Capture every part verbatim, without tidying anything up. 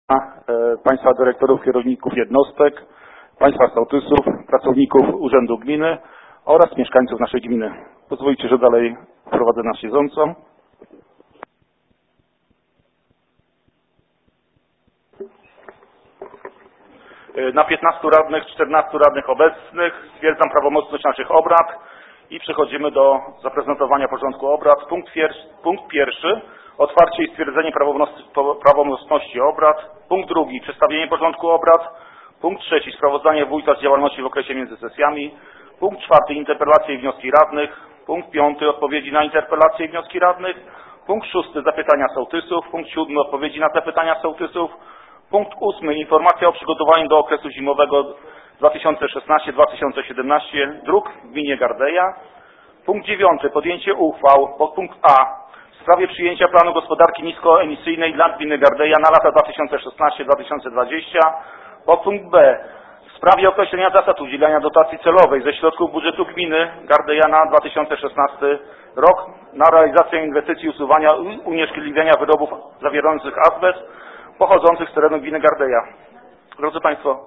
Państwa dyrektorów, kierowników jednostek, Państwa sołtysów, pracowników Urzędu Gminy oraz mieszkańców naszej gminy. Pozwólcie, że dalej prowadzę na siedząco. Na piętnastu radnych, czternastu radnych obecnych stwierdzam prawomocność naszych obrad i przechodzimy do zaprezentowania porządku obrad. Punkt, punkt pierwszy. Otwarcie i stwierdzenie prawomocności obrad. Punkt drugi. Przedstawienie porządku obrad. Punkt trzeci. Sprawozdanie wójta z działalności w okresie między sesjami. Punkt czwarty. Interpelacje i wnioski radnych. Punkt piąty. Odpowiedzi na interpelacje i wnioski radnych. Punkt szósty. Zapytania sołtysów. Punkt siódmy. Odpowiedzi na zapytania sołtysów. Punkt ósmy. Informacja o przygotowaniu do okresu zimowego dwa tysiące szesnasty do dwa tysiące siedemnastego dróg w gminie Gardeja. Punkt dziewiąty. Podjęcie uchwał. Podpunkt A. W sprawie przyjęcia planu gospodarki niskoemisyjnej dla gminy Gardeja na lata dwa tysiące szesnasty do dwa tysiące dwudziestego. Podpunkt B. W sprawie określenia zasad udzielania dotacji celowej ze środków budżetu gminy Gardeja na dwa tysiące szesnasty rok na realizację inwestycji usuwania i unieszkodliwiania wyrobów zawierających azbest pochodzących z terenu gminy Gardeja. Drodzy Państwo,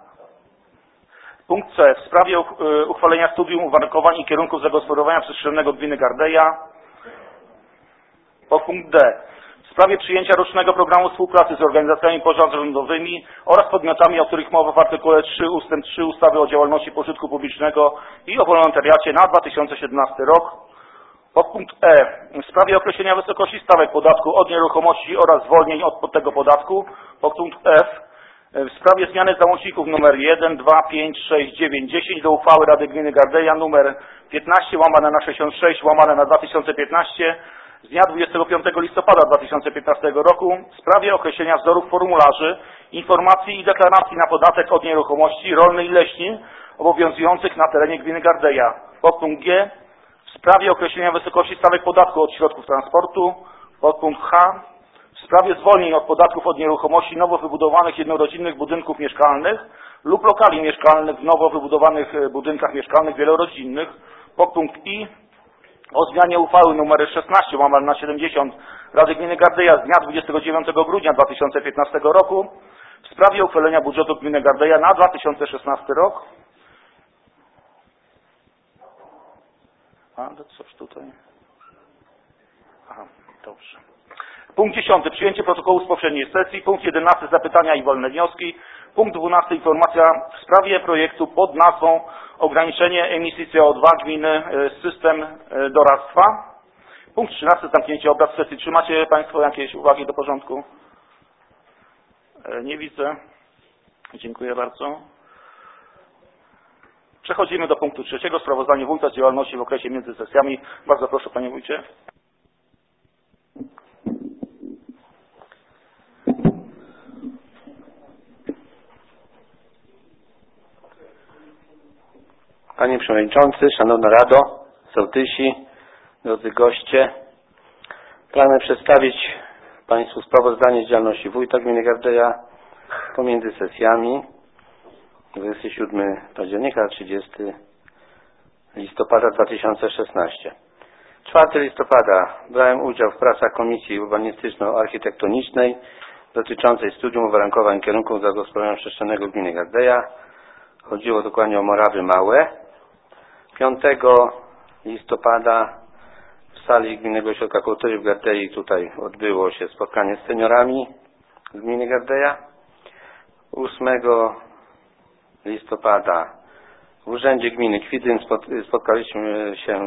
punkt C. W sprawie uchwalenia studium uwarunkowań i kierunków zagospodarowania przestrzennego gminy Gardeja. Podpunkt D. W sprawie przyjęcia rocznego programu współpracy z organizacjami pozarządowymi oraz podmiotami, o których mowa w artykule trzy ustęp trzy ustawy o działalności pożytku publicznego i o wolontariacie na dwa tysiące siedemnasty rok. Podpunkt E. W sprawie określenia wysokości stawek podatku od nieruchomości oraz zwolnień od tego podatku. Podpunkt F. W sprawie zmiany załączników nr jeden, dwa, pięć, sześć, dziewięć, dziesięć do uchwały Rady Gminy Gardeja nr piętnaście łamane na sześćdziesiąt sześć łamane na dwa tysiące piętnaście z dnia dwudziestego piątego listopada dwa tysiące piętnastego roku w sprawie określenia wzorów formularzy, informacji i deklaracji na podatek od nieruchomości rolnej i leśnin obowiązujących na terenie gminy Gardeja. Podpunkt G. W sprawie określenia wysokości stawek podatku od środków transportu. Podpunkt H. W sprawie zwolnień od podatków od nieruchomości nowo wybudowanych jednorodzinnych budynków mieszkalnych lub lokali mieszkalnych w nowo wybudowanych budynkach mieszkalnych wielorodzinnych. Podpunkt I. O zmianie uchwały nr szesnaście łamane na siedemdziesiąt Rady Gminy Gardeja z dnia dwudziestego dziewiątego grudnia dwa tysiące piętnastego roku w sprawie uchwalenia budżetu gminy Gardeja na dwa tysiące szesnasty rok. A, to coś tutaj. Aha, dobrze. Punkt dziesiąty. Przyjęcie protokołu z poprzedniej sesji. Punkt jedenasty. Zapytania i wolne wnioski. Punkt dwunasty. Informacja w sprawie projektu pod nazwą Ograniczenie emisji C O dwa gminy system doradztwa. Punkt trzynasty. Zamknięcie obrad sesji. Czy macie Państwo jakieś uwagi do porządku? Nie widzę. Dziękuję bardzo. Przechodzimy do punktu trzeciego. Sprawozdanie wójta z działalności w okresie między sesjami. Bardzo proszę, Panie Wójcie. Panie Przewodniczący, Szanowna Rado, sołtysi, drodzy goście, pragnę przedstawić Państwu sprawozdanie z działalności wójta gminy Gardeja pomiędzy sesjami dwudziestego siódmego października, trzydziestego listopada dwa tysiące szesnastego. czwartego listopada brałem udział w pracach Komisji Urbanistyczno-Architektonicznej dotyczącej studium uwarunkowań kierunków zagospodarowania przestrzennego gminy Gardeja. Chodziło dokładnie o Morawy Małe. piątego listopada w sali Gminnego Ośrodka Kultury w Gardei tutaj odbyło się spotkanie z seniorami z gminy Gardeja. ósmego listopada w Urzędzie Gminy Kwidzyn spotkaliśmy się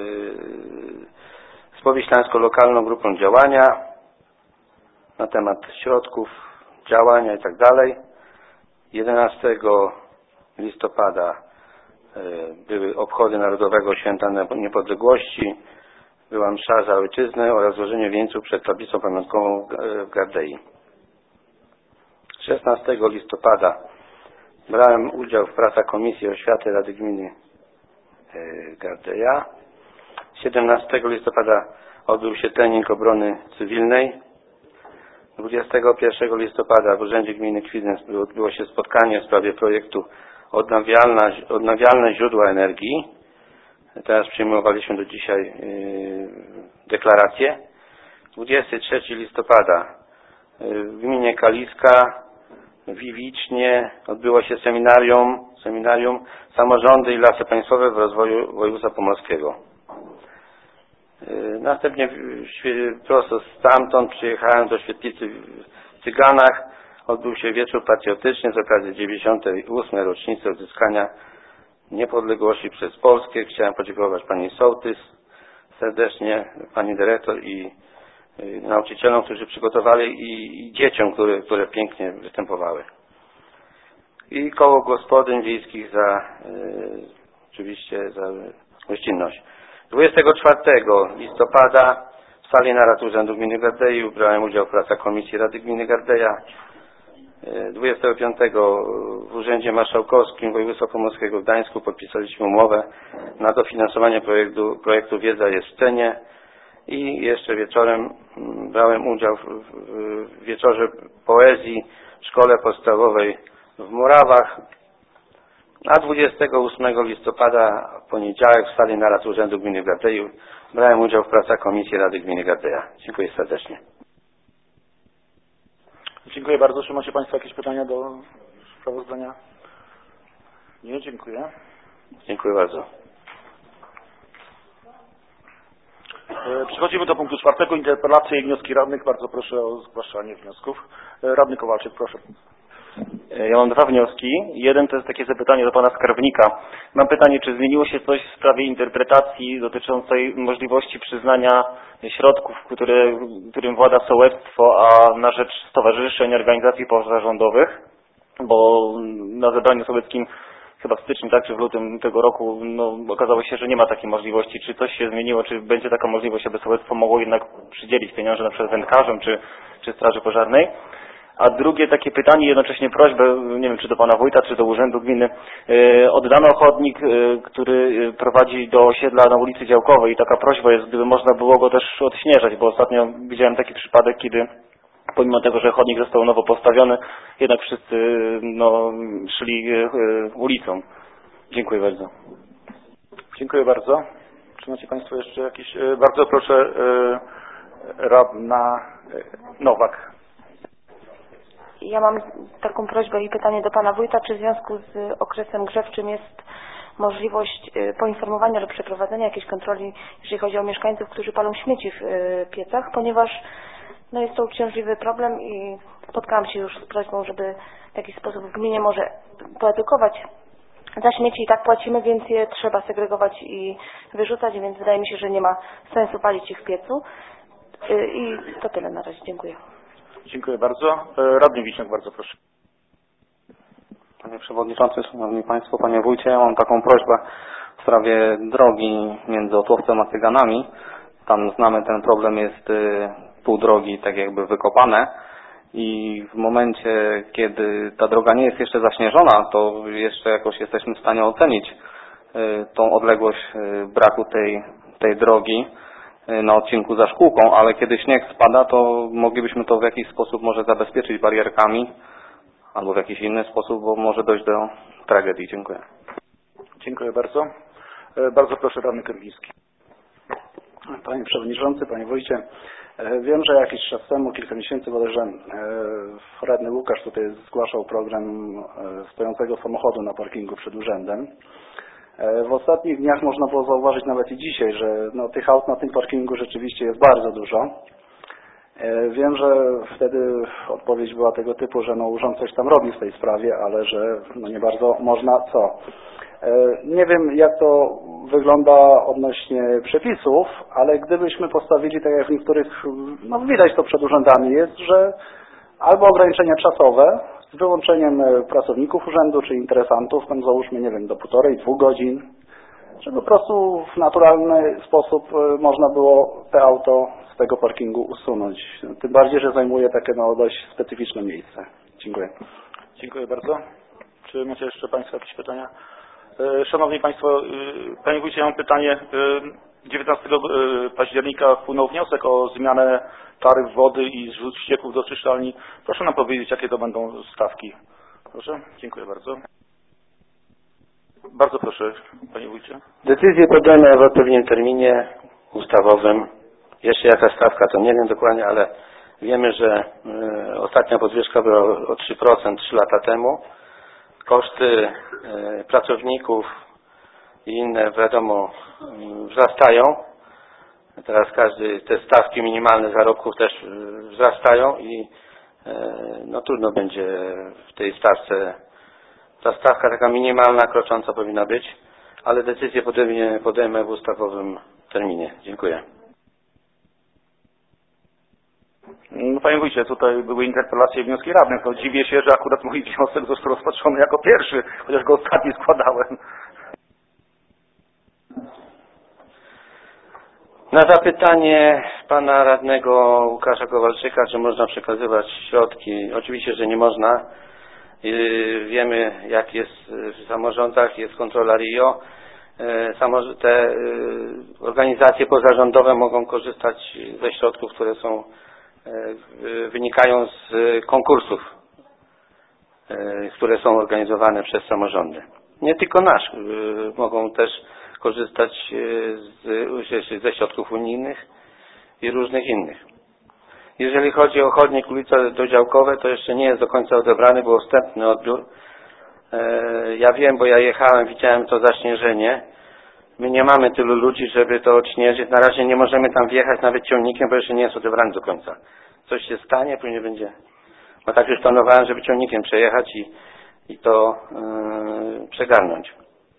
z Powiślańską Lokalną Grupą Działania na temat środków działania i tak dalej. jedenastego listopada były obchody Narodowego Święta Niepodległości, była msza za ojczyznę oraz złożenie wieńców przed tablicą pamiątkową w Gardei. szesnastego listopada brałem udział w pracach Komisji Oświaty Rady Gminy Gardeja. siedemnastego listopada odbył się trening obrony cywilnej. dwudziestego pierwszego listopada w Urzędzie Gminy Kwidzyn odbyło się spotkanie w sprawie projektu Odnawialne, odnawialne źródła energii. Teraz przyjmowaliśmy do dzisiaj yy, deklarację. dwudziestego trzeciego listopada w gminie Kaliska, w Iwicznie odbyło się seminarium, seminarium Samorządy i Lasy Państwowe w rozwoju województwa pomorskiego. Następnie prosto stamtąd przyjechałem do Świetlicy w Cyganach. Odbył się wieczór patriotyczny z okazji dziewięćdziesiątej ósmej rocznicy odzyskania niepodległości przez Polskę. Chciałem podziękować pani sołtys serdecznie, pani dyrektor i nauczycielom, którzy przygotowali i, i dzieciom, które, które pięknie występowały. I koło gospodyń wiejskich za y, oczywiście za gościnność. dwudziestego czwartego listopada w sali narad Urzędu Gminy Gardei brałem udział w pracach Komisji Rady Gminy Gardeja. dwudziestego piątego w Urzędzie Marszałkowskim Województwa Pomorskiego w Gdańsku podpisaliśmy umowę na dofinansowanie projektu, projektu Wiedza jest w cenie i jeszcze wieczorem brałem udział w, w, w wieczorze poezji w szkole podstawowej w Murawach. A dwudziestego ósmego listopada w poniedziałek w sali narad Urzędu Gminy Gardeju brałem udział w pracach Komisji Rady Gminy Gardeja. Dziękuję serdecznie. Dziękuję bardzo. Czy macie Państwo jakieś pytania do sprawozdania? Nie, dziękuję. Dziękuję bardzo. Przechodzimy do punktu czwartego. Interpelacje i wnioski radnych. Bardzo proszę o zgłaszanie wniosków. Radny Kowalczyk, proszę. Ja mam dwa wnioski. Jeden to jest takie zapytanie do pana skarbnika. Mam pytanie, czy zmieniło się coś w sprawie interpretacji dotyczącej możliwości przyznania środków, które, którym włada sołectwo, a na rzecz stowarzyszeń, organizacji pozarządowych, bo na zebraniu sołeckim chyba w styczniu, tak, czy w lutym tego roku, no, okazało się, że nie ma takiej możliwości. Czy coś się zmieniło, czy będzie taka możliwość, aby sołectwo mogło jednak przydzielić pieniądze na przykład wędkarzom, czy, czy straży pożarnej? A drugie takie pytanie, jednocześnie prośbę, nie wiem czy do pana wójta, czy do urzędu gminy. Oddano chodnik, który prowadzi do osiedla na ulicy Działkowej i taka prośba jest, gdyby można było go też odśnieżać, bo ostatnio widziałem taki przypadek, kiedy pomimo tego, że chodnik został nowo postawiony, jednak wszyscy no, szli ulicą. Dziękuję bardzo. Dziękuję bardzo. Czy macie Państwo jeszcze jakieś... Bardzo proszę, radna Nowak. Ja mam taką prośbę i pytanie do pana wójta, czy w związku z okresem grzewczym jest możliwość poinformowania lub przeprowadzenia jakiejś kontroli, jeżeli chodzi o mieszkańców, którzy palą śmieci w piecach, ponieważ no jest to uciążliwy problem i spotkałam się już z prośbą, żeby w jakiś sposób w gminie może poedukować. Za śmieci i tak płacimy, więc je trzeba segregować i wyrzucać, więc wydaje mi się, że nie ma sensu palić ich w piecu. I to tyle na razie. Dziękuję. Dziękuję bardzo. Radny Wiśniak, bardzo proszę. Panie Przewodniczący, Szanowni Państwo, Panie Wójcie, ja mam taką prośbę w sprawie drogi między Otłowcem a Cyganami. Tam znamy, ten problem jest pół drogi tak jakby wykopane i w momencie, kiedy ta droga nie jest jeszcze zaśnieżona, to jeszcze jakoś jesteśmy w stanie ocenić tą odległość braku tej, tej drogi na odcinku za Szkółką, ale kiedy śnieg spada, to moglibyśmy to w jakiś sposób może zabezpieczyć barierkami albo w jakiś inny sposób, bo może dojść do tragedii. Dziękuję. Dziękuję bardzo. Bardzo proszę, radny Kępiński. Panie Przewodniczący, Panie Wójcie, wiem, że jakiś czas temu, kilka miesięcy bodajże, radny Łukasz tutaj zgłaszał problem stojącego samochodu na parkingu przed urzędem. W ostatnich dniach można było zauważyć nawet i dzisiaj, że no, tych aut na tym parkingu rzeczywiście jest bardzo dużo. Wiem, że wtedy odpowiedź była tego typu, że no, urząd coś tam robi w tej sprawie, ale że no, nie bardzo można co. Nie wiem, jak to wygląda odnośnie przepisów, ale gdybyśmy postawili, tak jak w niektórych, no widać to przed urzędami jest, że albo ograniczenia czasowe z wyłączeniem pracowników urzędu czy interesantów, tam załóżmy, nie wiem, do półtorej, dwóch godzin, żeby po prostu w naturalny sposób można było te auto z tego parkingu usunąć. Tym bardziej, że zajmuje takie no, dość specyficzne miejsce. Dziękuję. Dziękuję bardzo. Czy macie jeszcze Państwo jakieś pytania? Szanowni Państwo, Panie Wójcie, ja mam pytanie. dziewiętnastego października wpłynął wniosek o zmianę taryf wody i zrzut ścieków do czyszczalni. Proszę nam powiedzieć, jakie to będą stawki. Proszę. Dziękuję bardzo. Bardzo proszę, Panie Wójcie. Decyzję podamy w odpowiednim terminie ustawowym. Jeszcze jaka stawka, to nie wiem dokładnie, ale Wiemy, że y, ostatnia podwyżka była o trzy procent trzy lata temu. Koszty y, pracowników i inne, wiadomo, y, wzrastają. Teraz każdy, te stawki minimalne zarobków też y, wzrastają i y, no trudno będzie w tej stawce. Ta stawka taka minimalna, krocząca powinna być, ale decyzję podejmę, podejmę w ustawowym terminie. Dziękuję. No, panie wójcie, tutaj były interpelacje i wnioski radnych. No, dziwię się, że akurat mój wniosek został rozpatrzony jako pierwszy, chociaż go ostatni składałem. Na zapytanie pana radnego Łukasza Kowalczyka, czy można przekazywać środki, oczywiście, że nie można. Wiemy, jak jest w samorządach, jest kontrola R I O. Te organizacje pozarządowe mogą korzystać ze środków, które są, wynikają z konkursów, które są organizowane przez samorządy. Nie tylko nasz, mogą też korzystać z, ze środków unijnych i różnych innych. Jeżeli chodzi o chodnik ulice Dodziałkowe, to jeszcze nie jest do końca odebrany, był wstępny odbiór. Ja wiem, bo ja jechałem, widziałem to zaśnieżenie. My nie mamy tylu ludzi, żeby to odśnieżyć. Na razie nie możemy tam wjechać nawet ciągnikiem, bo jeszcze nie jest odebrany do końca. Coś się stanie, później będzie. Bo tak już planowałem, żeby ciągnikiem przejechać i, i to yy, przegarnąć.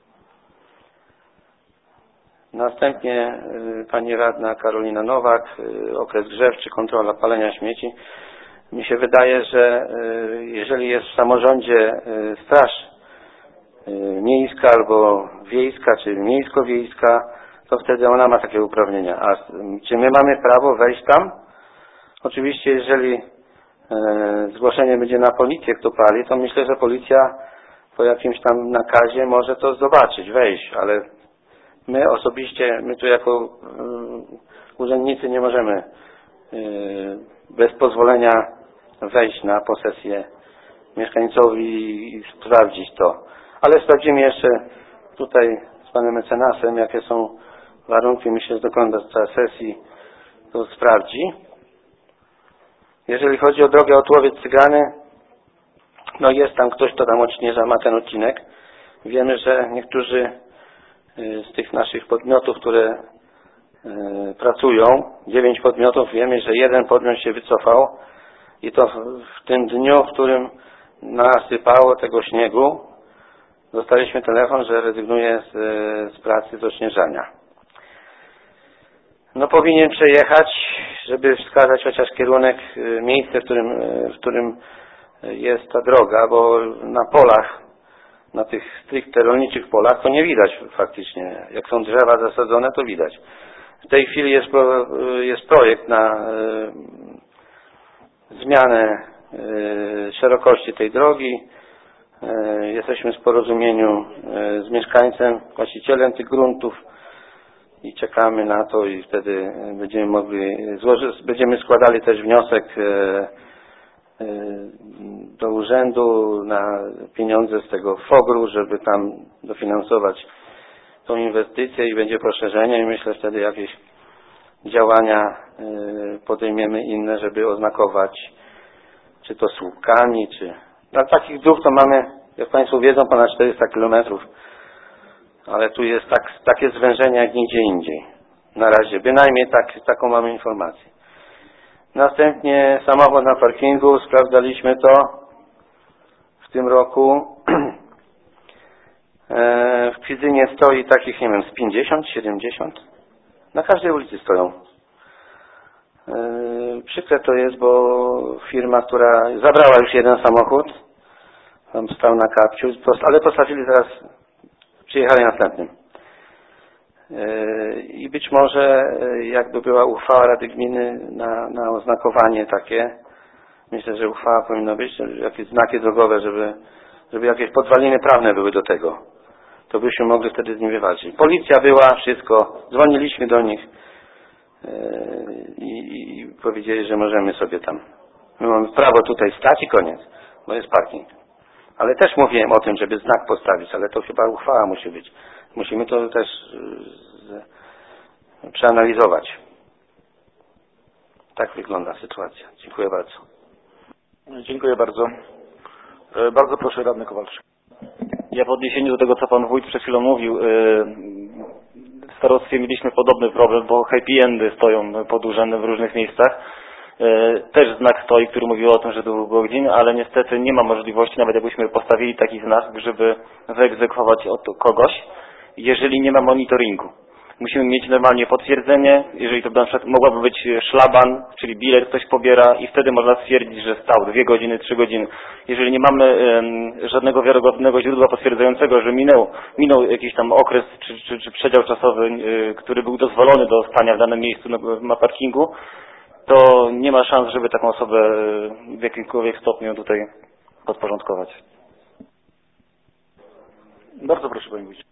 Następnie y, pani radna Karolina Nowak, y, okres grzewczy, kontrola palenia śmieci. Mi się wydaje, że y, jeżeli jest w samorządzie y, straż y, miejska albo wiejska, czy miejsko-wiejska, to wtedy ona ma takie uprawnienia. A y, czy my mamy prawo wejść tam? Oczywiście, jeżeli y, zgłoszenie będzie na policję, kto pali, to myślę, że policja po jakimś tam nakazie może to zobaczyć, wejść, ale my osobiście, my tu jako y, urzędnicy nie możemy y, bez pozwolenia wejść na posesję mieszkańcowi i sprawdzić to. Ale sprawdzimy jeszcze tutaj z panem mecenasem, jakie są warunki. Myślę, że dokonawca sesji to sprawdzi. Jeżeli chodzi o drogę Otłowiec-Cygany, no jest tam ktoś, kto tam odśnieża, ma ten odcinek. Wiemy, że niektórzy z tych naszych podmiotów, które y, pracują, dziewięć podmiotów, wiemy, że jeden podmiot się wycofał i to w, w tym dniu, w którym nasypało tego śniegu, dostaliśmy telefon, że rezygnuje z, z pracy z odśnieżania. No powinien przejechać, żeby wskazać chociaż kierunek, y, miejsce, w którym, y, w którym jest ta droga, bo na polach, na tych stricte rolniczych polach to nie widać faktycznie. Jak są drzewa zasadzone, to widać. W tej chwili jest, pro, jest projekt na y, zmianę y, szerokości tej drogi. Y, jesteśmy w porozumieniu y, z mieszkańcem, właścicielem tych gruntów i czekamy na to i wtedy będziemy mogli złożyć, będziemy składali też wniosek y, do urzędu na pieniądze z tego fogru, żeby tam dofinansować tą inwestycję i będzie poszerzenie i myślę, że wtedy jakieś działania podejmiemy inne, żeby oznakować czy to słupkami, czy na takich dróg to mamy, jak państwo wiedzą, ponad czterysta kilometrów, ale tu jest tak, takie zwężenie jak nigdzie indziej. Na razie, bynajmniej tak, taką mamy informację. Następnie samochód na parkingu, sprawdzaliśmy to w tym roku. W Kwidzynie stoi takich, nie wiem, z pięćdziesiąt, siedemdziesiąt. Na każdej ulicy stoją. Przykre to jest, bo firma, która zabrała już jeden samochód, tam stał na kapciu, ale postawili teraz, przyjechali następnym. I być może jakby była uchwała Rady Gminy na, na oznakowanie takie, myślę, że uchwała powinna być, jakieś znaki drogowe, żeby, żeby jakieś podwaliny prawne były do tego. To byśmy mogli wtedy z nim wywalczyć. Policja była, wszystko, dzwoniliśmy do nich i, i powiedzieli, że możemy sobie tam. My mamy prawo tutaj stać i koniec, bo jest parking. Ale też mówiłem o tym, żeby znak postawić, ale to chyba uchwała musi być. Musimy to też z, przeanalizować. Tak wygląda sytuacja. Dziękuję bardzo. Dziękuję bardzo. Bardzo proszę, radny Kowalczyk. Ja w odniesieniu do tego, co pan wójt przed chwilą mówił, w starostwie mieliśmy podobny problem, bo happy endy stoją pod urzędem w różnych miejscach. Też znak stoi, który mówił o tym, że do godzin, ale niestety nie ma możliwości, nawet jakbyśmy postawili taki znak, żeby wyegzekwować od kogoś, jeżeli nie ma monitoringu. Musimy mieć normalnie potwierdzenie, jeżeli to na przykład mogłaby być szlaban, czyli bilet ktoś pobiera i wtedy można stwierdzić, że stał dwie godziny, trzy godziny. Jeżeli nie mamy um, żadnego wiarygodnego źródła potwierdzającego, że minął, minął jakiś tam okres czy, czy, czy przedział czasowy, y, który był dozwolony do stania w danym miejscu na, na parkingu, to nie ma szans, żeby taką osobę w jakimkolwiek stopniu tutaj podporządkować. Bardzo proszę, panie wójcie.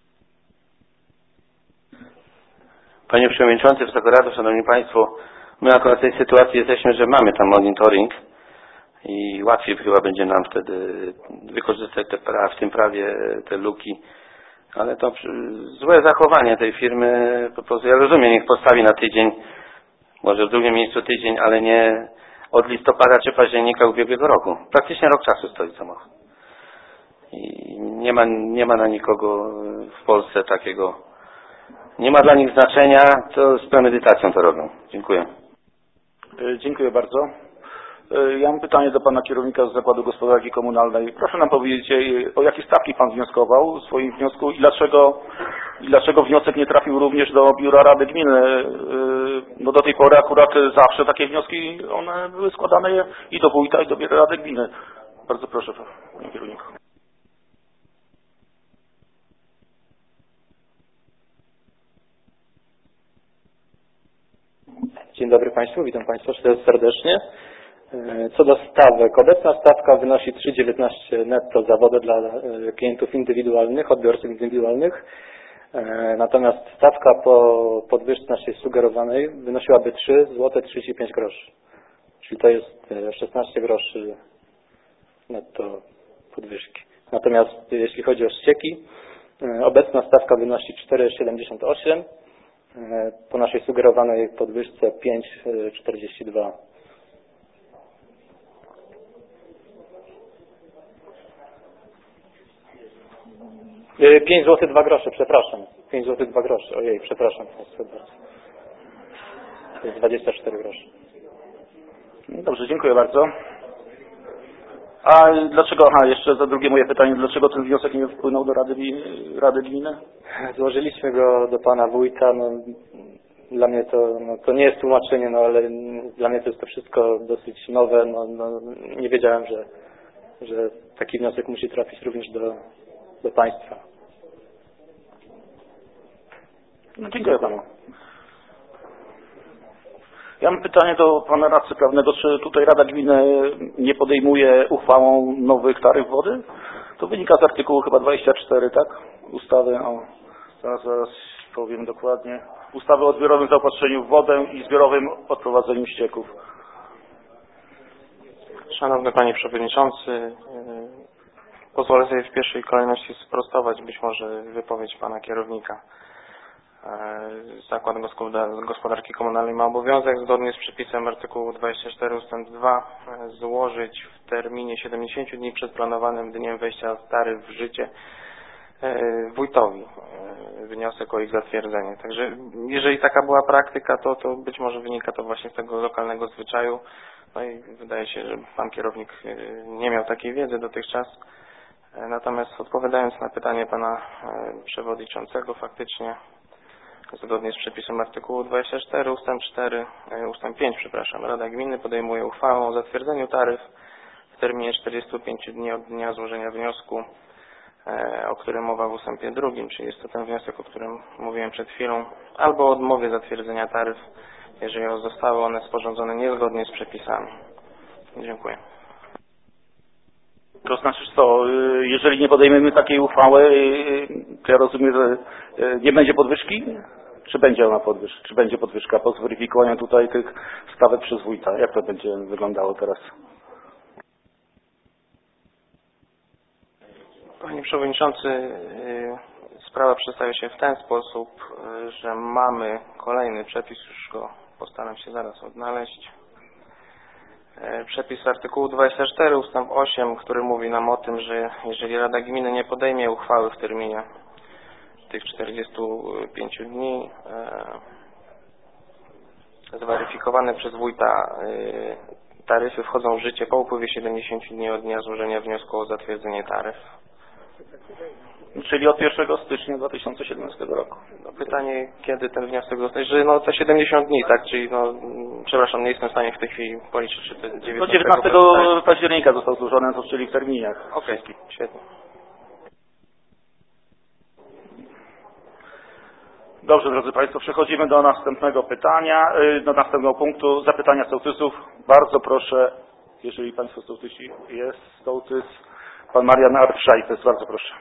Panie Przewodniczący, Wysoka Rado, Szanowni Państwo, my akurat w tej sytuacji jesteśmy, że mamy tam monitoring i łatwiej chyba będzie nam wtedy wykorzystać te pra w tym prawie te luki, ale to złe zachowanie tej firmy, po prostu ja rozumiem, niech postawi na tydzień, może w drugim miejscu tydzień, ale nie od listopada czy października ubiegłego roku. Praktycznie rok czasu stoi samochód. I nie ma, nie ma na nikogo w Polsce takiego, nie ma dla nich znaczenia, to z premedytacją to robią. Dziękuję. Dziękuję bardzo. Ja mam pytanie do pana kierownika z Zakładu Gospodarki Komunalnej. Proszę nam powiedzieć, o jakie stawki pan wnioskował w swoim wniosku i dlaczego, i dlaczego wniosek nie trafił również do Biura Rady Gminy. No do tej pory akurat zawsze takie wnioski, one były składane i do wójta, i do Biura Rady Gminy. Bardzo proszę, panie kierowniku. Dzień dobry Państwu, witam Państwa serdecznie. Co do stawek, obecna stawka wynosi trzy dziewiętnaście netto za wodę dla klientów indywidualnych, odbiorców indywidualnych. Natomiast stawka po podwyżce naszej sugerowanej wynosiłaby trzy złote trzydzieści pięć groszy. Czyli to jest szesnaście groszy netto podwyżki. Natomiast jeśli chodzi o ścieki, obecna stawka wynosi cztery siedemdziesiąt osiem. Po naszej sugerowanej podwyżce pięć czterdzieści dwa. pięć złotych dwa grosze, przepraszam. pięć złotych dwa grosze. Ojej, przepraszam Państwa bardzo. To jest dwadzieścia cztery grosze. Dobrze, dziękuję bardzo. A dlaczego, aha, jeszcze za drugie moje pytanie, dlaczego ten wniosek nie wpłynął do Rady, Rady Gminy? Złożyliśmy go do pana wójta, no, dla mnie to, no, to nie jest tłumaczenie, no ale dla mnie to jest to wszystko dosyć nowe, no, no nie wiedziałem, że, że taki wniosek musi trafić również do, do państwa. No, dziękuję panu. Ja mam pytanie do pana radcy prawnego, czy tutaj Rada Gminy nie podejmuje uchwałą nowych taryf wody? To wynika z artykułu chyba dwadzieścia cztery, tak? Ustawy o, zaraz, zaraz powiem dokładnie, ustawy o zbiorowym zaopatrzeniu w wodę i zbiorowym odprowadzeniu ścieków. Szanowny Panie Przewodniczący, pozwolę sobie w pierwszej kolejności sprostować być może wypowiedź Pana Kierownika. Zakład Gospodarki Komunalnej ma obowiązek zgodnie z przepisem artykułu dwadzieścia cztery ustęp dwa złożyć w terminie siedemdziesięciu dni przed planowanym dniem wejścia taryf w życie wójtowi wniosek o ich zatwierdzenie. Także jeżeli taka była praktyka, to, to być może wynika to właśnie z tego lokalnego zwyczaju. No i wydaje się, że Pan Kierownik nie miał takiej wiedzy dotychczas. Natomiast odpowiadając na pytanie Pana Przewodniczącego, faktycznie zgodnie z przepisem artykułu dwadzieścia cztery ustęp cztery, ustęp pięć, przepraszam, Rada Gminy podejmuje uchwałę o zatwierdzeniu taryf w terminie czterdziestu pięciu dni od dnia złożenia wniosku, o którym mowa w ustępie drugim, czyli jest to ten wniosek, o którym mówiłem przed chwilą, albo o odmowie zatwierdzenia taryf, jeżeli zostały one sporządzone niezgodnie z przepisami. Dziękuję. To znaczy co, jeżeli nie podejmiemy takiej uchwały, to ja rozumiem, że nie będzie podwyżki? Czy będzie ona podwyżka? Czy będzie podwyżka po zweryfikowaniu tutaj tych stawek przez wójta? Jak to będzie wyglądało teraz? Panie Przewodniczący, sprawa przedstawia się w ten sposób, że mamy kolejny przepis, już go postaram się zaraz odnaleźć. Przepis artykułu dwudziestego czwartego ustęp osiem, który mówi nam o tym, że jeżeli Rada Gminy nie podejmie uchwały w terminie tych czterdziestu pięciu dni, e, zweryfikowane przez wójta e, taryfy wchodzą w życie po upływie siedemdziesięciu dni od dnia złożenia wniosku o zatwierdzenie taryf. Czyli od pierwszego stycznia dwa tysiące siedemnastego roku. No, pytanie, kiedy ten wniosek zostaje, że no to siedemdziesiąt dni, tak? Czyli no, przepraszam, nie jestem w stanie w tej chwili policzyć, czy to jest dziewiętnastego, do dziewiętnastego października został złożony, to czyli w terminach. Okej, okay, świetnie. Dobrze, drodzy Państwo, przechodzimy do następnego pytania, do następnego punktu, zapytania sołtysów. Bardzo proszę, jeżeli Państwo sołtysi, jest sołtys, pan Marian Arpszajtes, bardzo proszę.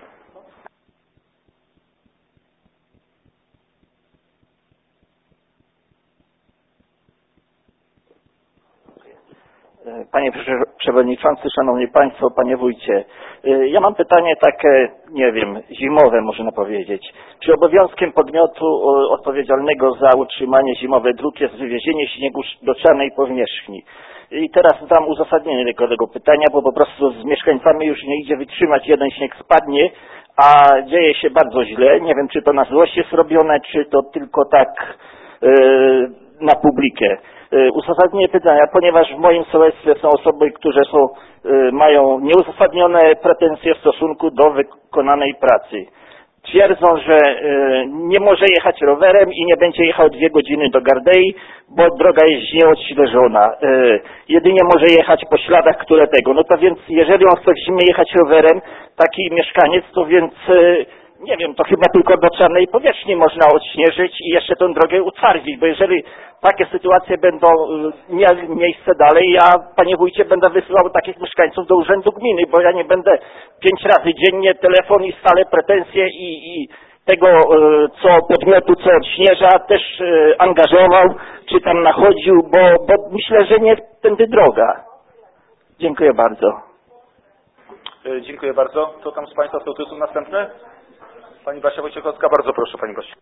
Panie Przewodniczący, Szanowni Państwo, Panie Wójcie, ja mam pytanie takie, nie wiem, zimowe można powiedzieć. Czy obowiązkiem podmiotu odpowiedzialnego za utrzymanie zimowej dróg jest wywiezienie śniegu do czarnej powierzchni? I teraz dam uzasadnienie tego, tego pytania, bo po prostu z mieszkańcami już nie idzie wytrzymać, jeden śnieg spadnie, a dzieje się bardzo źle. Nie wiem, czy to na złość jest robione, czy to tylko tak yy, na publikę. Uzasadnienie pytania, ponieważ w moim sołectwie są osoby, które są, mają nieuzasadnione pretensje w stosunku do wykonanej pracy. Twierdzą, że nie może jechać rowerem i nie będzie jechał dwie godziny do Gardei, bo droga jest nieodświeżona. Jedynie może jechać po śladach, które tego. No to więc, jeżeli on chce w zimie jechać rowerem, taki mieszkaniec, to więc nie wiem, to chyba tylko do czarnej powierzchni można odśnieżyć i jeszcze tę drogę utwardzić, bo jeżeli takie sytuacje będą miały miejsce dalej, ja, panie wójcie, będę wysyłał takich mieszkańców do urzędu gminy, bo ja nie będę pięć razy dziennie telefon i stale pretensje i, i tego, co podmiotu, co odśnieża, też angażował, czy tam nachodził, bo, bo myślę, że nie tędy droga. Dziękuję bardzo. Dziękuję bardzo. Co tam z Państwa sołtysów następne? Pani Basia Wojciechowska, bardzo proszę, Pani Basia.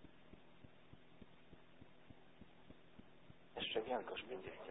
Jeszcze Wielkosz będzie chciał.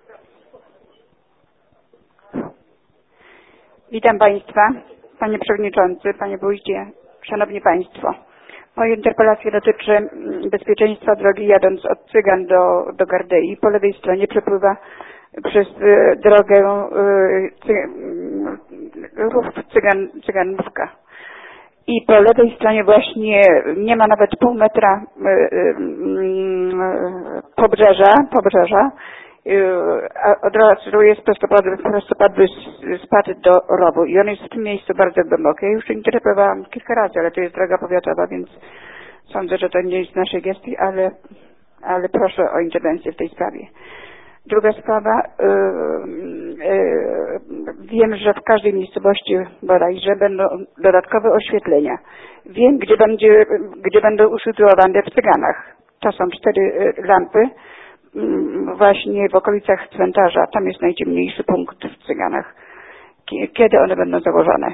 Witam Państwa, Panie Przewodniczący, Panie Wójcie, Szanowni Państwo. Moja interpelacja dotyczy bezpieczeństwa drogi jadąc od Cygan do, do Gardei. Po lewej stronie przepływa przez y, drogę y, cy, y, cygan, Cyganówka. I po lewej stronie właśnie nie ma nawet pół metra y, y, y, pobrzeża, pobrzeża, a od razu jest prostopadły, prostopadły spad do rowu i on jest w tym miejscu bardzo głęboki. Ja już interpretowałam kilka razy, ale to jest droga powiatowa, więc sądzę, że to nie jest w naszej gestii, ale, ale proszę o interwencję w tej sprawie. Druga sprawa, yy, yy, wiem, że w każdej miejscowości bodajże będą dodatkowe oświetlenia. Wiem, gdzie, będzie, gdzie będą usytuowane w Cyganach. To są cztery lampy yy, właśnie w okolicach cmentarza. Tam jest najciemniejszy punkt w Cyganach. Kiedy one będą założone?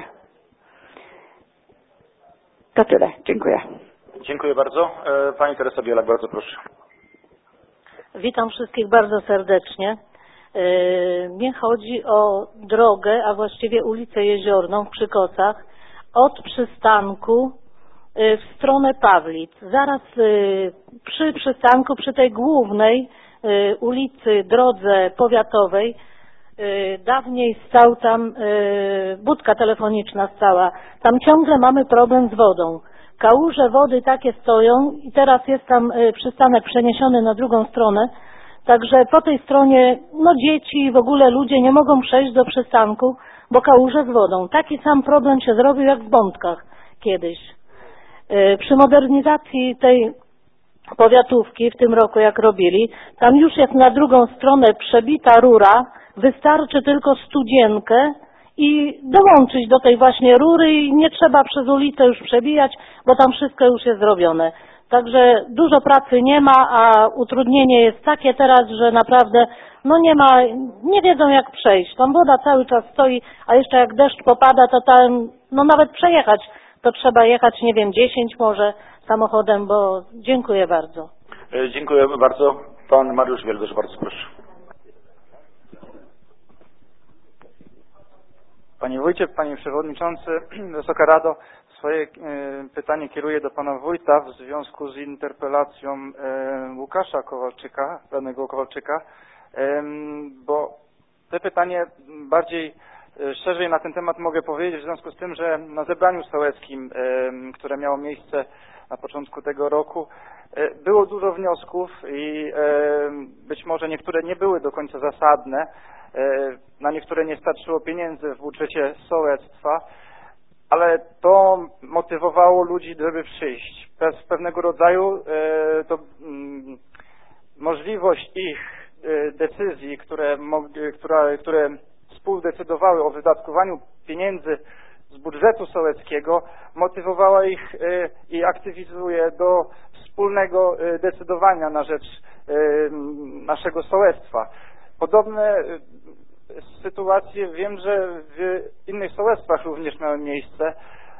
To tyle. Dziękuję. Dziękuję bardzo. Pani Teresa Bielak, bardzo proszę. Witam wszystkich bardzo serdecznie. Mnie chodzi o drogę, a właściwie ulicę Jeziorną w Krzykocach od przystanku w stronę Pawlic. Zaraz przy przystanku, przy tej głównej ulicy, drodze powiatowej, dawniej stał tam, budka telefoniczna stała. Tam ciągle mamy problem z wodą. Kałuże wody takie stoją i teraz jest tam przystanek przeniesiony na drugą stronę, także po tej stronie no dzieci i w ogóle ludzie nie mogą przejść do przystanku, bo kałuże z wodą. Taki sam problem się zrobił jak w Bątkach kiedyś. Przy modernizacji tej powiatówki w tym roku jak robili, tam już jest na drugą stronę przebita rura, wystarczy tylko studzienkę i dołączyć do tej właśnie rury i nie trzeba przez ulicę już przebijać, bo tam wszystko już jest zrobione. Także dużo pracy nie ma, a utrudnienie jest takie teraz, że naprawdę no nie ma, nie wiedzą jak przejść. Tam woda cały czas stoi, a jeszcze jak deszcz popada, to tam no nawet przejechać to trzeba jechać, nie wiem, dziesięć może samochodem, bo dziękuję bardzo. Dziękuję bardzo. Pan Mariusz Wielgosz, bardzo proszę. Panie Wójcie, Panie Przewodniczący, Wysoka Rado, swoje e, pytanie kieruję do Pana Wójta w związku z interpelacją e, Łukasza Kowalczyka, radnego Kowalczyka, e, bo te pytanie bardziej e, szerzej na ten temat mogę powiedzieć w związku z tym, że na zebraniu sołeckim, e, które miało miejsce na początku tego roku, e, było dużo wniosków i e, być może niektóre nie były do końca zasadne. Na niektóre nie starczyło pieniędzy w budżecie sołectwa, ale to motywowało ludzi, żeby przyjść. Bez pewnego rodzaju to możliwość ich decyzji, które, które, które współdecydowały o wydatkowaniu pieniędzy z budżetu sołeckiego, motywowała ich i aktywizuje do wspólnego decydowania na rzecz naszego sołectwa. Podobne sytuacje wiem, że w innych sołectwach również miały miejsce.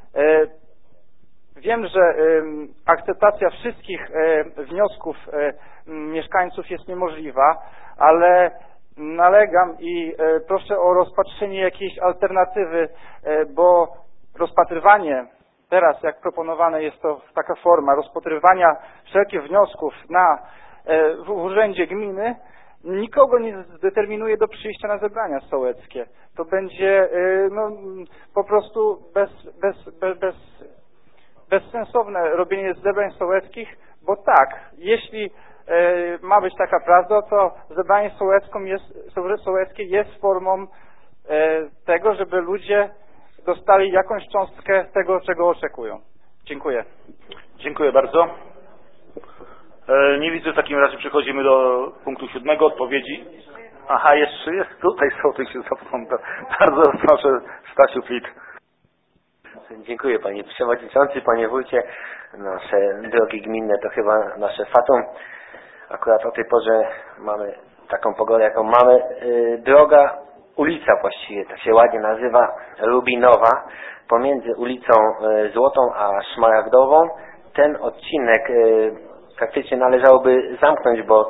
Wiem, że akceptacja wszystkich wniosków mieszkańców jest niemożliwa, ale nalegam i proszę o rozpatrzenie jakiejś alternatywy, bo rozpatrywanie teraz, jak proponowane jest to taka forma rozpatrywania wszelkich wniosków na, w urzędzie gminy, nikogo nie zdeterminuje do przyjścia na zebrania sołeckie. To będzie no, po prostu bez, bez, bez, bez, bezsensowne robienie zebrań sołeckich, bo tak, jeśli ma być taka prawda, to zebranie sołecką jest, sołeckie jest formą tego, żeby ludzie dostali jakąś cząstkę tego, czego oczekują. Dziękuję. Dziękuję bardzo. Nie widzę, w takim razie przechodzimy do punktu siódmego, odpowiedzi. Aha, jeszcze jest tutaj, sołtys się zapomniał. Bardzo proszę, Stasiu Fit. Dziękuję Panie Przewodniczący, Panie Wójcie. Nasze drogi gminne to chyba nasze fatum. Akurat o tej porze mamy taką pogodę, jaką mamy. Droga, ulica właściwie, tak się ładnie nazywa, Rubinowa, pomiędzy ulicą Złotą a Szmaragdową. Ten odcinek praktycznie należałoby zamknąć, bo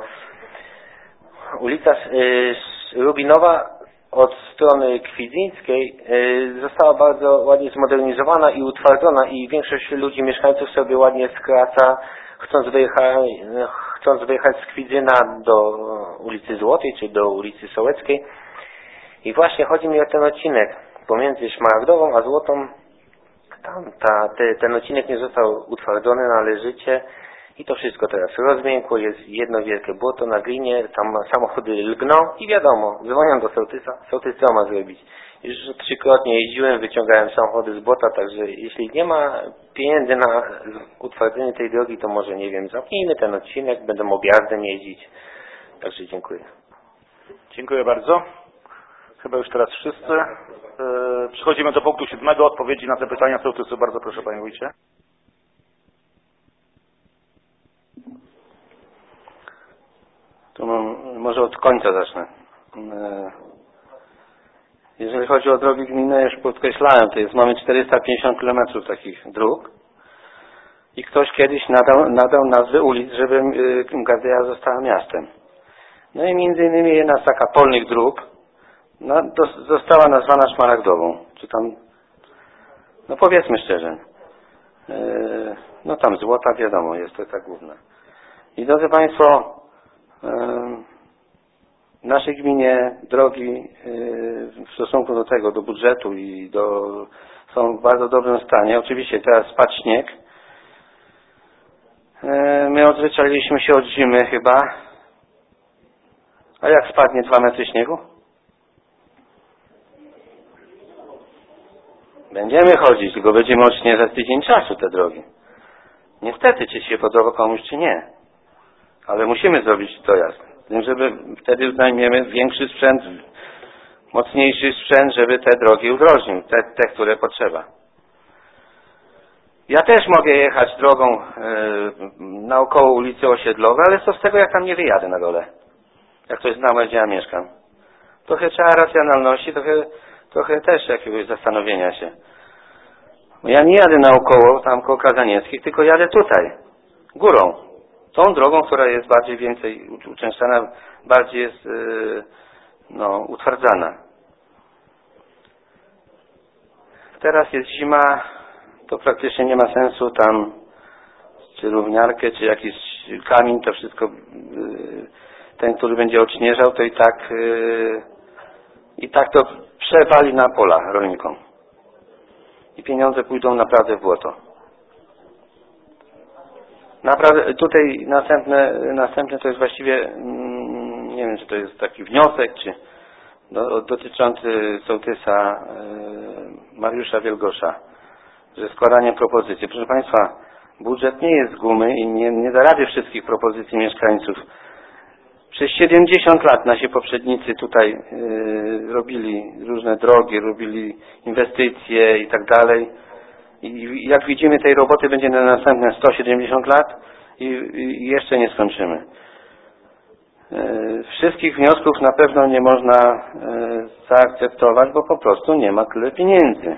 ulica Rubinowa od strony Kwidzyńskiej została bardzo ładnie zmodernizowana i utwardzona i większość ludzi, mieszkańców sobie ładnie skraca, chcąc wyjechać, chcąc wyjechać z Kwidzyna do ulicy Złotej czy do ulicy Sołeckiej. I właśnie chodzi mi o ten odcinek pomiędzy Szmaragdową a Złotą. Tam ta, te, ten odcinek nie został utwardzony należycie. I to wszystko teraz rozmiękło, jest jedno wielkie błoto na glinie, tam samochody lgną i wiadomo, dzwonią do sołtysa, sołtys co ma zrobić. Już trzykrotnie jeździłem, wyciągałem samochody z błota, także jeśli nie ma pieniędzy na utwardzenie tej drogi, to może, nie wiem, zamknijmy ten odcinek, będą objazdem jeździć. Także dziękuję. Dziękuję bardzo. Chyba już teraz wszyscy. Przechodzimy do punktu siódmego, odpowiedzi na te pytania sołtysu. Bardzo proszę, Panie Wójcie. To może od końca zacznę. Jeżeli chodzi o drogi gminne, już podkreślałem, to jest, mamy czterysta pięćdziesiąt kilometrów takich dróg i ktoś kiedyś nadał, nadał nazwy ulic, żeby Gardeja została miastem. No i między innymi jedna z taka polnych dróg no, do, została nazwana Szmaragdową. Czy tam, no powiedzmy szczerze, yy, no tam Złota, wiadomo, jest to ta główna. I drodzy Państwo, w naszej gminie drogi w stosunku do tego, do budżetu i do, są w bardzo dobrym stanie. Oczywiście teraz spadł śnieg. My odzwyczailiśmy się od zimy chyba. A jak spadnie dwa metry śniegu? Będziemy chodzić, tylko będziemy odcznie za tydzień czasu te drogi. Niestety, czy się podoba komuś, czy nie. Ale musimy zrobić dojazd, żeby wtedy znajmiemy większy sprzęt, mocniejszy sprzęt, żeby te drogi udrożnił, te, te które potrzeba. Ja też mogę jechać drogą e, naokoło ulicy Osiedlowej, ale co z tego, jak tam nie wyjadę na dole? Jak ktoś zna, gdzie ja mieszkam. Trochę trzeba racjonalności, trochę, trochę też jakiegoś zastanowienia się. Bo ja nie jadę naokoło, tam koło Kazaniewskich, tylko jadę tutaj, górą. tą drogą, która jest bardziej więcej uczęszczana, bardziej jest no, utwardzana. Teraz jest zima, to praktycznie nie ma sensu tam czy równiarkę, czy jakiś kamień, to wszystko ten, który będzie odśnieżał, to i tak i tak to przewali na pola rolnikom. I pieniądze pójdą naprawdę w błoto. Naprawdę, tutaj następne, następne to jest właściwie, nie wiem, czy to jest taki wniosek, czy do, dotyczący sołtysa Mariusza Wielgosza, że składanie propozycji. Proszę Państwa, budżet nie jest z gumy i nie, nie da rady wszystkich propozycji mieszkańców. Przez siedemdziesiąt lat nasi poprzednicy tutaj yy, robili różne drogi, robili inwestycje i tak dalej. I jak widzimy, tej roboty będzie na następne sto siedemdziesiąt lat i, i jeszcze nie skończymy. Yy, wszystkich wniosków na pewno nie można yy, zaakceptować, bo po prostu nie ma tyle pieniędzy.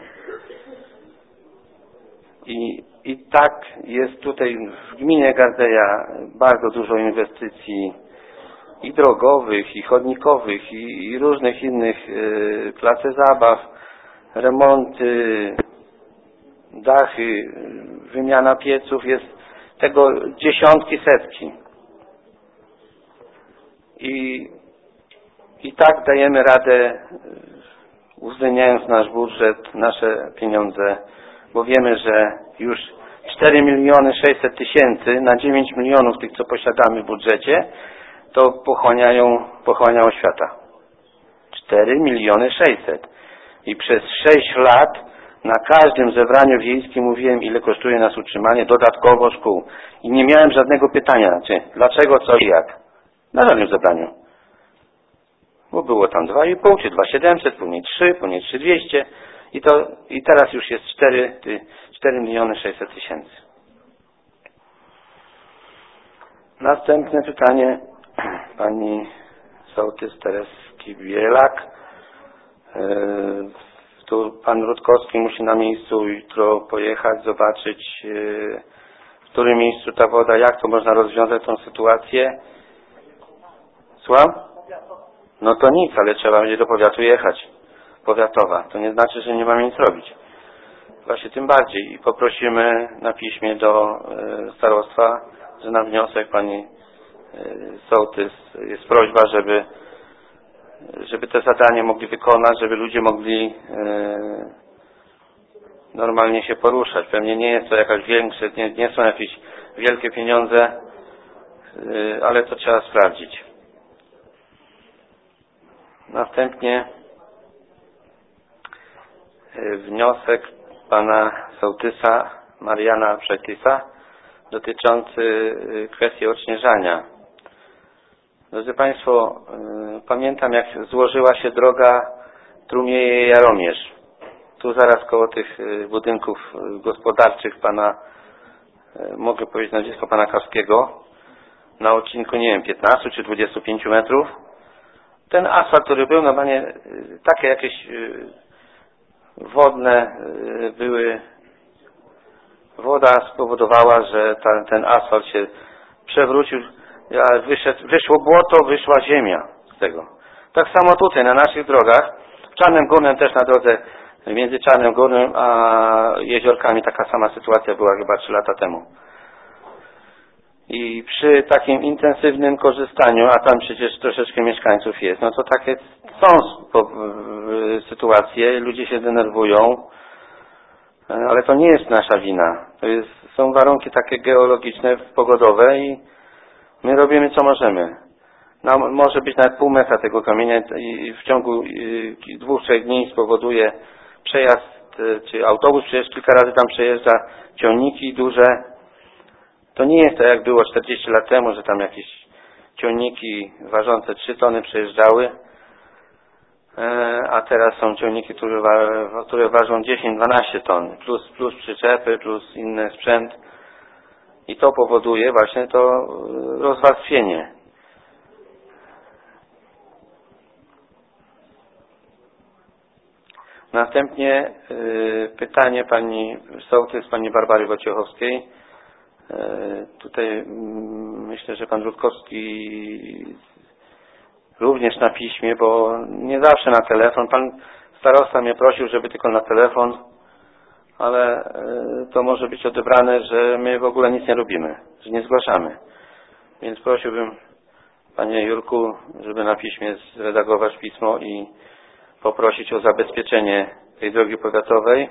I, i tak jest tutaj w gminie Gardeja bardzo dużo inwestycji i drogowych, i chodnikowych, i, i różnych innych y, place zabaw, remonty, dachy, wymiana pieców, jest tego dziesiątki, setki. I, i tak dajemy radę, uwzględniając nasz budżet, nasze pieniądze, bo wiemy, że już cztery miliony sześćset tysięcy na dziewięć milionów tych, co posiadamy w budżecie, to pochłaniają, pochłania oświata. cztery miliony sześćset. I przez sześć lat na każdym zebraniu wiejskim mówiłem, ile kosztuje nas utrzymanie dodatkowo szkół. I nie miałem żadnego pytania, czy dlaczego, co i jak. Na żadnym zebraniu. Bo było tam dwa i pół, czy dwa siedemset, później trzy, później trzy dwieście. I to, i teraz już jest cztery miliony sześćset tysięcy. Następne pytanie. Pani sołtys Tereski Bielak. Yy, tu pan Rutkowski musi na miejscu jutro pojechać, zobaczyć yy, w którym miejscu ta woda, jak to można rozwiązać tą sytuację. Słucham? No to nic, ale trzeba będzie do powiatu jechać. Powiatowa. To nie znaczy, że nie mamy nic robić. Właśnie tym bardziej. I poprosimy na piśmie do yy, starostwa, że na wniosek pani sołtys jest prośba, żeby żeby te zadanie mogli wykonać, żeby ludzie mogli e, normalnie się poruszać. Pewnie nie jest to jakaś większa, nie, nie są jakieś wielkie pieniądze, e, ale to trzeba sprawdzić. Następnie e, wniosek pana sołtysa Mariana Przetysa dotyczący e, kwestii odśnieżania. Drodzy Państwo, y, pamiętam, jak złożyła się droga Trumieje-Jaromierz. Tu zaraz koło tych y, budynków y, gospodarczych pana, y, mogę powiedzieć nazwisko pana Kawskiego, na odcinku, nie wiem, piętnaście czy dwadzieścia pięć metrów. Ten asfalt, który był, normalnie y, takie jakieś y, wodne y, były, woda spowodowała, że ta, ten asfalt się przewrócił. Wyszedł, wyszło błoto, wyszła ziemia z tego. Tak samo tutaj na naszych drogach, w Czarnym Górnym też na drodze między Czarnym Górnym a Jeziorkami taka sama sytuacja była chyba trzy lata temu. I przy takim intensywnym korzystaniu, a tam przecież troszeczkę mieszkańców jest, no to takie są sytuacje, ludzie się denerwują, ale to nie jest nasza wina. To jest, są warunki takie geologiczne, pogodowe i my robimy co możemy. No, może być nawet pół metra tego kamienia i w ciągu dwóch, trzech dni spowoduje przejazd, czy autobus przecież kilka razy tam przejeżdża, ciągniki duże. To nie jest tak jak było czterdzieści lat temu, że tam jakieś ciągniki ważące trzy tony przejeżdżały, a teraz są ciągniki, które, wa które ważą dziesięć dwanaście ton, plus, plus przyczepy, plus inny sprzęt. I to powoduje właśnie to rozwarstwienie. Następnie y, pytanie pani sołtys, pani Barbary Wojciechowskiej Tutaj myślę, że pan Rutkowski również na piśmie, bo nie zawsze na telefon. Pan starosta mnie prosił, żeby tylko na telefon, ale to może być odebrane, że my w ogóle nic nie robimy, że nie zgłaszamy. Więc prosiłbym, panie Jurku, żeby na piśmie zredagować pismo i poprosić o zabezpieczenie tej drogi powiatowej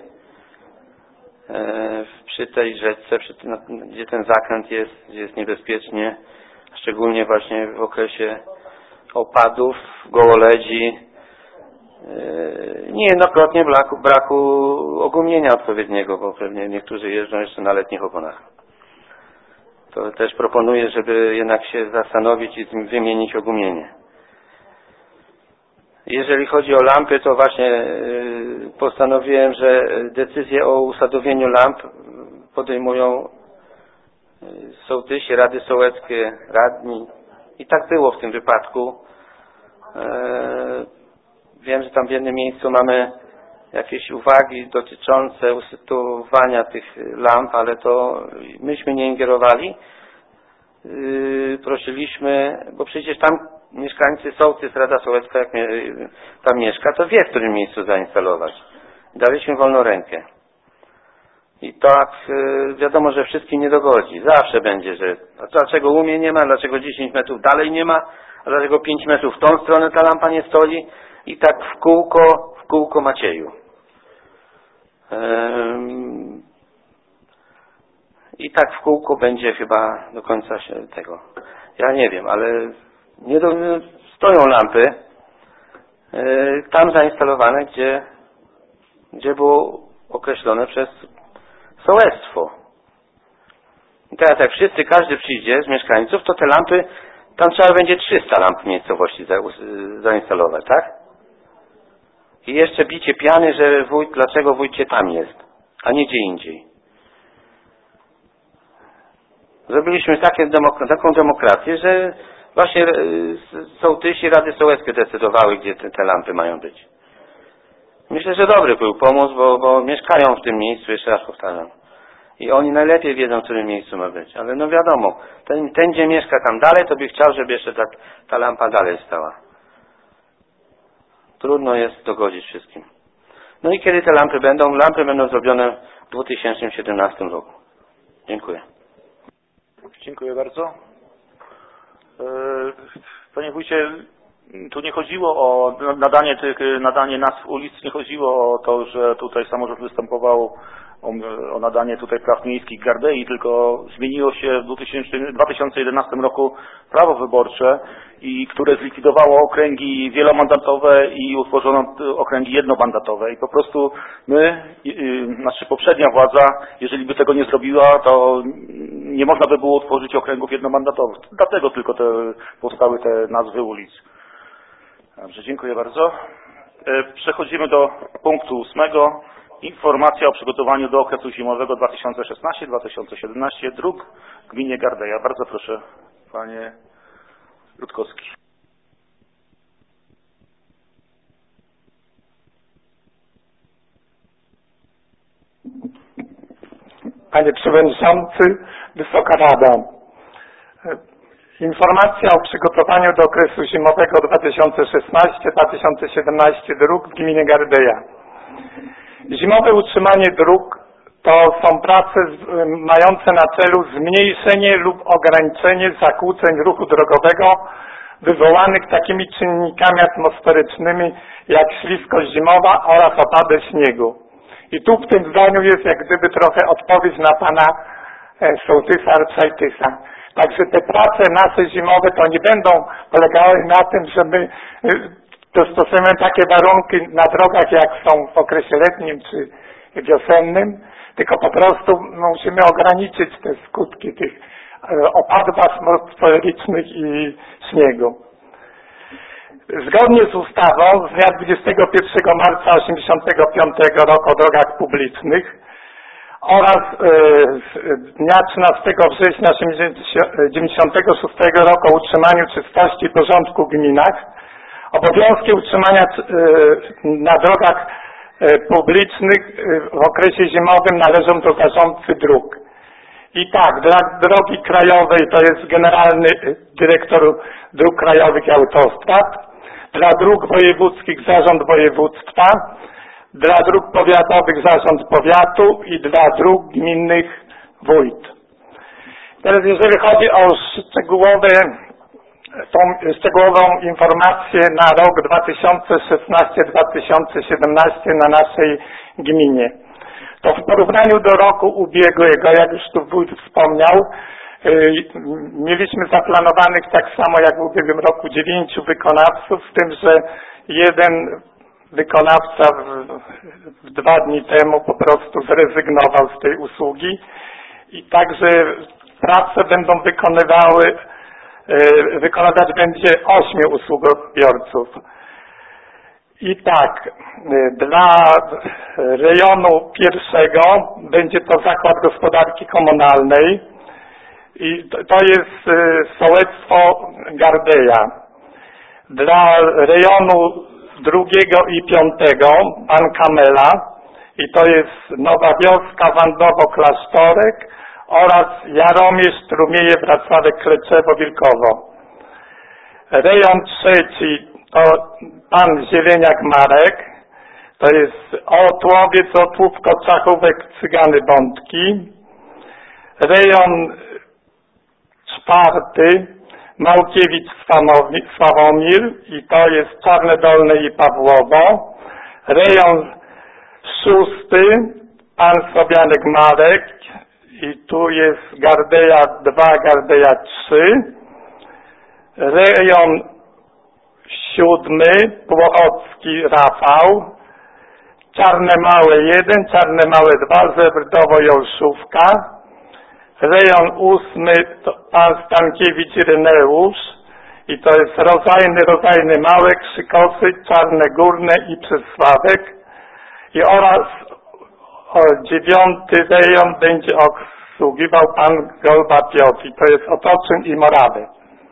przy tej rzece, przy tym, gdzie ten zakręt jest, gdzie jest niebezpiecznie, szczególnie właśnie w okresie opadów, gołoledzi, niejednokrotnie braku, braku ogumienia odpowiedniego, bo pewnie niektórzy jeżdżą jeszcze na letnich oponach. To też proponuję, żeby jednak się zastanowić i wymienić ogumienie. Jeżeli chodzi o lampy, to właśnie postanowiłem, że decyzję o usadowieniu lamp podejmują sołtysi, rady sołeckie, radni. I tak było w tym wypadku. Wiem, że tam w jednym miejscu mamy jakieś uwagi dotyczące usytuowania tych lamp, ale to myśmy nie ingerowali. Prosiliśmy, bo przecież tam mieszkańcy, sołtys, rada sołecka, jak tam mieszka, to wie, w którym miejscu zainstalować. Daliśmy wolną rękę. I tak wiadomo, że wszystkim nie dogodzi. Zawsze będzie, że a dlaczego u mnie nie ma, dlaczego dziesięć metrów dalej nie ma, a dlaczego pięć metrów w tą stronę ta lampa nie stoi. I tak w kółko, w kółko Macieju. Um, I tak w kółko będzie chyba do końca się tego. Ja nie wiem, ale nie do, stoją lampy yy, tam zainstalowane, gdzie, gdzie było określone przez sołectwo. I teraz jak wszyscy, każdy przyjdzie z mieszkańców, to te lampy, tam trzeba będzie trzysta lamp w miejscowości za, zainstalować, tak? I jeszcze bicie piany, że wójt, dlaczego wójcie tam jest, a nie gdzie indziej. Zrobiliśmy takie demok- taką demokrację, że właśnie sołtysi, rady sołeckie decydowały, gdzie te, te lampy mają być. Myślę, że dobry był pomysł, bo, bo mieszkają w tym miejscu, jeszcze raz powtarzam. I oni najlepiej wiedzą, w którym miejscu ma być. Ale no wiadomo, ten, ten gdzie mieszka tam dalej, to by chciał, żeby jeszcze ta, ta lampa dalej stała. Trudno jest dogodzić wszystkim. No i kiedy te lampy będą? Lampy będą zrobione w dwa tysiące siedemnastym roku. Dziękuję. Dziękuję bardzo. Panie wójcie, tu nie chodziło o nadanie tych, nadanie nazw ulic, nie chodziło o to, że tutaj samorząd występował o, o nadanie tutaj praw miejskich Gardei, tylko zmieniło się w dwa tysiące jedenastym roku prawo wyborcze, i które zlikwidowało okręgi wielomandatowe i utworzono okręgi jednomandatowe. I po prostu my, znaczy poprzednia władza, jeżeli by tego nie zrobiła, to nie można by było utworzyć okręgów jednomandatowych. Dlatego tylko te, powstały te nazwy ulic. Dobrze, dziękuję bardzo. Przechodzimy do punktu ósmego. Informacja o przygotowaniu do okresu zimowego dwa tysiące szesnasty dwa tysiące siedemnasty dróg w gminie Gardeja. Bardzo proszę, panie Rutkowski. Panie Przewodniczący, Wysoka Rada. Informacja o przygotowaniu do okresu zimowego dwa tysiące szesnasty dwa tysiące siedemnasty dróg w gminie Gardeja. Zimowe utrzymanie dróg to są prace mające na celu zmniejszenie lub ograniczenie zakłóceń ruchu drogowego wywołanych takimi czynnikami atmosferycznymi jak śliskość zimowa oraz opady śniegu. I tu w tym zdaniu jest jak gdyby trochę odpowiedź na pana e, sołtysa Arczajtysa. Także te prace nasze zimowe to nie będą polegały na tym, że my e, dostosujemy takie warunki na drogach jak są w okresie letnim czy wiosennym, tylko po prostu musimy ograniczyć te skutki tych e, opadów atmosferycznych i śniegu. Zgodnie z ustawą z dnia dwudziestego pierwszego marca tysiąc dziewięćset osiemdziesiątego piątego roku o drogach publicznych oraz z dnia trzynastego września tysiąc dziewięćset dziewięćdziesiątego szóstego roku o utrzymaniu czystości i porządku w gminach, obowiązki utrzymania na drogach publicznych w okresie zimowym należą do zarządcy dróg. I tak, dla drogi krajowej to jest generalny dyrektor dróg krajowych i autostrad, dla dróg wojewódzkich zarząd województwa, dla dróg powiatowych zarząd powiatu i dla dróg gminnych wójt. Teraz jeżeli chodzi o szczegółowe, tą szczegółową informację na rok dwa tysiące szesnasty do dwa tysiące siedemnasty na naszej gminie, to w porównaniu do roku ubiegłego, jak już tu wójt wspomniał, yy, mieliśmy zaplanowanych tak samo jak w ubiegłym roku dziewięciu wykonawców, z tym, że jeden wykonawca w, w dwa dni temu po prostu zrezygnował z tej usługi i także prace będą wykonywały, yy, wykonywać będzie ośmiu usługobiorców. I tak, dla rejonu pierwszego będzie to Zakład Gospodarki Komunalnej i to jest sołectwo Gardeja. Dla rejonu drugiego i piątego Pan Kamela i to jest Nowa Wioska, Wandowo, Klasztorek oraz Jaromierz, Strumieje, Wracławek, Kleczewo, Wilkowo. Rejon trzeci to Pan Zieleniak Marek, to jest Otłowiec, Otłówko, Czachówek, Cygany, Bądki. Rejon czwarty Małkiewicz, Sławomir i to jest Czarne Dolne i Pawłowo. Rejon szósty Pan Sobianek Marek i tu jest Gardeja dwa, Gardeja trzy. Rejon siódmy Płochocki Rafał, Czarne Małe jeden, Czarne Małe dwa, Zebrdowo i Olszówka. Rejon ósmy to Pan Stankiewicz Ireneusz i to jest Rozajny, Rozajny Małe, Krzykosy, Czarne Górne i Przesławek. I oraz o, dziewiąty rejon będzie obsługiwał Pan Golba Piotr i to jest Otoczyn i Morawy.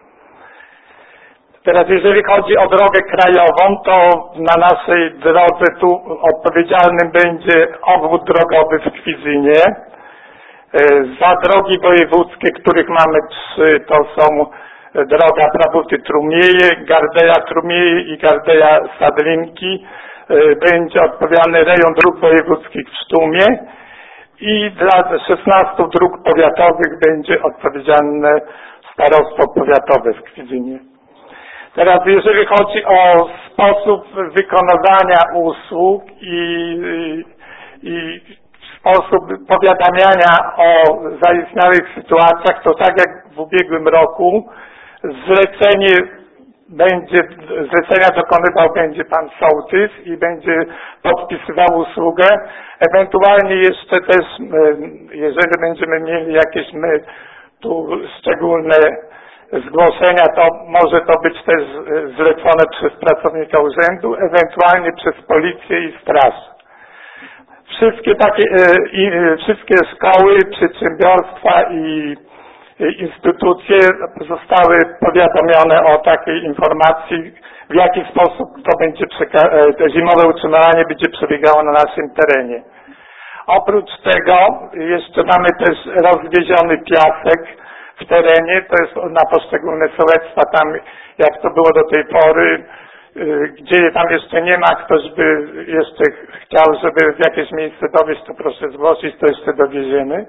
Teraz jeżeli chodzi o drogę krajową, to na naszej drodze tu odpowiedzialnym będzie obwód drogowy w Kwidzynie. Za drogi wojewódzkie, których mamy trzy, to są droga Prabuty-Trumieje, Gardeja-Trumieje i Gardeja-Sadlinki. Będzie odpowiedzialny rejon dróg wojewódzkich w Sztumie i dla szesnastu dróg powiatowych będzie odpowiedzialne starostwo powiatowe w Kwidzynie. Teraz jeżeli chodzi o sposób wykonywania usług i, i, i sposób powiadamiania o zaistniałych sytuacjach, to tak jak w ubiegłym roku zlecenie będzie, zlecenia dokonywał będzie Pan Sołtys i będzie podpisywał usługę. Ewentualnie jeszcze też, jeżeli będziemy mieli jakieś my tu szczególne zgłoszenia, to może to być też zlecone przez pracownika urzędu, ewentualnie przez policję i straż. Wszystkie takie, i, wszystkie szkoły, przedsiębiorstwa i, i instytucje zostały powiadomione o takiej informacji, w jaki sposób to będzie to zimowe utrzymanie będzie przebiegało na naszym terenie. Oprócz tego jeszcze mamy też rozwieziony piasek w terenie, to jest na poszczególne sołectwa, tam jak to było do tej pory, gdzie tam jeszcze nie ma, ktoś by jeszcze chciał, żeby w jakieś miejsce dowieść, to proszę zgłosić, to jeszcze dowieziemy.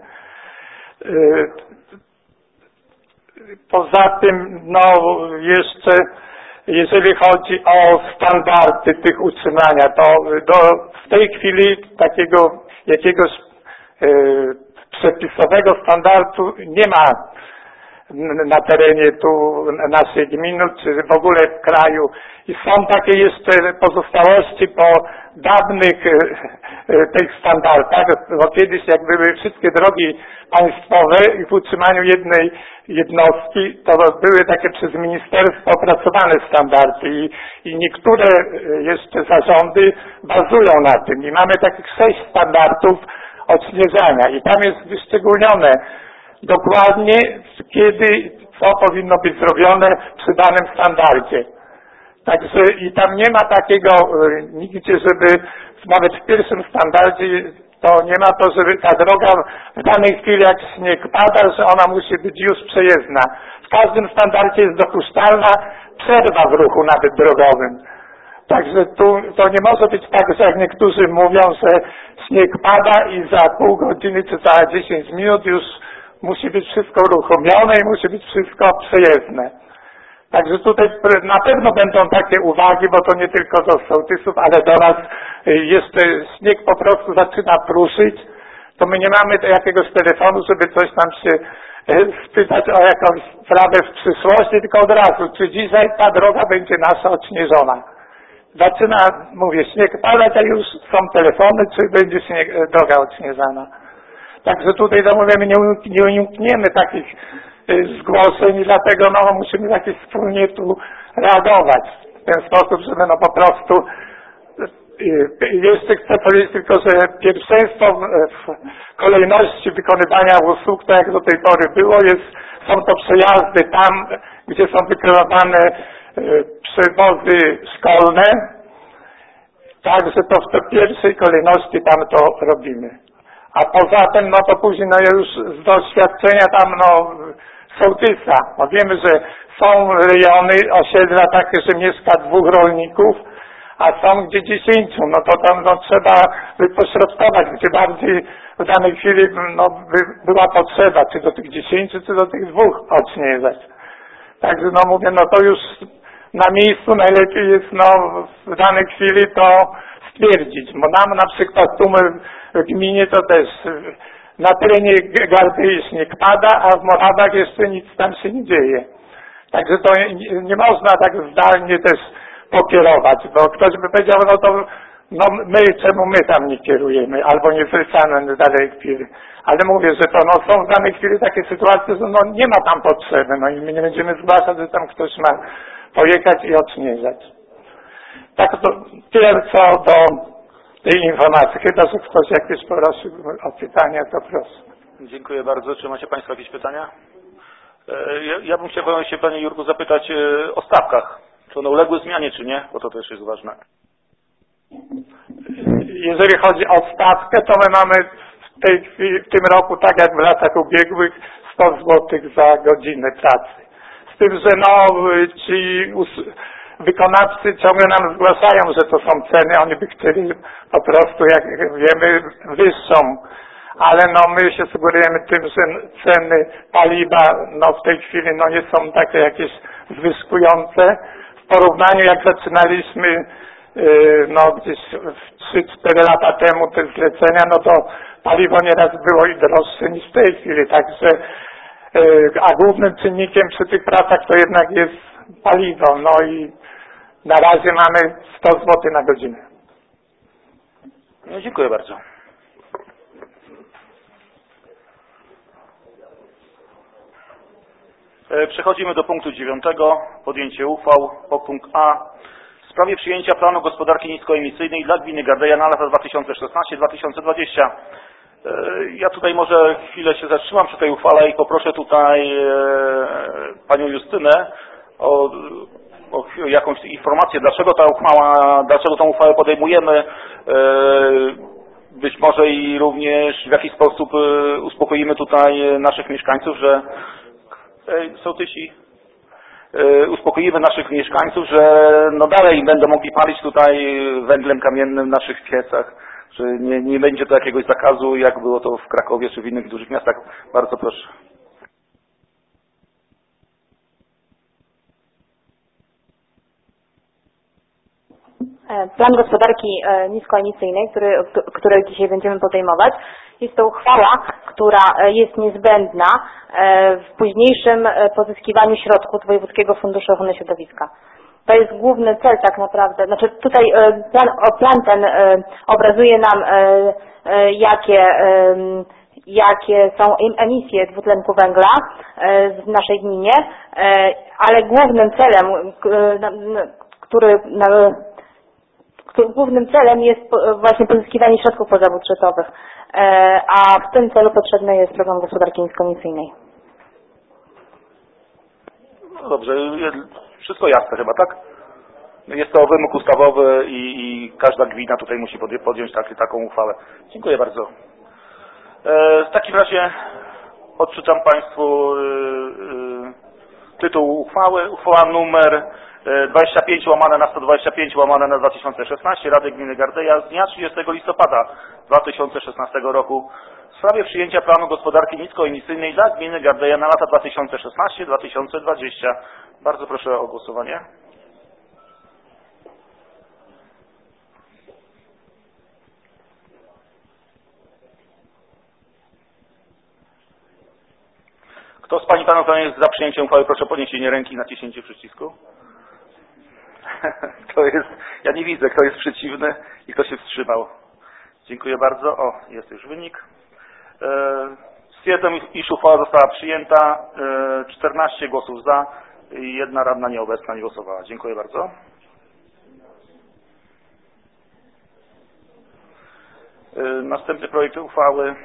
Poza tym, no jeszcze jeżeli chodzi o standardy tych utrzymania, to do, w tej chwili takiego jakiegoś e, przepisowego standardu nie ma na terenie tu naszej gminy, czy w ogóle w kraju. I są takie jeszcze pozostałości po dawnych tych standardach, bo kiedyś jak były wszystkie drogi państwowe i w utrzymaniu jednej jednostki, to były takie przez ministerstwo opracowane standardy i, i niektóre jeszcze zarządy bazują na tym. I mamy takich sześć standardów odśnieżania i tam jest wyszczególnione dokładnie, kiedy, co powinno być zrobione przy danym standardzie. Także i tam nie ma takiego nigdzie, żeby nawet w pierwszym standardzie To nie ma to, żeby ta droga w danej chwili, jak śnieg pada, że ona musi być już przejezdna. W każdym standardzie jest dopuszczalna przerwa w ruchu nawet drogowym. Także tu to nie może być tak, że jak niektórzy mówią, że śnieg pada i za pół godziny czy za dziesięć minut już musi być wszystko uruchomione i musi być wszystko przejezdne. Także tutaj na pewno będą takie uwagi, bo to nie tylko do sołtysów, ale do nas jeszcze śnieg po prostu zaczyna pruszyć, to my nie mamy jakiegoś telefonu, żeby coś tam się spytać o jakąś sprawę w przyszłości, tylko od razu, czy dzisiaj ta droga będzie nasza odśnieżona. Zaczyna, mówię, śnieg padać, a już są telefony, czy będzie śnieg, droga odśnieżana. Także tutaj, to mówię, my nie, nie unikniemy takich zgłoszeń i dlatego no, musimy jakoś wspólnie tu reagować w ten sposób, żeby no po prostu jeszcze chcę powiedzieć tylko, że pierwszeństwo w kolejności wykonywania usług, tak jak do tej pory było, jest, są to przejazdy tam, gdzie są wykonywane przewozy szkolne, także to w pierwszej kolejności tam to robimy. A poza tym, no to później, no już z doświadczenia tam, no sołtysa, no wiemy, że są rejony, osiedla takie, że mieszka dwóch rolników, a są gdzie dziesięciu, no to tam no, trzeba wypośrodkować, gdzie bardziej w danej chwili no, by była potrzeba, czy do tych dziesięciu, czy do tych dwóch odśnieżać. Także no mówię, no to już na miejscu najlepiej jest no w danej chwili to stwierdzić, bo nam na przykład tu my w gminie to też na terenie Gardei śnieg pada, a w Morawach jeszcze nic tam się nie dzieje. Także to nie, nie można tak zdalnie też pokierować, bo ktoś by powiedział, no to no my, czemu my tam nie kierujemy, albo nie zwracamy w danej chwili. Ale mówię, że to no są w danej chwili takie sytuacje, że no nie ma tam potrzeby, no i my nie będziemy zgłaszać, że tam ktoś ma pojechać i odśnieżać. Tak to tyle co do tej informacji. Chyba, że ktoś jakieś prosił o pytania, to proszę. Dziękuję bardzo. Czy macie Państwo jakieś pytania? Ja, ja bym chciał się Panie Jurku zapytać o stawkach. Czy one uległy zmianie, czy nie? Bo to też jest ważne. Jeżeli chodzi o stawkę, to my mamy w tej chwili, w tym roku, tak jak w latach ubiegłych, sto złotych za godzinę pracy. Z tym, że no ci wykonawcy ciągle nam zgłaszają, że to są ceny, oni by chcieli po prostu, jak wiemy, wyższą. Ale no my się sugerujemy tym, że ceny paliwa no w tej chwili no nie są takie jakieś zwyżkujące. W porównaniu jak zaczynaliśmy yy, no gdzieś trzy cztery lata temu te zlecenia, no to paliwo nieraz było i droższe niż w tej chwili. Także yy, a głównym czynnikiem przy tych pracach to jednak jest paliwo. No i na razie mamy sto złotych na godzinę. No, dziękuję bardzo. Przechodzimy do punktu dziewiątego. Podjęcie uchwał. Podpunkt A. W sprawie przyjęcia planu gospodarki niskoemisyjnej dla gminy Gardeja na lata dwa tysiące szesnasty do dwa tysiące dwudziestego. Ja tutaj może chwilę się zatrzymam przy tej uchwale i poproszę tutaj panią Justynę o, o jakąś informację, dlaczego ta uchwała, dlaczego tą uchwałę podejmujemy. Być może i również w jakiś sposób uspokoimy tutaj naszych mieszkańców, że sołtysi, uspokoimy naszych mieszkańców, że no dalej będą mogli palić tutaj węglem kamiennym w naszych piecach, że nie, nie będzie to jakiegoś zakazu, jak było to w Krakowie czy w innych dużych miastach. Bardzo proszę. Plan gospodarki niskoemisyjnej, który, który dzisiaj będziemy podejmować, jest to uchwała, która jest niezbędna w późniejszym pozyskiwaniu środków Wojewódzkiego Funduszu Ochrony Środowiska. To jest główny cel tak naprawdę. Znaczy tutaj plan, plan ten obrazuje nam, jakie, jakie są emisje dwutlenku węgla w naszej gminie, ale głównym celem, który Głównym celem jest właśnie pozyskiwanie środków pozabudżetowych, a w tym celu potrzebny jest program gospodarki niskoemisyjnej. No dobrze, wszystko jasne chyba, tak? jest to wymóg ustawowy i, i każda gmina tutaj musi podjąć taki, taką uchwałę. Dziękuję bardzo. W takim razie odczytam Państwu tytuł uchwały. Uchwała numer dwadzieścia pięć łamane na sto dwadzieścia pięć łamane na dwa tysiące szesnaście Rady Gminy Gardeja z dnia trzydziestego listopada dwa tysiące szesnastego roku w sprawie przyjęcia planu gospodarki niskoemisyjnej dla Gminy Gardeja na lata dwa tysiące szesnasty do dwa tysiące dwudziestego. Bardzo proszę o głosowanie. Kto z Pań i Panów jest za przyjęciem uchwały, proszę o podniesienie ręki i naciśnięcie przycisku. Kto jest, ja nie widzę, kto jest przeciwny i kto się wstrzymał. Dziękuję bardzo. O, jest już wynik. Stwierdzam, iż uchwała została przyjęta. czternaście głosów za i jedna radna nieobecna nie głosowała. Dziękuję bardzo. Następny projekt uchwały.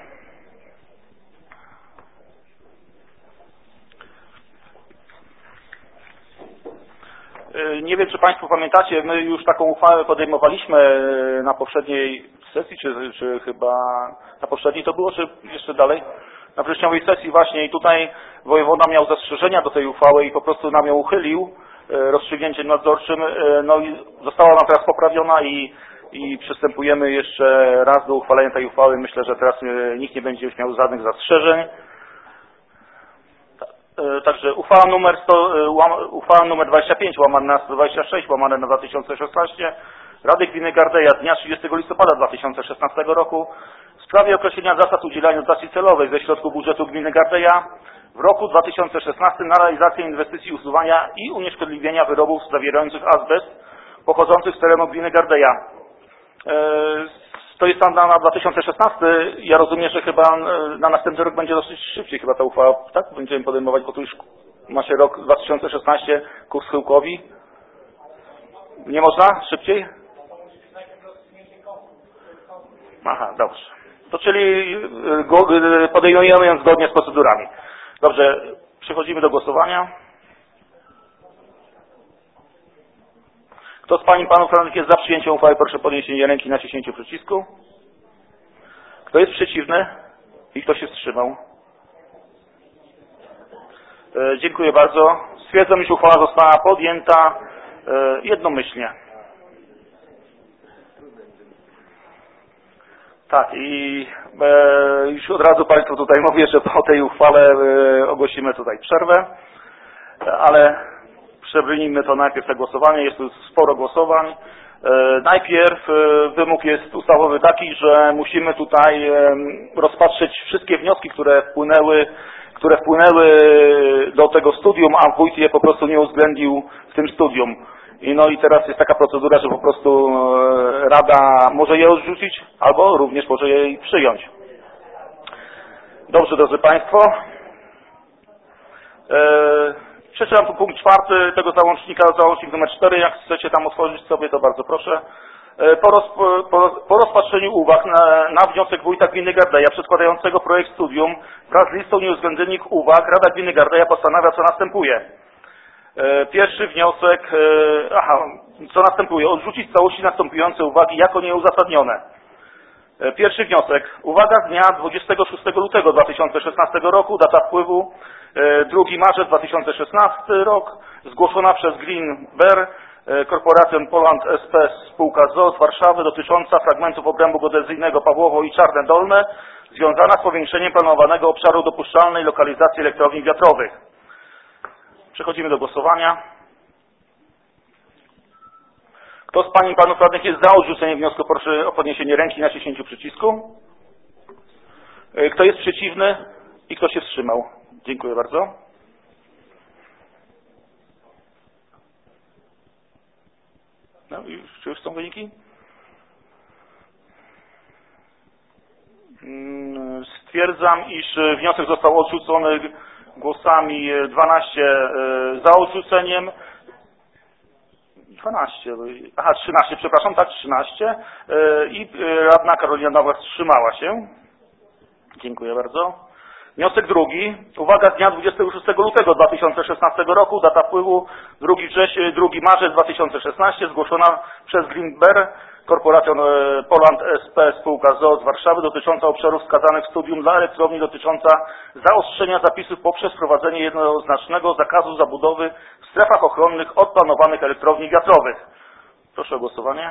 Nie wiem, czy Państwo pamiętacie, my już taką uchwałę podejmowaliśmy na poprzedniej sesji, czy, czy chyba na poprzedniej to było, czy jeszcze dalej? Na wrześniowej sesji właśnie i tutaj wojewoda miał zastrzeżenia do tej uchwały i po prostu nam ją uchylił rozstrzygnięciem nadzorczym, no i została ona teraz poprawiona i, i przystępujemy jeszcze raz do uchwalenia tej uchwały. Myślę, że teraz nikt nie będzie już miał żadnych zastrzeżeń. Także uchwała numer, sto, uchwała numer dwadzieścia pięć łamane na sto dwadzieścia sześć łamane na dwa tysiące szesnaście Rady Gminy Gardeja z dnia trzydziestego listopada dwa tysiące szesnastego roku w sprawie określenia zasad udzielania dotacji celowej ze środków budżetu Gminy Gardeja w roku dwa tysiące szesnastym na realizację inwestycji usuwania i unieszkodliwienia wyrobów zawierających azbest pochodzących z terenu Gminy Gardeja. To jest tam na, na dwa tysiące szesnasty. Ja rozumiem, że chyba na następny rok będzie dosyć szybciej chyba ta uchwała, tak? Będziemy podejmować, bo tu już ma się rok dwa tysiące szesnasty ku schyłkowi. Nie można? Szybciej? Aha, dobrze. To czyli podejmujemy ją zgodnie z procedurami. Dobrze, przechodzimy do głosowania. Kto z Pań i Panów radnych jest za przyjęciem uchwały, proszę podniesienie ręki i naciśnięcie przycisku. Kto jest przeciwny i kto się wstrzymał? E, dziękuję bardzo. Stwierdzam, iż uchwała została podjęta e, jednomyślnie. Tak, i e, już od razu Państwu tutaj mówię, że po tej uchwale e, ogłosimy tutaj przerwę, ale przebrnijmy to najpierw te głosowanie, jest tu sporo głosowań. E, najpierw e, wymóg jest ustawowy taki, że musimy tutaj e, rozpatrzeć wszystkie wnioski, które wpłynęły, które wpłynęły do tego studium, a wójt je po prostu nie uwzględnił w tym studium. I no i teraz jest taka procedura, że po prostu e, Rada może je odrzucić, albo również może je przyjąć. Dobrze, drodzy Państwo. E, Przeczytam tu punkt czwarty tego załącznika, załącznik numer cztery. Jak chcecie tam otworzyć sobie, to bardzo proszę. Po, roz, po, po rozpatrzeniu uwag na, na wniosek wójta gminy Gardeja przedkładającego projekt studium wraz z listą nieuwzględnionych uwag, Rada Gminy Gardeja postanawia, co następuje. Pierwszy wniosek, aha, co następuje? Odrzucić w całości następujące uwagi jako nieuzasadnione. Pierwszy wniosek. Uwaga z dnia dwudziestego szóstego lutego dwa tysiące szesnastego roku, data wpływu drugi marzec dwa tysiące szesnasty rok, zgłoszona przez Green Bear, korporację Poland S P spółka z o o z Warszawy, dotycząca fragmentów obrębu geodezyjnego Pawłowo i Czarne Dolne, związana z powiększeniem planowanego obszaru dopuszczalnej lokalizacji elektrowni wiatrowych. Przechodzimy do głosowania. Kto z Pań i Panów radnych jest za odrzuceniem wniosku, proszę o podniesienie ręki i naciśnięciu przycisku. Kto jest przeciwny i kto się wstrzymał? Dziękuję bardzo. No, już, czy już są wyniki? Stwierdzam, iż wniosek został odrzucony głosami dwanaście za odrzuceniem. dwanaście, aha, trzynaście, przepraszam, tak, trzynaście i radna Karolina Nowak wstrzymała się. Dziękuję bardzo. Wniosek drugi. Uwaga, z dnia dwudziestego szóstego lutego dwa tysiące szesnastego roku, data wpływu drugi marzec dwa tysiące szesnasty, zgłoszona przez Greenberg, Korporacja Poland S P, spółka z o o z Warszawy, dotycząca obszarów wskazanych w studium dla elektrowni, dotycząca zaostrzenia zapisów poprzez wprowadzenie jednoznacznego zakazu zabudowy w strefach ochronnych od planowanych elektrowni wiatrowych. Proszę o głosowanie.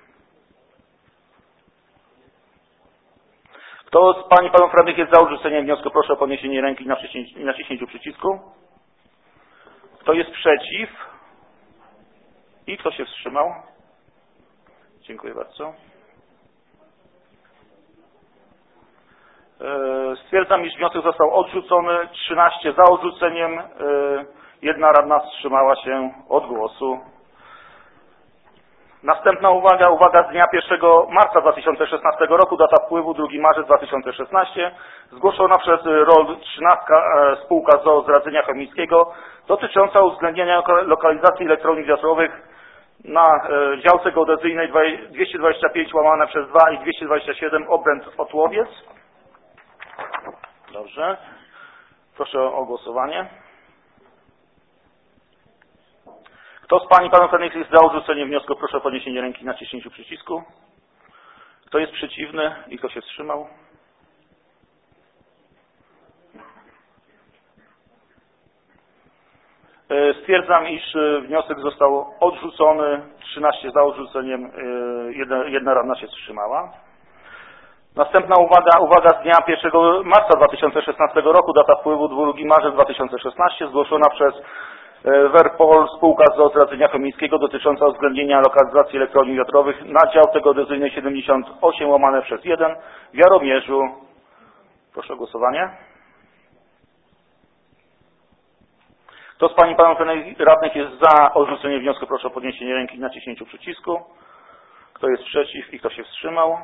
Kto z Pań i Panów Radnych jest za odrzuceniem wniosku? Proszę o podniesienie ręki i naciśnięciu przycisku. Kto jest przeciw? I kto się wstrzymał? Dziękuję bardzo. Stwierdzam, iż wniosek został odrzucony. trzynaście za odrzuceniem. Jedna radna wstrzymała się od głosu. Następna uwaga, uwaga z dnia pierwszego marca dwa tysiące szesnastego roku, data wpływu drugi marzec dwa tysiące szesnasty, zgłoszona przez R O L trzynaście, spółka z o o z Radzenia Chemińskiego, dotycząca uwzględnienia lokalizacji elektrowni wiatrowych na działce geodezyjnej dwieście dwadzieścia pięć łamane przez dwa i dwieście dwadzieścia siedem obręb Otłowiec. Dobrze. Proszę o głosowanie. Kto z Pań i Panów Radnych jest za odrzuceniem wniosku? Proszę o podniesienie ręki i naciśnięciu przycisku. Kto jest przeciwny i kto się wstrzymał? Stwierdzam, iż wniosek został odrzucony. trzynaście za odrzuceniem, jedna, jedna radna się wstrzymała. Następna uwaga, uwaga z dnia pierwszego marca dwa tysiące szesnastego roku, data wpływu drugi marzec dwa tysiące szesnasty, zgłoszona przez Werpol, spółka z o o z Radzenia Chemińskiego, dotycząca uwzględnienia lokalizacji elektrowni wiatrowych na działce geodezyjnej siedemdziesiąt osiem łamane przez jeden w Jaromierzu. Proszę o głosowanie. Kto z Pań i Panów Radnych jest za odrzuceniem wniosku? Proszę o podniesienie ręki i naciśnięciu przycisku. Kto jest przeciw i kto się wstrzymał?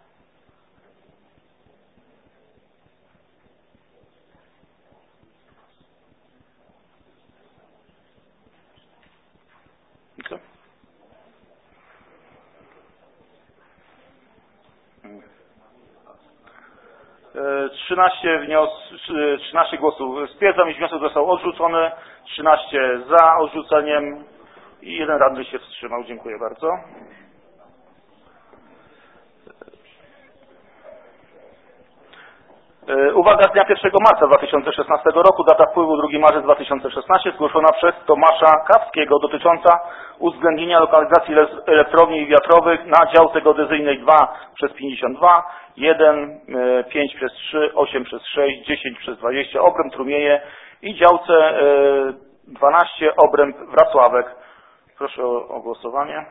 trzynaście, wnios, trzynaście głosów. Stwierdzam, iż wniosek został odrzucony. trzynaście za odrzuceniem i jeden radny się wstrzymał. Dziękuję bardzo. Uwaga z dnia pierwszego marca dwa tysiące szesnastego roku, data wpływu drugi marzec dwa tysiące szesnasty, zgłoszona przez Tomasza Kawskiego, dotycząca uwzględnienia lokalizacji elektrowni wiatrowych na działce geodezyjnej dwa przez pięćdziesiąt dwa, jeden, pięć przez trzy, osiem przez sześć, dziesięć przez dwadzieścia, obręb Trumieje i działce dwanaście, obręb Wracławek. Proszę o, o głosowanie.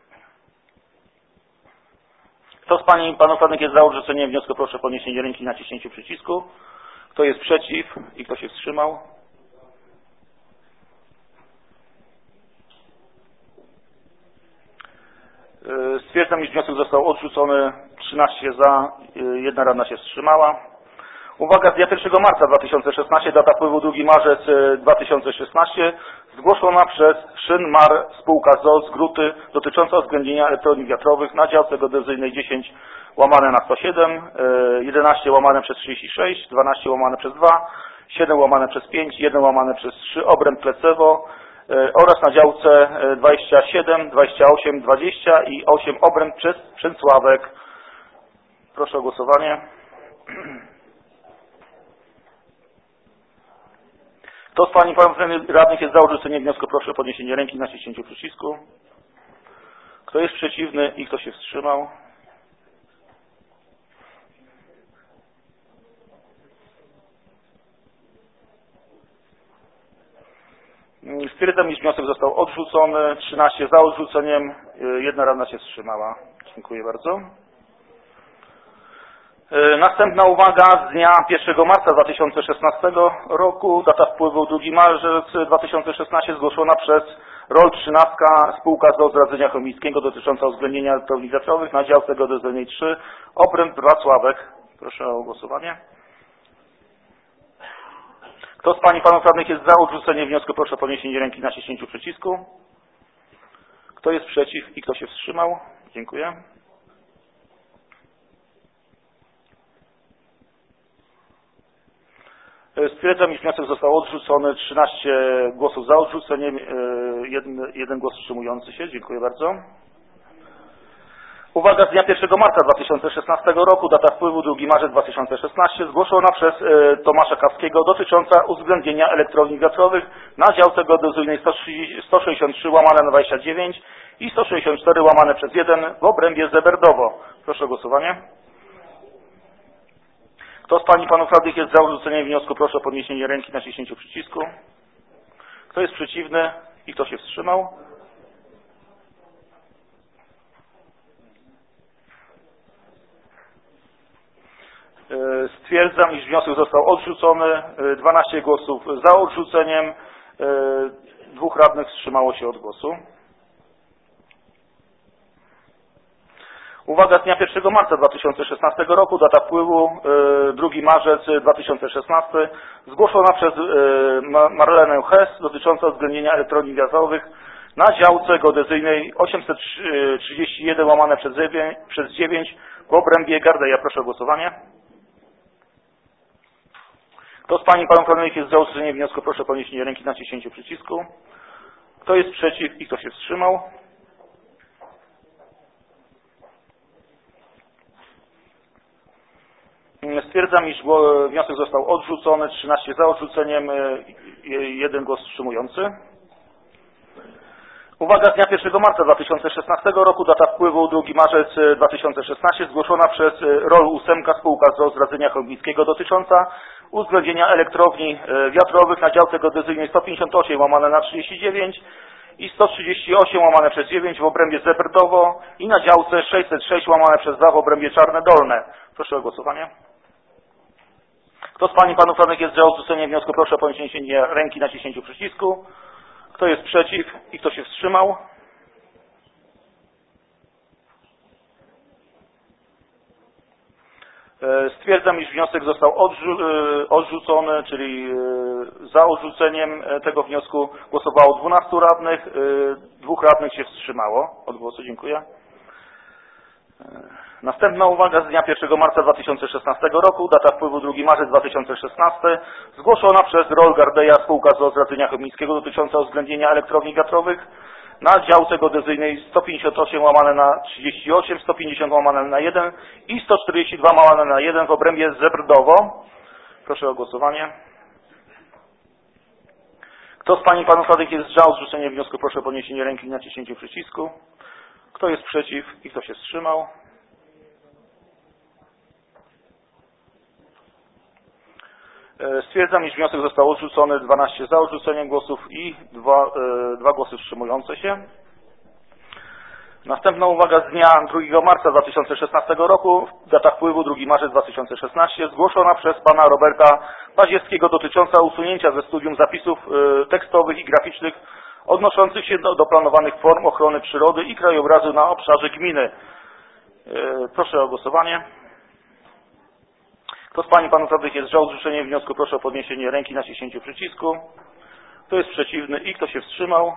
Kto z Pań i Panów Radnych jest za odrzuceniem wniosku? Proszę o podniesienie ręki i naciśnięciu przycisku. Kto jest przeciw i kto się wstrzymał? Stwierdzam, iż wniosek został odrzucony. trzynaście za, jedna radna się wstrzymała. Uwaga z dnia pierwszego marca dwa tysiące szesnastego, data wpływu drugi marzec dwa tysiące szesnasty, zgłoszona przez Szynmar, spółka z o o z Gruty, dotycząca uwzględnienia elektrowni wiatrowych na działce geodezyjnej dziesięć łamane na sto siedem, jedenaście łamane przez trzydzieści sześć, dwanaście łamane przez dwa, siedem łamane przez pięć, jeden łamane przez trzy, obręb Plecewo oraz na działce dwadzieścia siedem, dwadzieścia osiem, dwadzieścia i osiem, obręb przez Przęsławek. Proszę o głosowanie. Kto z Pań i Panów Radnych jest za odrzuceniem wniosku? Proszę o podniesienie ręki i naciśnięciu przycisku. Kto jest przeciwny i kto się wstrzymał? Stwierdzam, iż wniosek został odrzucony. trzynaście za odrzuceniem, jedna radna się wstrzymała. Dziękuję bardzo. Następna uwaga z dnia pierwszego marca dwa tysiące szesnastego roku, data wpływu drugi marzec dwa tysiące szesnasty, zgłoszona przez R O L trzynaście, spółka z o o z Radzenia Chemińskiego, dotycząca uwzględnienia elektrowni wiatrowych na działce geodezyjnej trzy, obręb Wracławek. Proszę o głosowanie. Kto z Pań i Panów Radnych jest za odrzuceniem wniosku? Proszę o podniesienie ręki i naciśnięciu przycisku. Kto jest przeciw i kto się wstrzymał? Dziękuję. Stwierdzam, iż wniosek został odrzucony. trzynaście głosów za odrzuceniem, jeden, jeden głos wstrzymujący się. Dziękuję bardzo. Uwaga, z dnia pierwszego marca dwa tysiące szesnastego roku, data wpływu drugi marzec dwa tysiące szesnasty, zgłoszona przez e, Tomasza Kawskiego dotycząca uwzględnienia elektrowni wiatrowych na działce geodezyjnej sto sześćdziesiąt trzy łamane na dwadzieścia dziewięć i sto sześćdziesiąt cztery łamane przez jeden w obrębie Zeberdowo. Proszę o głosowanie. Kto z Pań i Panów Radnych jest za odrzuceniem wniosku? Proszę o podniesienie ręki, naciśnięciu przycisku. Kto jest przeciwny i kto się wstrzymał? Stwierdzam, iż wniosek został odrzucony. dwanaście głosów za odrzuceniem, dwóch radnych wstrzymało się od głosu. Uwaga, z dnia pierwszego marca dwa tysiące szesnastego roku, data wpływu drugi marzec dwa tysiące szesnasty, zgłoszona przez Marlenę Hess dotycząca uwzględnienia elektrowni wiatrowych na działce geodezyjnej osiemset trzydzieści jeden łamane przez dziewięć w obrębie Gardeja. Proszę o głosowanie. Kto z Pań i Panów Radnych jest za odrzuceniem wniosku? Proszę o podniesienie ręki, naciśnięciu przycisku. Kto jest przeciw i kto się wstrzymał? Stwierdzam, iż wniosek został odrzucony. trzynaście za odrzuceniem, jeden głos wstrzymujący. Uwaga, z dnia pierwszego marca dwa tysiące szesnastego roku, data wpływu drugi marzec dwa tysiące szesnasty, zgłoszona przez R O L ósem spółka z rozradzenia chojnickiego dotycząca uwzględnienia elektrowni wiatrowych na działce geodezyjnej sto pięćdziesiąt osiem łamane na trzydzieści dziewięć i sto trzydzieści osiem łamane przez dziewięć w obrębie Zeberdowo i na działce sześćset sześć łamane przez dwa w obrębie Czarne Dolne. Proszę o głosowanie. Kto z Pań i Panów Radnych jest za odrzuceniem wniosku? Proszę o podniesienie ręki, naciśnięciu przycisku. Kto jest przeciw i kto się wstrzymał? Stwierdzam, iż wniosek został odrzu odrzucony, czyli za odrzuceniem tego wniosku głosowało dwunastu radnych, dwóch radnych się wstrzymało od głosu. Dziękuję. Następna uwaga, z dnia pierwszego marca dwa tysiące szesnastego roku, data wpływu drugi marzec dwa tysiące szesnasty, zgłoszona przez R O L Gardeja spółka z rozradzenia chojnickiego dotycząca uwzględnienia elektrowni wiatrowych na działce geodezyjnej sto pięćdziesiąt osiem łamane na trzydzieści osiem, sto pięćdziesiąt łamane na jeden i sto czterdzieści dwa łamane na jeden w obrębie Zebrdowo. Proszę o głosowanie. Kto z Pań i Panów Radnych jest za odrzuceniem wniosku? Proszę o podniesienie ręki i naciśnięciu przycisku. Kto jest przeciw i kto się wstrzymał? Stwierdzam, iż wniosek został odrzucony. dwanaście za odrzuceniem głosów i dwa, dwa głosy wstrzymujące się. Następna uwaga, z dnia drugiego marca dwa tysiące szesnastego roku, data wpływu drugi marzec dwa tysiące szesnasty, zgłoszona przez Pana Roberta Paziewskiego dotycząca usunięcia ze studium zapisów tekstowych i graficznych odnoszących się do, do planowanych form ochrony przyrody i krajobrazu na obszarze gminy. Proszę o głosowanie. Kto z Pań i Panów Radnych jest za odrzuceniem wniosku? Proszę o podniesienie ręki, naciśnięciu przycisku. Kto jest przeciwny i kto się wstrzymał?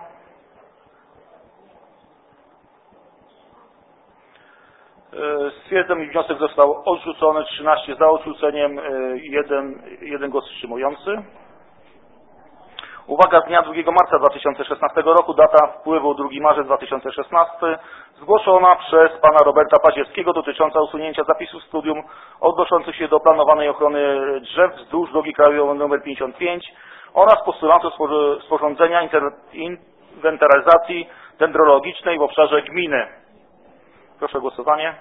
Stwierdzam, iż wniosek został odrzucony. trzynaście za odrzuceniem, jeden, jeden głos wstrzymujący. Uwaga, z dnia drugiego marca dwa tysiące szesnastego roku, data wpływu drugi marzec dwa tysiące szesnasty, zgłoszona przez Pana Roberta Paziewskiego dotycząca usunięcia zapisów studium odnoszących się do planowanej ochrony drzew wzdłuż drogi krajowej nr pięćdziesiąt pięć oraz postulatów sporządzenia inwentaryzacji dendrologicznej w obszarze gminy. Proszę o głosowanie.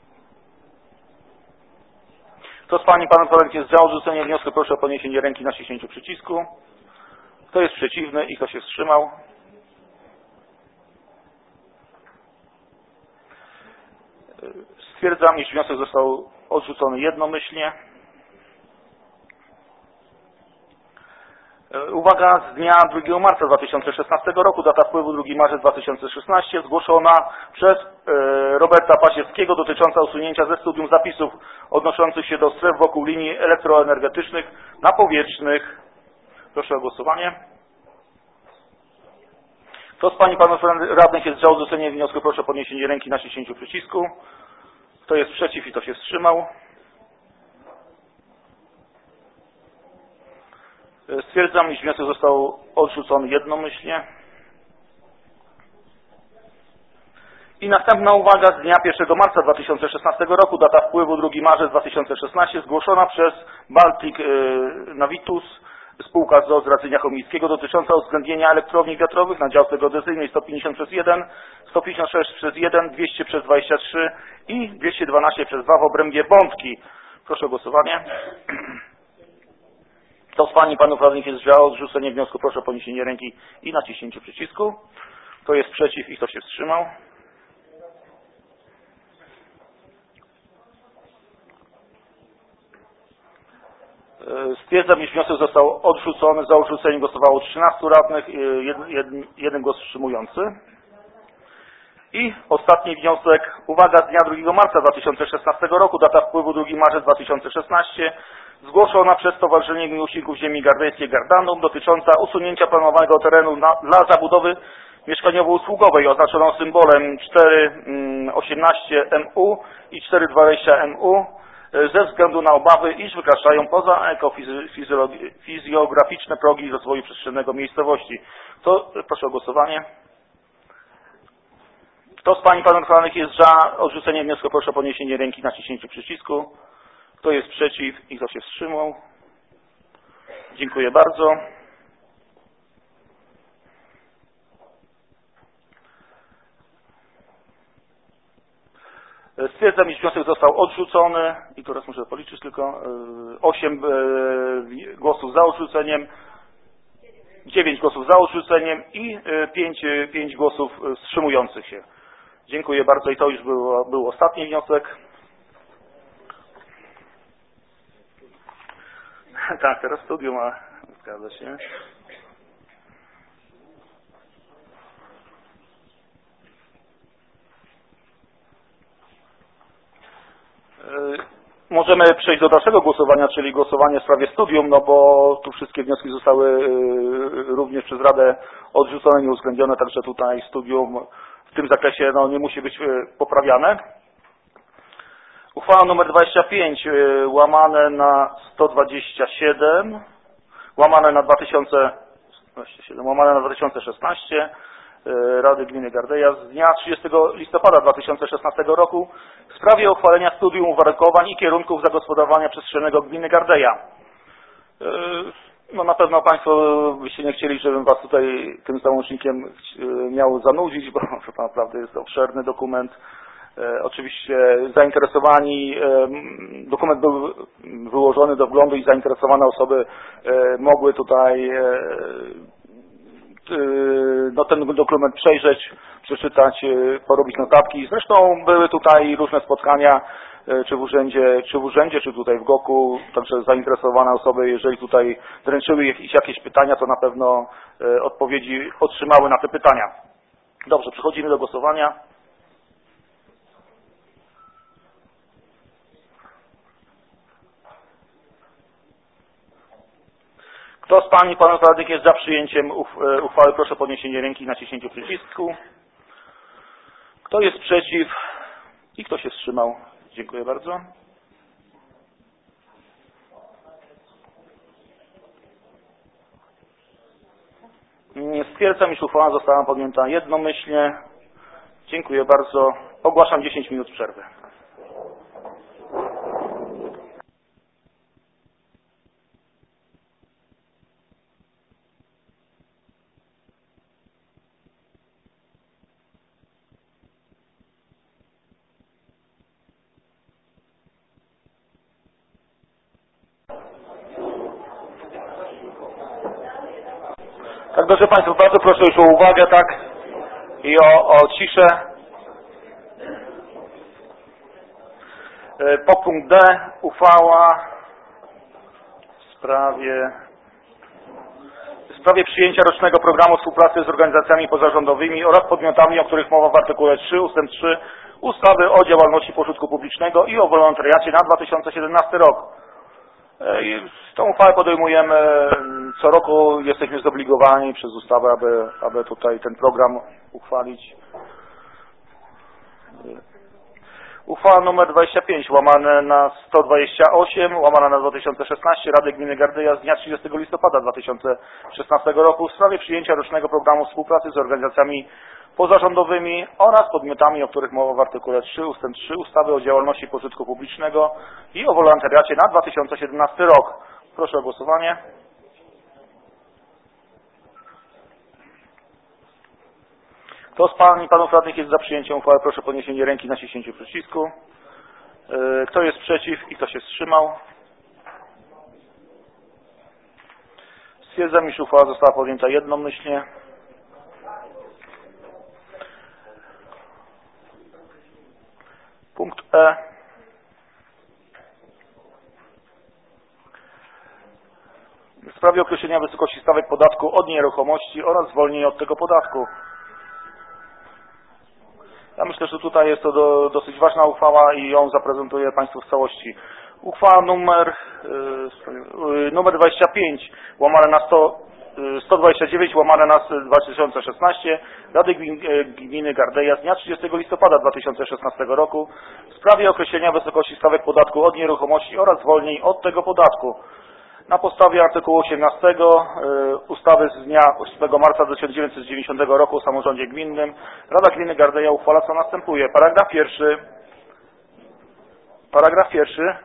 Kto z Pań i Panów Radnych jest za odrzuceniem wniosku? Proszę o podniesienie ręki, naciśnięciu przycisku. Kto jest przeciwny i kto się wstrzymał? Stwierdzam, iż wniosek został odrzucony jednomyślnie. Uwaga, z dnia drugiego marca dwa tysiące szesnastego roku, data wpływu drugi marzec dwa tysiące szesnasty, zgłoszona przez Roberta Pasiewskiego dotycząca usunięcia ze studium zapisów odnoszących się do stref wokół linii elektroenergetycznych napowietrznych. Proszę o głosowanie. Kto z Pań i Panów Radnych jest za odrzuceniem wniosku? Proszę o podniesienie ręki, naciśnięciu przycisku. Kto jest przeciw i kto się wstrzymał? Stwierdzam, iż wniosek został odrzucony jednomyślnie. I następna uwaga z dnia pierwszego marca dwa tysiące szesnastego roku, data wpływu drugi marzec dwa tysiące szesnasty, zgłoszona przez Baltic Navitus, spółka z o z Radzynia Chomickiego, dotycząca uwzględnienia elektrowni wiatrowych na działce geodezyjnej sto pięćdziesiąt przez jeden, sto pięćdziesiąt sześć przez jeden, dwieście przez dwadzieścia trzy i dwieście dwanaście przez dwa w obrębie Bątki. Proszę o głosowanie. Kto z Pań i Panów Radnych jest za odrzuceniem wniosku, proszę o podniesienie ręki i naciśnięcie przycisku. Kto jest przeciw i kto się wstrzymał? Stwierdzam, iż wniosek został odrzucony. Za odrzuceniem głosowało trzynastu radnych, jeden, jeden, jeden głos wstrzymujący. I ostatni wniosek, uwaga, z dnia drugiego marca dwa tysiące szesnastego roku, data wpływu drugi marzec dwa tysiące szesnasty, zgłoszona przez Stowarzyszenie Miłośników Ziemi Gardejskiej Gardanum, dotycząca usunięcia planowanego terenu na, dla zabudowy mieszkaniowo-usługowej oznaczoną symbolem cztery osiemnaście M U i cztery dwadzieścia M U ze względu na obawy, iż wykraczają poza ekofizjograficzne progi rozwoju przestrzennego miejscowości. To proszę o głosowanie. Kto z Pań i Panów Radnych jest za odrzuceniem wniosku, proszę o podniesienie ręki i naciśnięcie przycisku. Kto jest przeciw i kto się wstrzymał? Dziękuję bardzo. Stwierdzam, iż wniosek został odrzucony i teraz muszę policzyć tylko osiem głosów za odrzuceniem, dziewięć głosów za odrzuceniem i pięć głosów wstrzymujących się. Dziękuję bardzo i to już był, był ostatni wniosek. Tak, teraz studium, a zgadza się. Możemy przejść do dalszego głosowania, czyli głosowanie w sprawie studium, no bo tu wszystkie wnioski zostały również przez Radę odrzucone, nieuwzględnione, także tutaj studium w tym zakresie no, nie musi być poprawiane. Uchwała nr dwadzieścia pięć łamane na sto dwadzieścia siedem łamane na dwa tysiące dwadzieścia siedem łamane na dwa tysiące szesnaście Rady Gminy Gardeja z dnia trzydziestego listopada dwa tysiące szesnastego roku w sprawie uchwalenia studium uwarunkowań i kierunków zagospodarowania przestrzennego Gminy Gardeja. No na pewno Państwo byście nie chcieli, żebym Was tutaj tym załącznikiem miał zanudzić, bo to naprawdę jest obszerny dokument. E, oczywiście zainteresowani, e, dokument był wyłożony do wglądu i zainteresowane osoby e, mogły tutaj e, e, no, ten dokument przejrzeć, przeczytać, e, porobić notatki. Zresztą były tutaj różne spotkania, e, czy w urzędzie, czy w urzędzie, czy tutaj w GOK-u, także zainteresowane osoby, jeżeli tutaj dręczyły jakieś, jakieś pytania, to na pewno e, odpowiedzi otrzymały na te pytania. Dobrze, przechodzimy do głosowania. Kto z Pań i Panów Radnych jest za przyjęciem uchwały, proszę o podniesienie ręki i naciśnięcie przycisku. Kto jest przeciw i kto się wstrzymał? Dziękuję bardzo. Stwierdzam, iż uchwała została podjęta jednomyślnie. Dziękuję bardzo. Ogłaszam dziesięć minut przerwy. Tak, proszę Państwa, bardzo proszę już o uwagę, tak, i o, o ciszę. Podpunkt D, uchwała w sprawie, w sprawie przyjęcia rocznego programu współpracy z organizacjami pozarządowymi oraz podmiotami, o których mowa w artykule trzy ustęp trzy ustawy o działalności pożytku publicznego i o wolontariacie na dwa tysiące siedemnasty rok. I tą uchwałę podejmujemy co roku, jesteśmy zobligowani przez ustawę, aby, aby tutaj ten program uchwalić. Uchwała nr dwadzieścia pięć łamane na sto dwadzieścia osiem łamane na dwa tysiące szesnaście Rady Gminy Gardeja z dnia trzydziestego listopada dwa tysiące szesnastego roku w sprawie przyjęcia rocznego programu współpracy z organizacjami pozarządowymi oraz podmiotami, o których mowa w artykule trzy ustęp trzy ustawy o działalności pożytku publicznego i o wolontariacie na dwa tysiące siedemnasty rok. Proszę o głosowanie. Kto z pań i panów radnych jest za przyjęciem uchwały? Proszę o podniesienie ręki, naciśnięcie przycisku. Kto jest przeciw i kto się wstrzymał? Stwierdzam, iż uchwała została podjęta jednomyślnie. Punkt E. W sprawie określenia wysokości stawek podatku od nieruchomości oraz zwolnienia od tego podatku. Ja myślę, że tutaj jest to do, dosyć ważna uchwała i ją zaprezentuję Państwu w całości. Uchwała numer, yy, numer dwadzieścia pięć łamane na sto, yy, sto dwadzieścia dziewięć łamane na dwa tysiące szesnaście Rady Gminy Gardeja z dnia trzydziestego listopada dwa tysiące szesnastego roku w sprawie określenia wysokości stawek podatku od nieruchomości oraz zwolnień od tego podatku. Na podstawie artykułu osiemnastego ustawy z dnia ósmego marca tysiąc dziewięćset dziewięćdziesiątego roku o samorządzie gminnym Rada Gminy Gardeja uchwala, co następuje. Paragraf pierwszy. Paragraf pierwszy.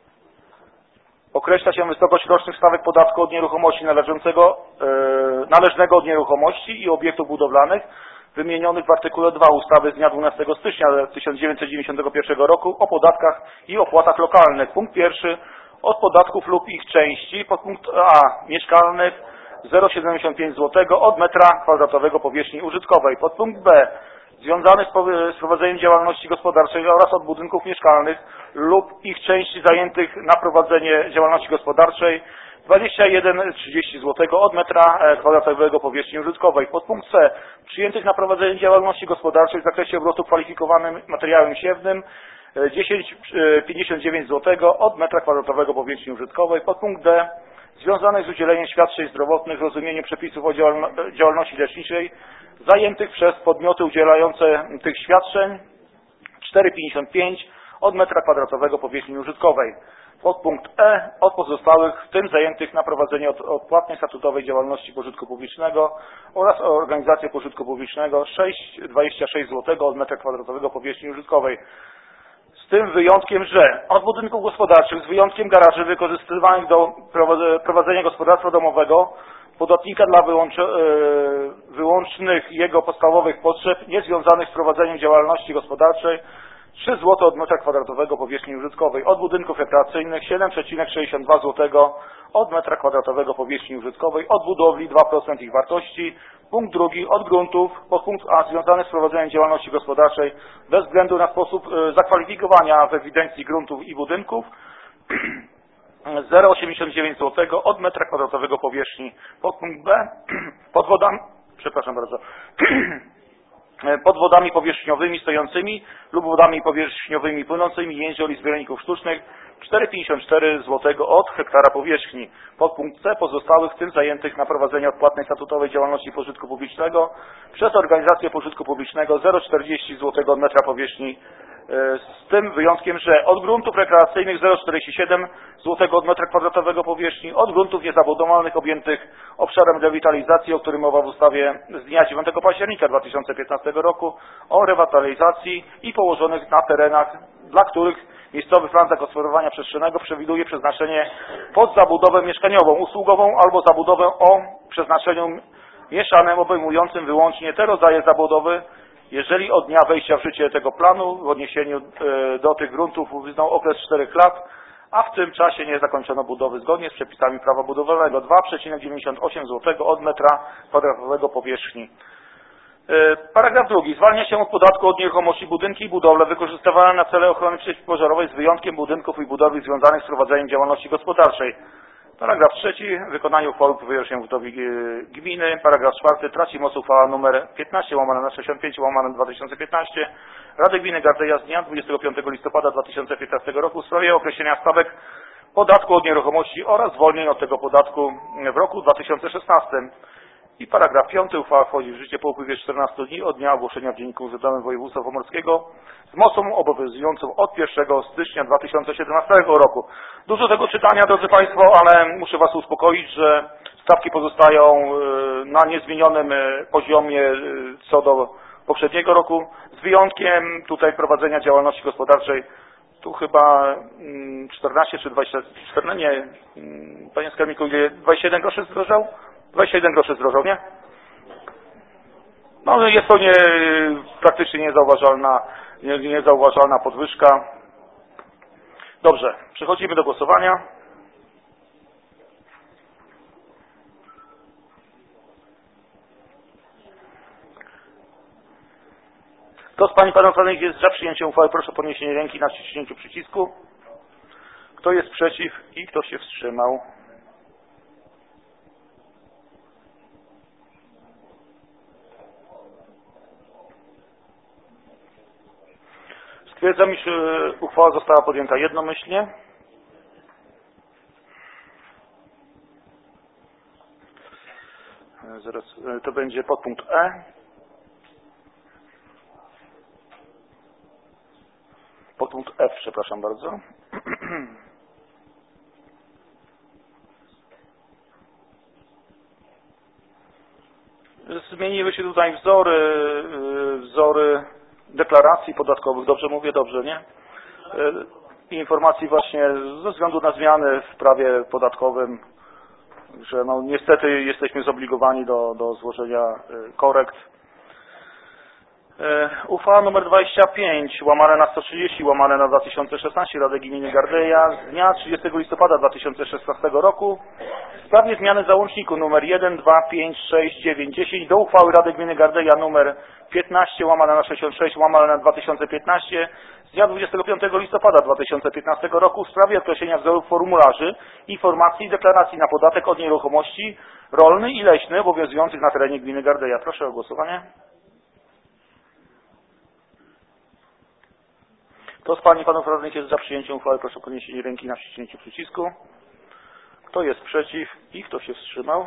Określa się wysokość rocznych stawek podatku od nieruchomości należącego, yy, należnego od nieruchomości i obiektów budowlanych wymienionych w artykule dwa ustawy z dnia dwunastego stycznia tysiąc dziewięćset dziewięćdziesiątego pierwszego roku o podatkach i opłatach lokalnych. Punkt pierwszy. Od podatków lub ich części, podpunkt A, mieszkalnych zero przecinek siedemdziesiąt pięć złotego od metra kwadratowego powierzchni użytkowej. Podpunkt B, związany z prowadzeniem działalności gospodarczej oraz od budynków mieszkalnych lub ich części zajętych na prowadzenie działalności gospodarczej dwadzieścia jeden przecinek trzydzieści złotego od metra kwadratowego powierzchni użytkowej. Podpunkt C, przyjętych na prowadzenie działalności gospodarczej w zakresie obrotu kwalifikowanym materiałem siewnym dziesięć przecinek pięćdziesiąt dziewięć złotego od metra kwadratowego powierzchni użytkowej. Podpunkt D, związanych z udzieleniem świadczeń zdrowotnych w rozumieniu przepisów o działalności leczniczej zajętych przez podmioty udzielające tych świadczeń cztery przecinek pięćdziesiąt pięć od metra kwadratowego powierzchni użytkowej. Podpunkt E, od pozostałych, w tym zajętych na prowadzenie odpłatnej statutowej działalności pożytku publicznego oraz organizację pożytku publicznego sześć przecinek dwadzieścia sześć złotego od metra kwadratowego powierzchni użytkowej. Z tym wyjątkiem, że od budynków gospodarczych, z wyjątkiem garaży wykorzystywanych do prowadzenia gospodarstwa domowego, podatnika dla wyłącznych jego podstawowych potrzeb niezwiązanych z prowadzeniem działalności gospodarczej trzy złote od metra kwadratowego powierzchni użytkowej. Od budynków rekreacyjnych siedem przecinek sześćdziesiąt dwa złotego od metra kwadratowego powierzchni użytkowej. Od budowli dwa procent ich wartości. Punkt drugi. Od gruntów. Podpunkt A, związany z prowadzeniem działalności gospodarczej bez względu na sposób zakwalifikowania w ewidencji gruntów i budynków zero przecinek osiemdziesiąt dziewięć złotego od metra kwadratowego powierzchni. Podpunkt B. Pod wodami, przepraszam bardzo, pod wodami powierzchniowymi stojącymi lub wodami powierzchniowymi płynącymi jęzior i zbiorników sztucznych cztery przecinek pięćdziesiąt cztery złotego od hektara powierzchni. Podpunkt C, pozostałych, w tym zajętych na prowadzenie odpłatnej statutowej działalności pożytku publicznego przez organizację pożytku publicznego zero przecinek czterdzieści złotego od metra powierzchni, z tym wyjątkiem, że od gruntów rekreacyjnych zero przecinek czterdzieści siedem złotego od metra kwadratowego powierzchni, od gruntów niezabudowalnych objętych obszarem rewitalizacji, o którym mowa w ustawie z dnia dziewiątego października dwa tysiące piętnastego roku o rewitalizacji i położonych na terenach, dla których miejscowy plan zagospodarowania przestrzennego przewiduje przeznaczenie pod zabudowę mieszkaniową, usługową albo zabudowę o przeznaczeniu mieszanym obejmującym wyłącznie te rodzaje zabudowy, jeżeli od dnia wejścia w życie tego planu w odniesieniu do tych gruntów uznał okres czterech lat, a w tym czasie nie zakończono budowy zgodnie z przepisami prawa budowlanego dwa przecinek dziewięćdziesiąt osiem złotego od metra kwadratowego powierzchni. Paragraf drugi. Zwalnia się od podatku od nieruchomości budynki i budowle wykorzystywane na cele ochrony przeciwpożarowej z wyjątkiem budynków i budowli związanych z prowadzeniem działalności gospodarczej. Paragraf trzeci. Wykonanie uchwały powiera się wójtowi gminy. Paragraf czwarty. Traci moc uchwała nr piętnaście łamane na sześćdziesiąt pięć łamane na dwa tysiące piętnaście Rady Gminy Gardeja z dnia dwudziestego piątego listopada dwa tysiące piętnastego roku w sprawie określenia stawek podatku od nieruchomości oraz zwolnień od tego podatku w roku dwa tysiące szesnastym. I paragraf piąty. Uchwała wchodzi w życie po upływie czternastu dni od dnia ogłoszenia w Dzienniku Urzędowym Województwa Pomorskiego z mocą obowiązującą od pierwszego stycznia dwa tysiące siedemnastego roku. Dużo tego czytania, drodzy Państwo, ale muszę Was uspokoić, że stawki pozostają na niezmienionym poziomie co do poprzedniego roku, z wyjątkiem tutaj prowadzenia działalności gospodarczej. Tu chyba czternaście czy dwadzieścia cztery, nie, Panie Skarbniku, ile? dwadzieścia jeden groszy zdrożał? dwadzieścia jeden groszy zdrożał, nie? No jest to nie, praktycznie niezauważalna, nie, niezauważalna podwyżka. Dobrze, przechodzimy do głosowania. Kto z Pań i Panów Radnych jest za przyjęciem uchwały, proszę o podniesienie ręki na wciśnięciu przycisku. Kto jest przeciw i kto się wstrzymał? Stwierdzam, iż uchwała została podjęta jednomyślnie. Zaraz, to będzie podpunkt E. Podpunkt F, przepraszam bardzo. Zmieniły się tutaj wzory, wzory deklaracji podatkowych, dobrze mówię, dobrze, nie? I informacji właśnie ze względu na zmiany w prawie podatkowym, że no niestety jesteśmy zobligowani do, do złożenia korekt. Uchwała nr dwadzieścia pięć łamane na sto trzydzieści łamane na dwa tysiące szesnaście Rady Gminy Gardeja z dnia trzydziestego listopada dwa tysiące szesnastego roku w sprawie zmiany załączniku nr jeden, dwa, pięć, sześć, dziewięć, dziesięć do uchwały Rady Gminy Gardeja nr piętnaście łamane na sześćdziesiąt sześć łamane na dwa tysiące piętnaście z dnia dwudziestego piątego listopada dwa tysiące piętnastego roku w sprawie określenia wzorów formularzy, informacji i deklaracji na podatek od nieruchomości rolny i leśny obowiązujących na terenie Gminy Gardeja. Proszę o głosowanie. Kto z Pań i Panów Radnych jest za przyjęciem uchwały, proszę o podniesienie ręki na wciśnięciu przycisku. Kto jest przeciw i kto się wstrzymał?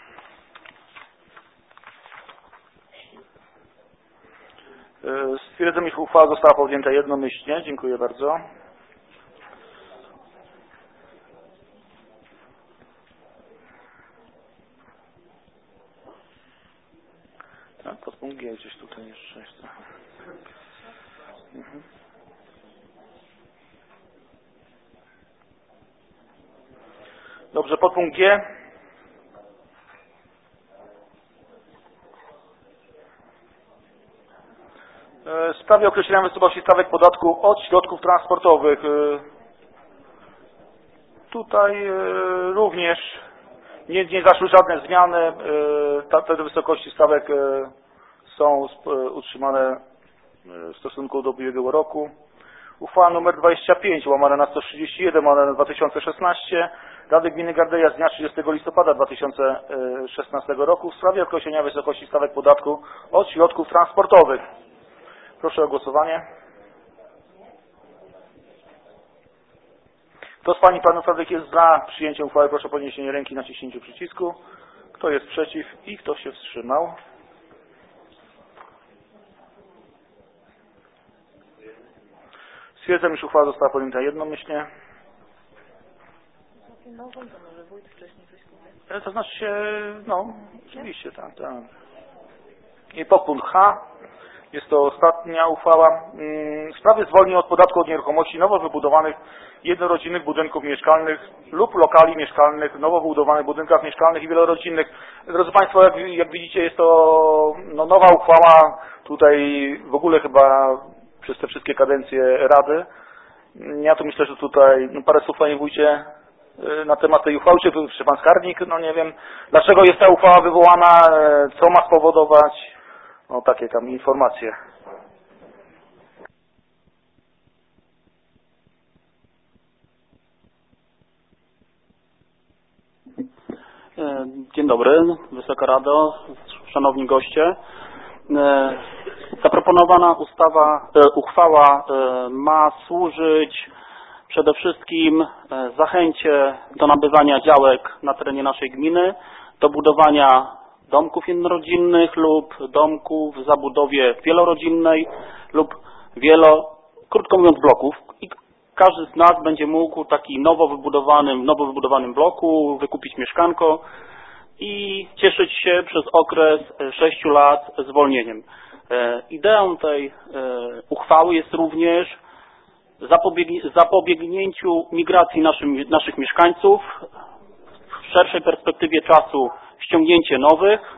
Stwierdzam, iż uchwała została podjęta jednomyślnie. Dziękuję bardzo. Tak, podpunkt G gdzieś tutaj jeszcze jest. Mhm. Dobrze, podpunkt G. W sprawie określenia wysokości stawek podatku od środków transportowych. Tutaj również nie, nie zaszły żadne zmiany. Te wysokości stawek są utrzymane w stosunku do ubiegłego roku. Uchwała nr dwadzieścia pięć łamane na sto trzydzieści jeden łamane na dwa tysiące szesnaście Rady Gminy Gardeja z dnia trzydziestego listopada dwa tysiące szesnastego roku w sprawie określenia wysokości stawek podatku od środków transportowych. Proszę o głosowanie. Kto z Pań i Panów Radnych jest za przyjęciem uchwały, proszę o podniesienie ręki na naciśnięciu przycisku. Kto jest przeciw i kto się wstrzymał? Stwierdzam, iż uchwała została podjęta jednomyślnie. To znaczy się, no, oczywiście, tak, tak. I podpunkt H. Jest to ostatnia uchwała. W sprawie zwolnień od podatku od nieruchomości nowo wybudowanych jednorodzinnych budynków mieszkalnych lub lokali mieszkalnych w nowo wybudowanych budynkach mieszkalnych i wielorodzinnych. Drodzy Państwo, jak, jak widzicie, jest to no, nowa uchwała. Tutaj w ogóle chyba przez te wszystkie kadencje Rady. Ja tu myślę, że tutaj no, parę słów, Panie Wójcie, na temat tej uchwały, czy, czy Pan Skarbnik, no nie wiem, dlaczego jest ta uchwała wywołana, co ma spowodować, no takie tam informacje. Dzień dobry, Wysoka Rado, szanowni goście. Zaproponowana ustawa, uchwała ma służyć przede wszystkim zachęcie do nabywania działek na terenie naszej gminy, do budowania domków jednorodzinnych lub domków w zabudowie wielorodzinnej lub wielo, krótko mówiąc, bloków. I każdy z nas będzie mógł taki nowo wybudowanym, nowo wybudowanym bloku wykupić mieszkanko i cieszyć się przez okres sześciu lat zwolnieniem. Ideą tej uchwały jest również zapobiegnięciu migracji naszym, naszych mieszkańców, w szerszej perspektywie czasu ściągnięcie nowych.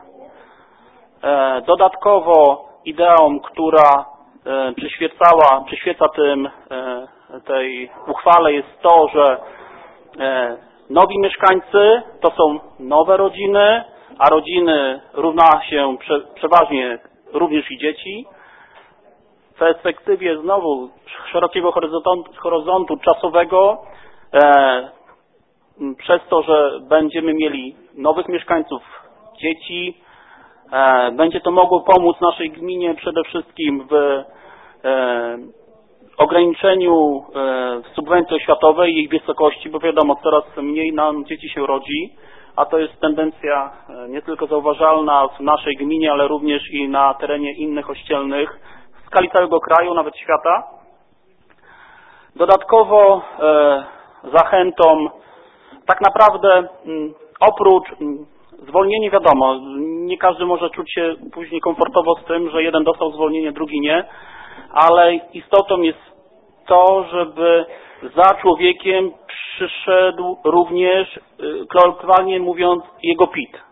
Dodatkowo ideą, która przyświecała, przyświeca tym, tej uchwale jest to, że nowi mieszkańcy to są nowe rodziny, a rodziny równa się prze, przeważnie również i dzieci. W perspektywie znowu szerokiego horyzontu, horyzontu czasowego e, przez to, że będziemy mieli nowych mieszkańców, dzieci, e, będzie to mogło pomóc naszej gminie przede wszystkim w e, ograniczeniu e, subwencji oświatowej i jej wysokości, bo wiadomo, coraz mniej nam dzieci się rodzi, a to jest tendencja e, nie tylko zauważalna w naszej gminie, ale również i na terenie innych ościelnych w skali całego kraju, nawet świata. Dodatkowo e, zachętą tak naprawdę m, oprócz m, zwolnienia, wiadomo, nie każdy może czuć się później komfortowo z tym, że jeden dostał zwolnienie, drugi nie, ale istotą jest to, żeby za człowiekiem przyszedł również, kolokwialnie mówiąc, jego P I T.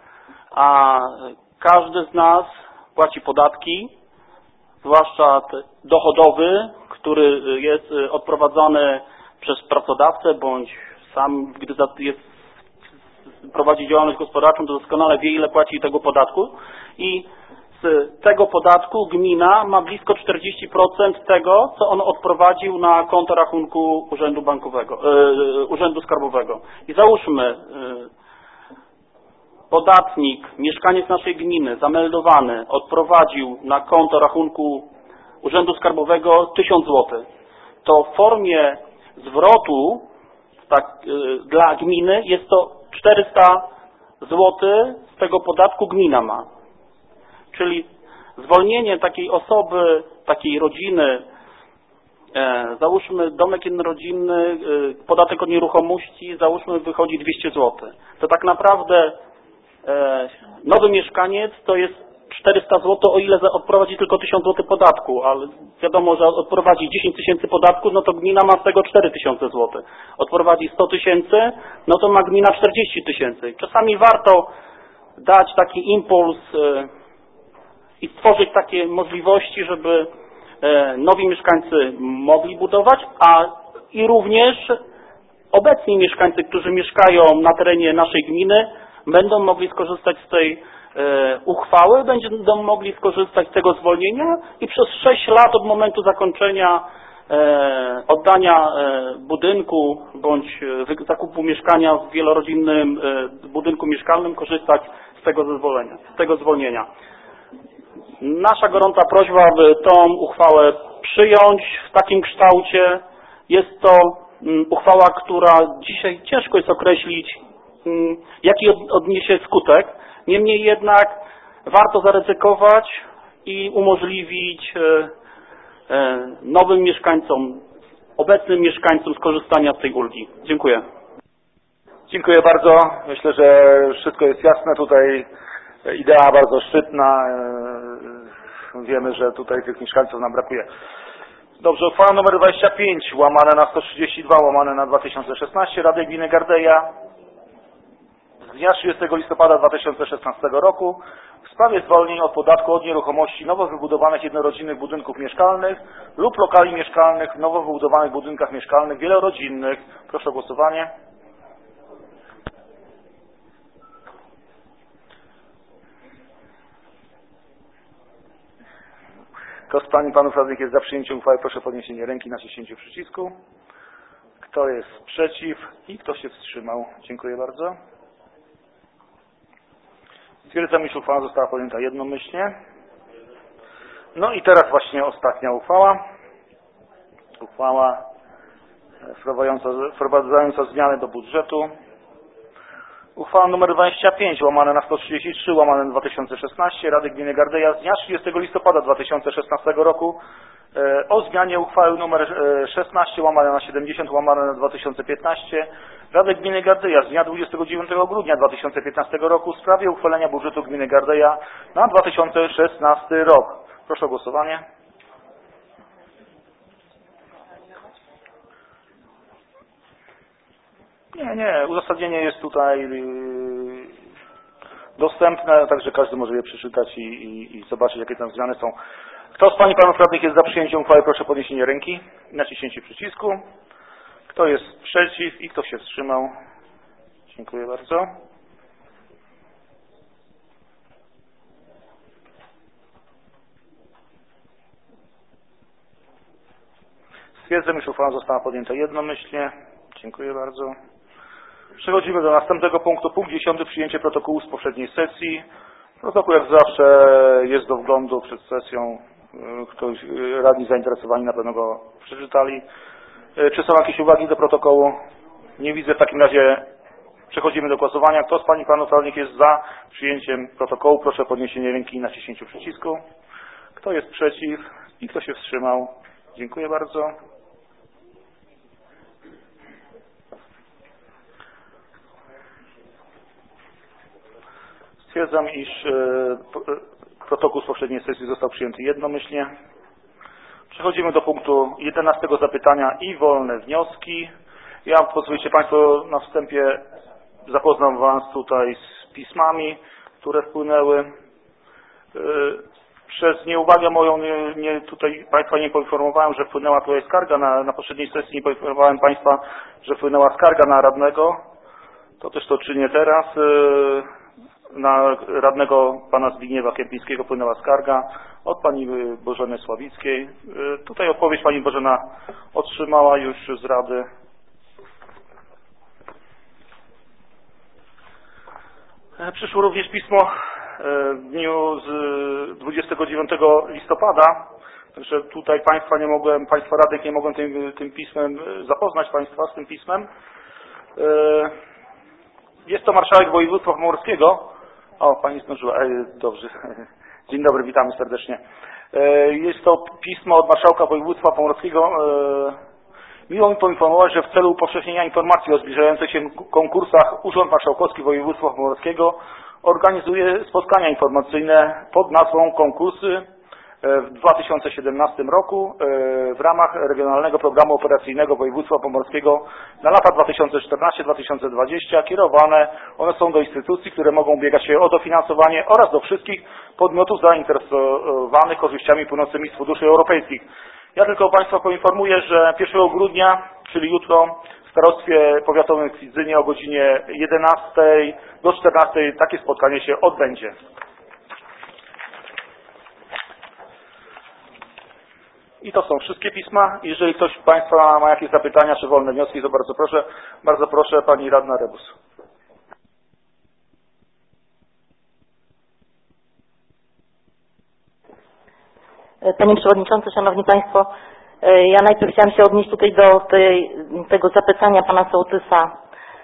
A każdy z nas płaci podatki, zwłaszcza dochodowy, który jest odprowadzany przez pracodawcę, bądź sam, gdy jest, prowadzi działalność gospodarczą, to doskonale wie, ile płaci tego podatku. I z tego podatku gmina ma blisko czterdzieści procent tego, co on odprowadził na konto rachunku Urzędu Bankowego, yy, Urzędu Skarbowego. I załóżmy, yy, podatnik, mieszkaniec naszej gminy, zameldowany, odprowadził na konto rachunku Urzędu Skarbowego tysiąc złotych. To w formie zwrotu tak, yy, dla gminy jest to czterysta złotych z tego podatku gmina ma. Czyli zwolnienie takiej osoby, takiej rodziny, e, załóżmy domek jednorodzinny, e, podatek od nieruchomości, załóżmy wychodzi dwieście złotych. To tak naprawdę e, nowy mieszkaniec to jest czterysta złotych, o ile odprowadzi tylko tysiąc złotych podatku, ale wiadomo, że odprowadzi dziesięć tysięcy podatku, no to gmina ma z tego cztery tysiące złotych. Odprowadzi sto tysięcy, no to ma gmina czterdzieści tysięcy. Czasami warto dać taki impuls e, i stworzyć takie możliwości, żeby e, nowi mieszkańcy mogli budować, a i również obecni mieszkańcy, którzy mieszkają na terenie naszej gminy, będą mogli skorzystać z tej e, uchwały, będą mogli skorzystać z tego zwolnienia i przez sześć lat od momentu zakończenia e, oddania e, budynku bądź e, zakupu mieszkania w wielorodzinnym e, budynku mieszkalnym korzystać z tego zezwolenia, z tego zwolnienia. Nasza gorąca prośba, by tą uchwałę przyjąć w takim kształcie. Jest to um, uchwała, która dzisiaj ciężko jest określić, um, jaki od, odniesie skutek. Niemniej jednak warto zaryzykować i umożliwić e, e, nowym mieszkańcom, obecnym mieszkańcom skorzystania z tej ulgi. Dziękuję. Dziękuję bardzo. Myślę, że wszystko jest jasne. Tutaj idea bardzo szczytna. Wiemy, że tutaj tych mieszkańców nam brakuje. Dobrze, uchwała numer dwadzieścia pięć, łamane na sto trzydzieści dwa, łamane na dwa tysiące szesnaście Rady Gminy Gardeja z dnia trzydziestego listopada dwa tysiące szesnastego roku w sprawie zwolnień od podatku od nieruchomości nowo wybudowanych jednorodzinnych budynków mieszkalnych lub lokali mieszkalnych w nowo wybudowanych budynkach mieszkalnych wielorodzinnych. Proszę o głosowanie. Kto z Pań i Panów Radnych jest za przyjęciem uchwały, proszę o podniesienie ręki, naciśnięcie przycisku. Kto jest przeciw i kto się wstrzymał? Dziękuję bardzo. Stwierdzam, iż uchwała została podjęta jednomyślnie. No i teraz właśnie ostatnia uchwała. Uchwała wprowadzająca zmiany do budżetu. Uchwała nr dwadzieścia pięć łamane na sto trzydzieści trzy łamane na dwa tysiące szesnaście Rady Gminy Gardeja z dnia trzydziestego listopada dwa tysiące szesnastego roku e, o zmianie uchwały nr szesnaście łamane na siedemdziesiąt łamane na dwa tysiące piętnaście Rady Gminy Gardeja z dnia dwudziestego dziewiątego grudnia dwa tysiące piętnastego roku w sprawie uchwalenia budżetu Gminy Gardeja na dwa tysiące szesnasty rok. Proszę o głosowanie. Nie, nie, uzasadnienie jest tutaj yy, dostępne, także każdy może je przeczytać i, i, i zobaczyć, jakie tam zmiany są. Kto z Pań i Panów Radnych jest za przyjęciem uchwały, proszę o podniesienie ręki i naciśnięcie przycisku. Kto jest przeciw i kto się wstrzymał? Dziękuję bardzo. Stwierdzam, iż uchwała została podjęta jednomyślnie. Dziękuję bardzo. Przechodzimy do następnego punktu. Punkt dziesiąty. Przyjęcie protokołu z poprzedniej sesji. Protokół jak zawsze jest do wglądu przed sesją. Ktoś, radni zainteresowani na pewno go przeczytali. Czy są jakieś uwagi do protokołu? Nie widzę. W takim razie przechodzimy do głosowania. Kto z Pań i Panów Radnych jest za przyjęciem protokołu? Proszę o podniesienie ręki i naciśnięciu przycisku. Kto jest przeciw i kto się wstrzymał? Dziękuję bardzo. Stwierdzam, iż protokół z poprzedniej sesji został przyjęty jednomyślnie. Przechodzimy do punktu jedenastego. Zapytania i wolne wnioski. Ja, pozwolicie Państwo, na wstępie zapoznam Was tutaj z pismami, które wpłynęły. Przez nieuwagę moją nie, nie, tutaj Państwa nie poinformowałem, że wpłynęła tutaj skarga na, na poprzedniej sesji. Nie poinformowałem Państwa, że wpłynęła skarga na radnego. To też to czynię teraz. Na radnego pana Zbigniewa Kępińskiego płynęła skarga od pani Bożeny Sławickiej. Tutaj odpowiedź pani Bożena otrzymała już z Rady. Przyszło również pismo w dniu z dwudziestego dziewiątego listopada. Także tutaj państwa nie mogłem, państwa radnych nie mogłem tym, tym pismem zapoznać państwa z tym pismem. Jest to marszałek województwa pomorskiego. O, pani zdążyła. E, dobrze. Dzień dobry, witamy serdecznie. E, jest to pismo od marszałka województwa pomorskiego. E, miło mi poinformować, że w celu upowszechnienia informacji o zbliżających się konkursach Urząd Marszałkowski Województwa Pomorskiego organizuje spotkania informacyjne pod nazwą Konkursy w dwa tysiące siedemnastym roku w ramach Regionalnego Programu Operacyjnego Województwa Pomorskiego na lata dwa tysiące czternasty do dwa tysiące dwudziestego. Kierowane one są do instytucji, które mogą ubiegać się o dofinansowanie oraz do wszystkich podmiotów zainteresowanych korzyściami płynącymi z funduszy europejskich. Ja tylko Państwa poinformuję, że pierwszego grudnia, czyli jutro, w Starostwie Powiatowym w Kwidzynie o godzinie jedenastej do czternastej takie spotkanie się odbędzie. I to są wszystkie pisma. Jeżeli ktoś z Państwa ma jakieś zapytania czy wolne wnioski, to bardzo proszę. Bardzo proszę, Pani Radna Rebus. Panie Przewodniczący, Szanowni Państwo, ja najpierw chciałam się odnieść tutaj do tej, tego zapytania Pana Sołtysa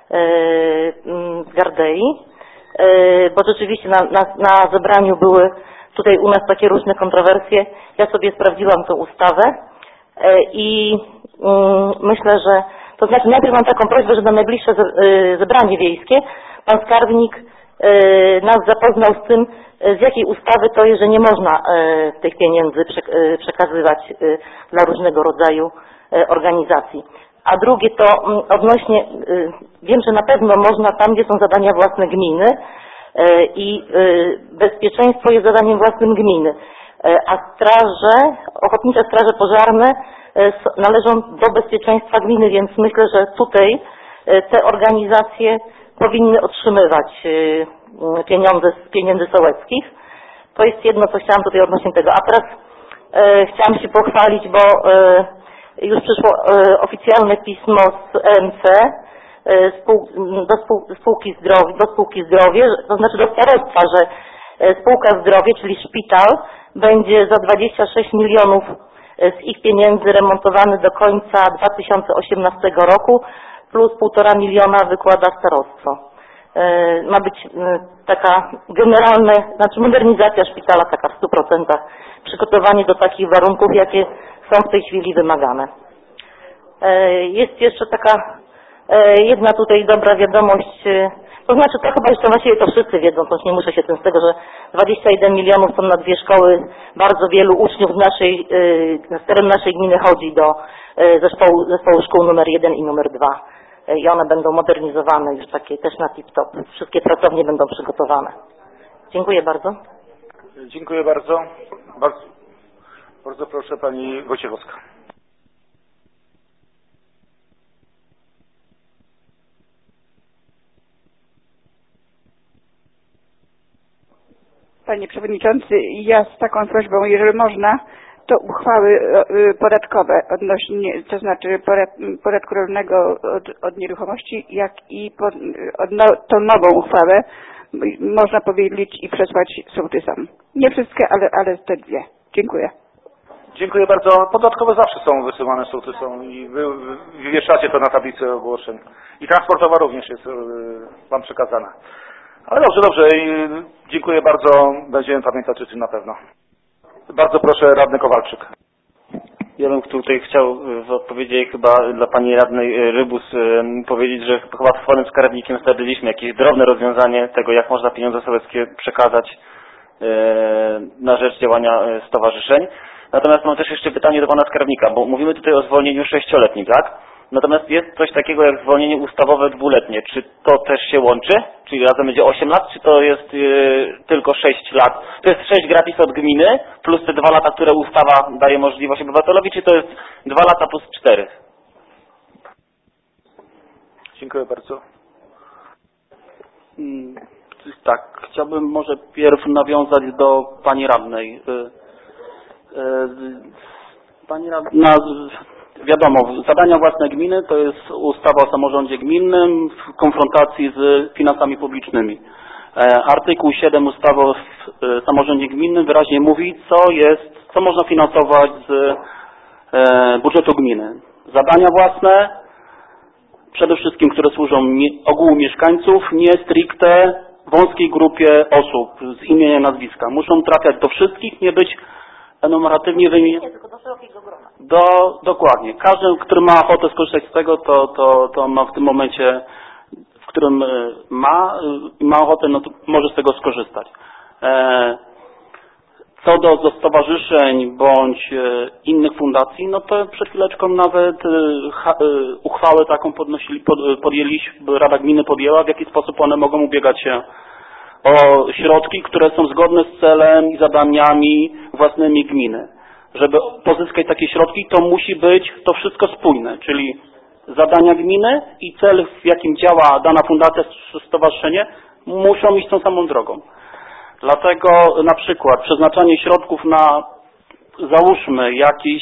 z Gardei, bo rzeczywiście na, na, na zebraniu były tutaj u nas takie różne kontrowersje. Ja sobie sprawdziłam tę ustawę i myślę, że to znaczy najpierw mam taką prośbę, że na najbliższe zebranie wiejskie Pan Skarbnik nas zapoznał z tym, z jakiej ustawy to jest, że nie można tych pieniędzy przekazywać dla różnego rodzaju organizacji. A drugie to odnośnie, wiem, że na pewno można tam, gdzie są zadania własne gminy i bezpieczeństwo jest zadaniem własnym gminy, a straże, ochotnicze straże pożarne należą do bezpieczeństwa gminy, więc myślę, że tutaj te organizacje powinny otrzymywać pieniądze z pieniędzy sołeckich. To jest jedno, co chciałam tutaj odnośnie tego. A teraz e, chciałam się pochwalić, bo e, już przyszło e, oficjalne pismo z E M C e, spół, do spół, spółki zdrowie, do spółki zdrowie, to znaczy do starostwa, że e, spółka zdrowie, czyli szpital, będzie za dwadzieścia sześć milionów z ich pieniędzy remontowany do końca dwa tysiące osiemnastego roku, plus półtora miliona wykłada starostwo. ma być taka generalna, znaczy modernizacja szpitala taka w stu procentach, przygotowanie do takich warunków, jakie są w tej chwili wymagane. Jest jeszcze taka jedna tutaj dobra wiadomość, to znaczy to chyba jeszcze właściwie to wszyscy wiedzą, to nie muszę się tym z tego, że dwadzieścia jeden milionów są na dwie szkoły, bardzo wielu uczniów naszej, z terenu naszej gminy chodzi do zespołu, zespołu szkół numer jeden i numer dwa i one będą modernizowane już takie też na tip-top. Wszystkie pracownie będą przygotowane. Dziękuję bardzo. Dziękuję bardzo. Bardzo, bardzo proszę pani Wojciechowska. Panie Przewodniczący, ja z taką prośbą, jeżeli można, to uchwały podatkowe odnośnie, to znaczy podatku rolnego od, od nieruchomości, jak i pod, od no, tą nową uchwałę można powielić i przesłać sołtysom. Nie wszystkie, ale, ale te dwie. Dziękuję. Dziękuję bardzo. Podatkowe zawsze są wysyłane sołtysom i wy wywieszacie to na tablicy ogłoszeń. I transportowa również jest wam przekazana. Ale dobrze, dobrze. Dziękuję bardzo. Będziemy pamiętać o tym na pewno. Bardzo proszę, radny Kowalczyk. Ja bym tutaj chciał w odpowiedzi chyba dla pani radnej Rybus powiedzieć, że chyba swoim skarbnikiem staraliśmy jakieś drobne rozwiązanie tego, jak można pieniądze sołeckie przekazać na rzecz działania stowarzyszeń. Natomiast mam też jeszcze pytanie do pana skarbnika, bo mówimy tutaj o zwolnieniu sześcioletnim, tak? Natomiast jest coś takiego jak zwolnienie ustawowe dwuletnie. Czy to też się łączy? Czyli razem będzie osiem lat, czy to jest yy, tylko sześć lat? To jest sześć gratis od gminy, plus te dwa lata, które ustawa daje możliwość obywatelowi, czy to jest dwa lata plus cztery? Dziękuję bardzo. Hmm, tak, chciałbym może pierw nawiązać do pani radnej. Pani radna... Wiadomo, zadania własne gminy to jest ustawa o samorządzie gminnym w konfrontacji z finansami publicznymi. Artykuł siedem ustawy o samorządzie gminnym wyraźnie mówi, co jest, co można finansować z budżetu gminy. Zadania własne, przede wszystkim, które służą ogółu mieszkańców, nie stricte wąskiej grupie osób z imienia i nazwiska. Muszą trafiać do wszystkich, nie być enumeratywnie wymienione. Nie, tylko do szerokiego grona. Do, dokładnie. Każdy, który ma ochotę skorzystać z tego, to, to, to ma w tym momencie, w którym ma, ma ochotę, no to może z tego skorzystać. E, co do, do stowarzyszeń bądź e, innych fundacji, no to przed chwileczką nawet e, ha, e, uchwałę taką podnosili, pod, podjęliśmy, Rada Gminy podjęła, w jaki sposób one mogą ubiegać się o środki, które są zgodne z celem i zadaniami własnymi gminy. Żeby pozyskać takie środki, to musi być to wszystko spójne, czyli zadania gminy i cel, w jakim działa dana fundacja czy stowarzyszenie, muszą iść tą samą drogą. Dlatego na przykład przeznaczanie środków na, załóżmy, jakieś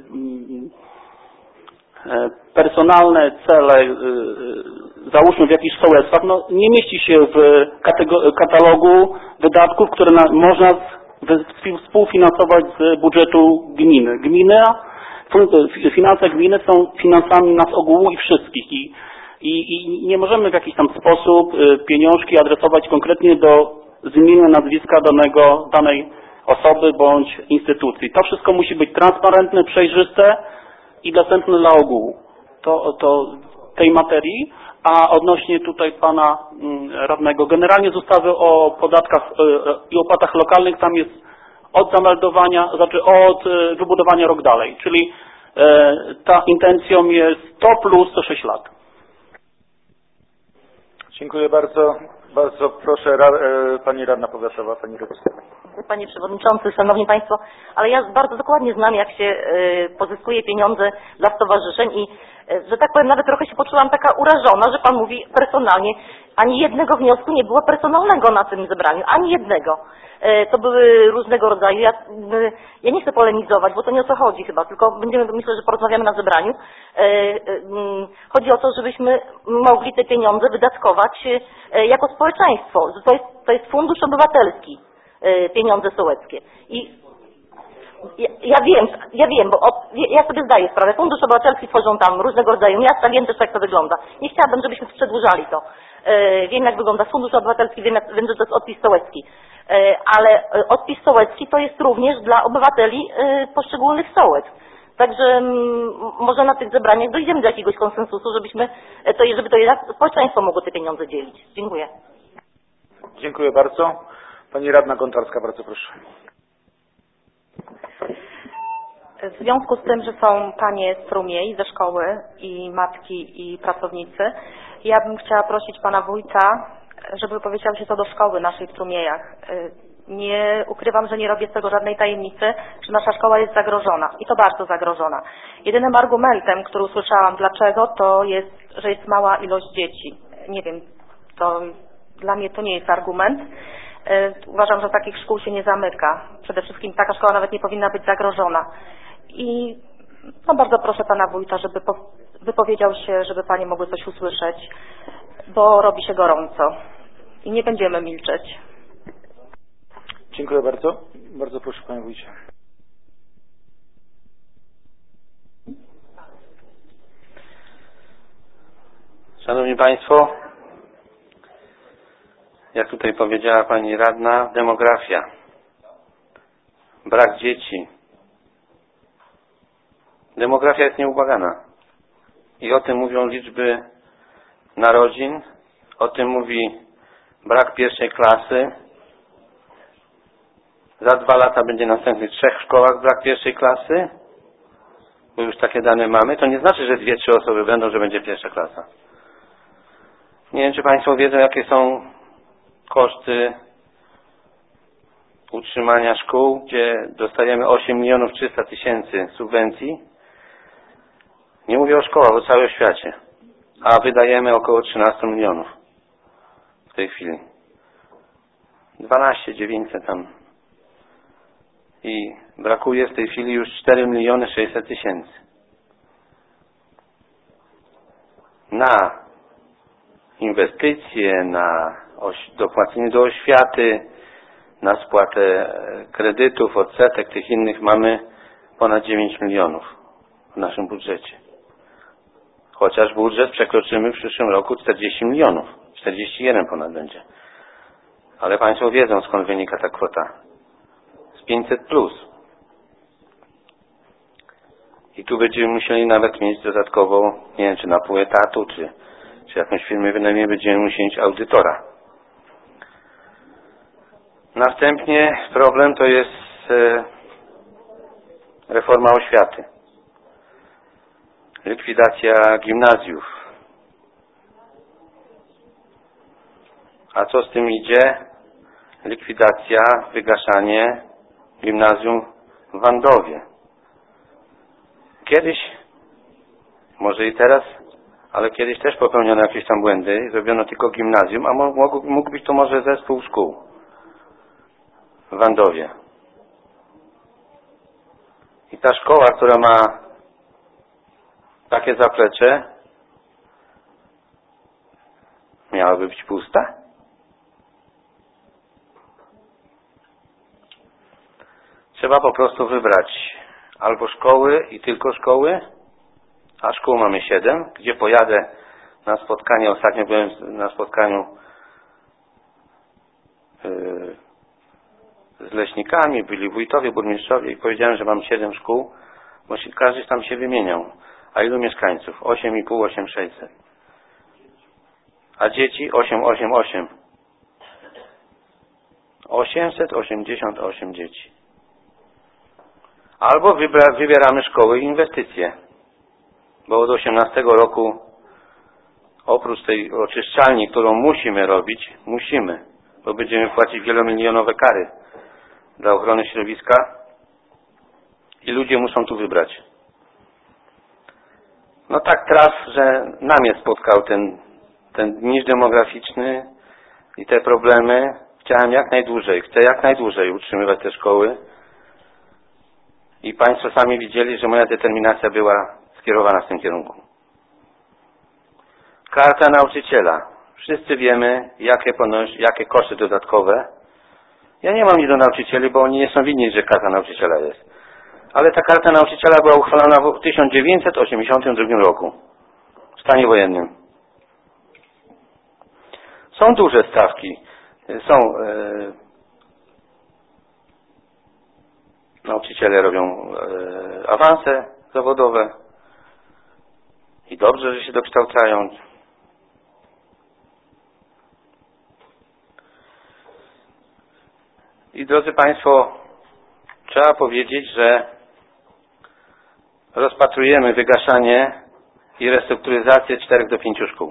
personalne cele, załóżmy w jakichś sołectwach, no nie mieści się w katalogu wydatków, które na, można współfinansować z budżetu gminy. Gmina, finanse gminy są finansami nas ogółu i wszystkich i, i, i nie możemy w jakiś tam sposób pieniążki adresować konkretnie do z imienia, nazwiska danego, danej osoby bądź instytucji. To wszystko musi być transparentne, przejrzyste i dostępne dla ogółu. To, to tej materii, a odnośnie tutaj pana radnego, generalnie z ustawy o podatkach i opłatach lokalnych tam jest od zameldowania, znaczy od wybudowania rok dalej, czyli ta intencją jest sto plus sto sześć lat. Dziękuję bardzo. Bardzo proszę, ra, e, pani radna powiatowa, pani Rybus. Panie Przewodniczący, Szanowni Państwo, ale ja bardzo dokładnie znam, jak się y, pozyskuje pieniądze dla stowarzyszeń i, y, że tak powiem, nawet trochę się poczułam taka urażona, że Pan mówi personalnie. Ani jednego wniosku nie było personalnego na tym zebraniu, ani jednego. Y, to były różnego rodzaju. Ja, y, ja nie chcę polemizować, bo to nie o co chodzi chyba, tylko będziemy, myślę, że porozmawiamy na zebraniu. Y, y, y, chodzi o to, żebyśmy mogli te pieniądze wydatkować y, jako społeczeństwo. To jest, to jest fundusz obywatelski. Pieniądze sołeckie. I ja, ja wiem, ja wiem, bo od, ja sobie zdaję sprawę, fundusz obywatelski tworzą tam różnego rodzaju miasta, wiem też jak to wygląda. Nie chciałabym, żebyśmy przedłużali to. wiem jak wygląda Fundusz Obywatelski, wiem, jak, wiem że to jest odpis sołecki, ale odpis sołecki to jest również dla obywateli poszczególnych sołectw. Także może na tych zebraniach dojdziemy do jakiegoś konsensusu, żebyśmy to, żeby to jednak społeczeństwo mogło te pieniądze dzielić. Dziękuję. Dziękuję bardzo. Pani Radna Gontarska, bardzo proszę. W związku z tym, że są panie z Strumiej ze szkoły i matki i pracownicy, ja bym chciała prosić pana wójta, żeby wypowiedział się co do szkoły naszej w Strumiejach. Nie ukrywam, że nie robię z tego żadnej tajemnicy, że nasza szkoła jest zagrożona i to bardzo zagrożona. Jedynym argumentem, który usłyszałam dlaczego, to jest, że jest mała ilość dzieci. Nie wiem, to dla mnie to nie jest argument. Uważam, że takich szkół się nie zamyka. Przede wszystkim taka szkoła nawet nie powinna być zagrożona. I no bardzo proszę pana wójta, żeby wypowiedział się, żeby panie mogły coś usłyszeć, bo robi się gorąco i nie będziemy milczeć. Dziękuję bardzo. Bardzo proszę panie wójcie. Szanowni Państwo, jak tutaj powiedziała pani radna, demografia, brak dzieci. Demografia jest nieubłagana i o tym mówią liczby narodzin, o tym mówi brak pierwszej klasy. Za dwa lata będzie następnych trzech szkołach brak pierwszej klasy, bo już takie dane mamy. To nie znaczy, że dwie, trzy osoby będą, że będzie pierwsza klasa. Nie wiem, czy Państwo wiedzą, jakie są koszty utrzymania szkół, gdzie dostajemy osiem milionów trzysta tysięcy subwencji. Nie mówię o szkołach, o całym świecie. A wydajemy około trzynaście milionów w tej chwili. dwanaście dziewięćset tam. I brakuje w tej chwili już cztery miliony sześćset tysięcy. Na inwestycje, na dopłacenie do oświaty, na spłatę kredytów, odsetek tych innych mamy ponad dziewięć milionów w naszym budżecie. Chociaż budżet przekroczymy w przyszłym roku czterdzieści milionów. czterdzieści jeden ponad będzie. Ale Państwo wiedzą, skąd wynika ta kwota. Z pięćset plus. I tu będziemy musieli nawet mieć dodatkowo, nie wiem, czy na pół etatu, czy, czy jakąś firmę wynajmie, będziemy musieli mieć audytora. Następnie problem to jest e, reforma oświaty. Likwidacja gimnazjów. A co z tym idzie? Likwidacja, wygaszanie gimnazjum w Wandowie. Kiedyś, może i teraz, ale kiedyś też popełniono jakieś tam błędy, zrobiono tylko gimnazjum, a mógł, mógł być to może zespół szkół w Wandowie. I ta szkoła, która ma takie zaplecze, miałaby być pusta? Trzeba po prostu wybrać albo szkoły i tylko szkoły, a szkół mamy siedem, gdzie pojadę na spotkanie, ostatnio byłem na spotkaniu yy, z leśnikami, byli wójtowie, burmistrzowie i powiedziałem, że mam siedem szkół, bo się, każdy tam się wymieniał. A ilu mieszkańców? osiem i pół, osiem tysięcy sześćset. A dzieci? osiem tysięcy osiemset osiem. osiemset osiemdziesiąt osiem dzieci. Albo wybra, wybieramy szkoły i inwestycje. Bo od osiemnastego roku oprócz tej oczyszczalni, którą musimy robić, musimy, bo będziemy płacić wielomilionowe kary dla ochrony środowiska i ludzie muszą tu wybrać. No tak traf, że namię spotkał ten, ten niż demograficzny i te problemy. Chciałem jak najdłużej, chcę jak najdłużej utrzymywać te szkoły i Państwo sami widzieli, że moja determinacja była skierowana w tym kierunku. Karta nauczyciela. Wszyscy wiemy, jakie, ponoś, jakie koszty dodatkowe. Ja nie mam nic do nauczycieli, bo oni nie są winni, że karta nauczyciela jest. Ale ta karta nauczyciela była uchwalona w tysiąc dziewięćset osiemdziesiątym drugim roku w stanie wojennym. Są duże stawki. Są e, nauczyciele robią e, awanse zawodowe i dobrze, że się dokształcają. I drodzy Państwo, trzeba powiedzieć, że rozpatrujemy wygaszanie i restrukturyzację czterech do pięciu szkół.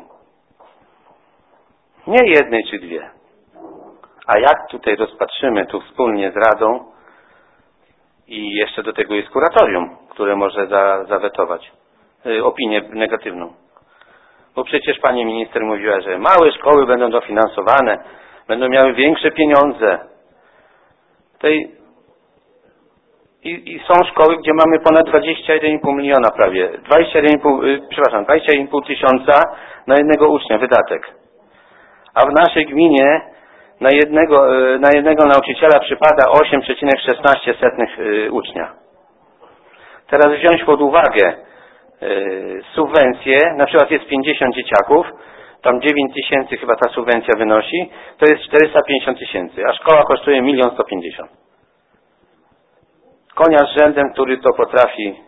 Nie jednej czy dwie. A jak tutaj rozpatrzymy tu wspólnie z Radą i jeszcze do tego jest kuratorium, które może za, zawetować y, opinię negatywną. Bo przecież pani minister mówiła, że małe szkoły będą dofinansowane, będą miały większe pieniądze. Tej, i, I są szkoły, gdzie mamy ponad dwadzieścia jeden i pół miliona prawie. dwadzieścia jeden i pół, y, przepraszam, dwadzieścia jeden i pół tysiąca na jednego ucznia wydatek. A w naszej gminie na jednego, na jednego nauczyciela przypada osiem przecinek szesnaście ucznia. Teraz wziąć pod uwagę y, subwencje, na przykład jest pięćdziesiąt dzieciaków, tam dziewięć tysięcy chyba ta subwencja wynosi, to jest czterysta pięćdziesiąt tysięcy, a szkoła kosztuje milion sto pięćdziesiąt. Konia z rzędem, który to potrafi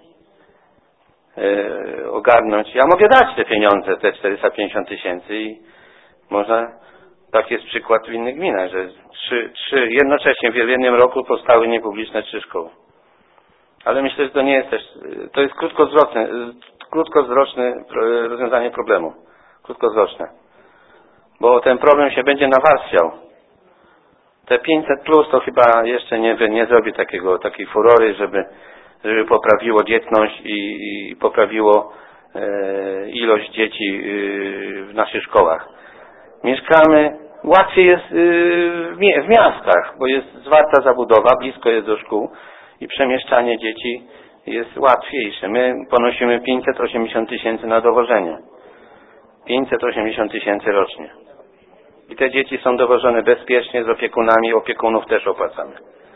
y, ogarnąć. Ja mogę dać te pieniądze, te czterysta pięćdziesiąt tysięcy i można, tak jest przykład w innych gminach, że trzy, trzy, jednocześnie w jednym roku powstały niepubliczne trzy szkoły. Ale myślę, że to nie jest też, to jest krótkowzroczne, krótkowzroczne rozwiązanie problemu. Krótkowzroczne. Bo ten problem się będzie nawarstwiał. Te pięćset plus to chyba jeszcze nie, nie zrobi takiego, takiej furory, żeby, żeby poprawiło dzietność i, i poprawiło e, ilość dzieci e, w naszych szkołach. Mieszkamy, łatwiej jest w miastach, bo jest zwarta zabudowa, blisko jest do szkół i przemieszczanie dzieci jest łatwiejsze. My ponosimy pięćset osiemdziesiąt tysięcy na dowożenie. pięćset osiemdziesiąt tysięcy rocznie. I te dzieci są dowożone bezpiecznie z opiekunami, opiekunów też opłacamy.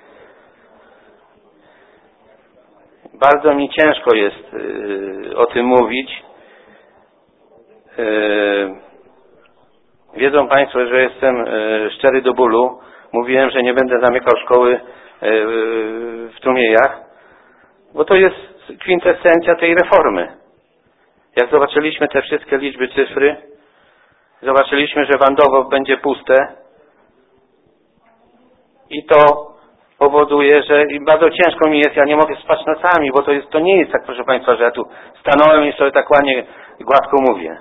Bardzo mi ciężko jest yy, o tym mówić. Yy, Wiedzą Państwo, że jestem e, szczery do bólu. Mówiłem, że nie będę zamykał szkoły e, w Trumiejach, bo to jest kwintesencja tej reformy. Jak zobaczyliśmy te wszystkie liczby, cyfry, zobaczyliśmy, że Wandowo będzie puste i to powoduje, że i bardzo ciężko mi jest, ja nie mogę spać nocami, bo to, jest, to nie jest tak, proszę Państwa, że ja tu stanąłem i sobie tak ładnie, gładko mówię.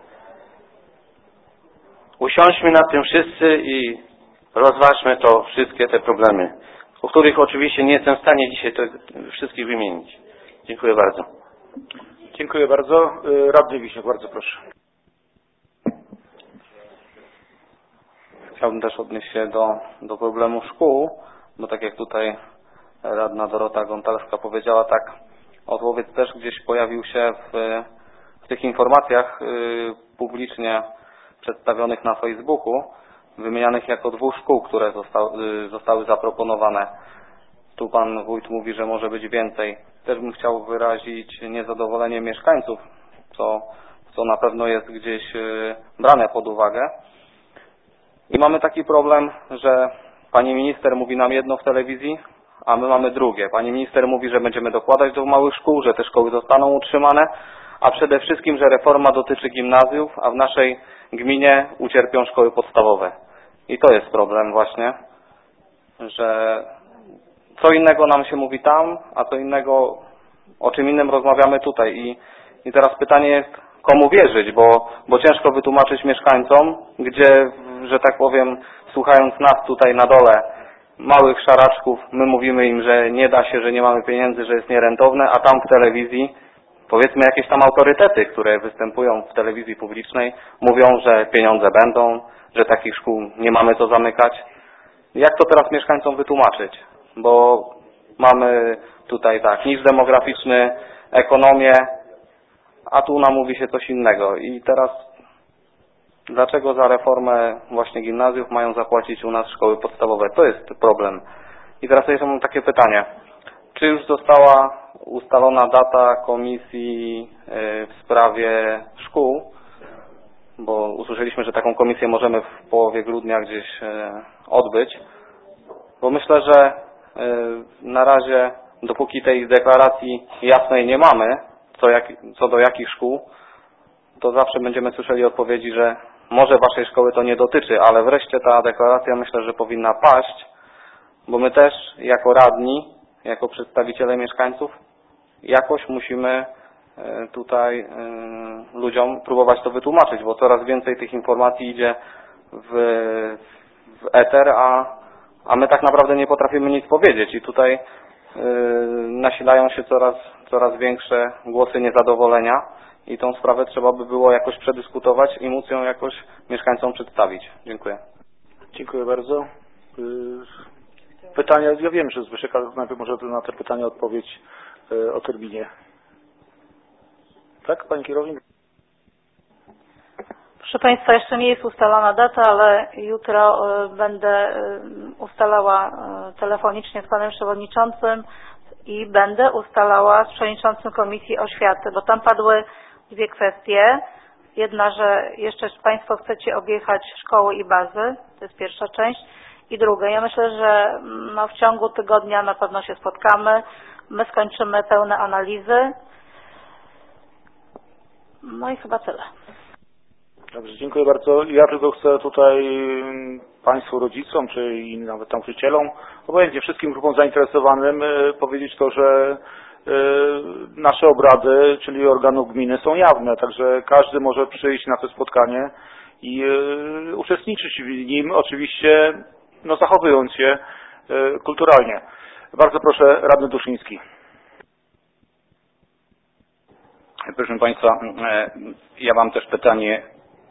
Usiądźmy nad tym wszyscy i rozważmy to, wszystkie te problemy, o których oczywiście nie jestem w stanie dzisiaj to wszystkich wymienić. Dziękuję bardzo. Dziękuję bardzo. Radny Wiśniak, bardzo proszę. Chciałbym też odnieść się do, do problemu szkół, bo tak jak tutaj radna Dorota Gontalska powiedziała, tak odłowiec też gdzieś pojawił się w, w tych informacjach yy, publicznie przedstawionych na Facebooku, wymienianych jako dwóch szkół, które zostały, zostały zaproponowane. Tu pan wójt mówi, że może być więcej. Też bym chciał wyrazić niezadowolenie mieszkańców, co, co na pewno jest gdzieś brane pod uwagę. I mamy taki problem, że pani minister mówi nam jedno w telewizji, a my mamy drugie. Pani minister mówi, że będziemy dokładać do małych szkół, że te szkoły zostaną utrzymane, a przede wszystkim, że reforma dotyczy gimnazjów, a w naszej gminie ucierpią szkoły podstawowe. I to jest problem właśnie, że co innego nam się mówi tam, a co innego, o czym innym rozmawiamy tutaj. I, i teraz pytanie jest, komu wierzyć, bo, bo ciężko wytłumaczyć mieszkańcom, gdzie, że tak powiem, słuchając nas tutaj na dole, małych szaraczków, my mówimy im, że nie da się, że nie mamy pieniędzy, że jest nierentowne, a tam w telewizji, powiedzmy jakieś tam autorytety, które występują w telewizji publicznej, mówią, że pieniądze będą, że takich szkół nie mamy co zamykać. Jak to teraz mieszkańcom wytłumaczyć? Bo mamy tutaj tak, niż demograficzny, ekonomię, a tu nam mówi się coś innego. I teraz dlaczego za reformę właśnie gimnazjów mają zapłacić u nas szkoły podstawowe? To jest problem. I teraz jeszcze mam takie pytanie. Czy już została ustalona data komisji w sprawie szkół? bo usłyszeliśmy, że taką komisję możemy w połowie grudnia gdzieś odbyć, bo myślę, że na razie, dopóki tej deklaracji jasnej nie mamy, co, jak, co do jakich szkół, to zawsze będziemy słyszeli odpowiedzi, że może waszej szkoły to nie dotyczy, ale wreszcie ta deklaracja myślę, że powinna paść, bo my też jako radni, jako przedstawiciele mieszkańców jakoś musimy tutaj ludziom próbować to wytłumaczyć, bo coraz więcej tych informacji idzie w, w eter, a, a my tak naprawdę nie potrafimy nic powiedzieć i tutaj nasilają się coraz, coraz większe głosy niezadowolenia i tą sprawę trzeba by było jakoś przedyskutować i móc ją jakoś mieszkańcom przedstawić. Dziękuję. Dziękuję bardzo. Pytania, ja wiem, że Zbyszek, ale najpierw może na te pytania odpowiedź o terminie. Tak, Pani Kierownik? Proszę Państwa, jeszcze nie jest ustalona data, ale jutro będę ustalała telefonicznie z Panem Przewodniczącym i będę ustalała z Przewodniczącym Komisji Oświaty, bo tam padły dwie kwestie. Jedna, że jeszcze Państwo chcecie objechać szkoły i bazy, to jest pierwsza część. I druga, ja myślę, że no, w ciągu tygodnia na pewno się spotkamy. My skończymy pełne analizy. No i chyba tyle. Dobrze, dziękuję bardzo. Ja tylko chcę tutaj Państwu rodzicom, czy i nawet nauczycielom, obojętnie wszystkim grupom zainteresowanym powiedzieć to, że nasze obrady, czyli organów gminy są jawne, także każdy może przyjść na to spotkanie i uczestniczyć w nim, oczywiście no, zachowując się kulturalnie. Bardzo proszę, radny Duszyński. Proszę Państwa, ja mam też pytanie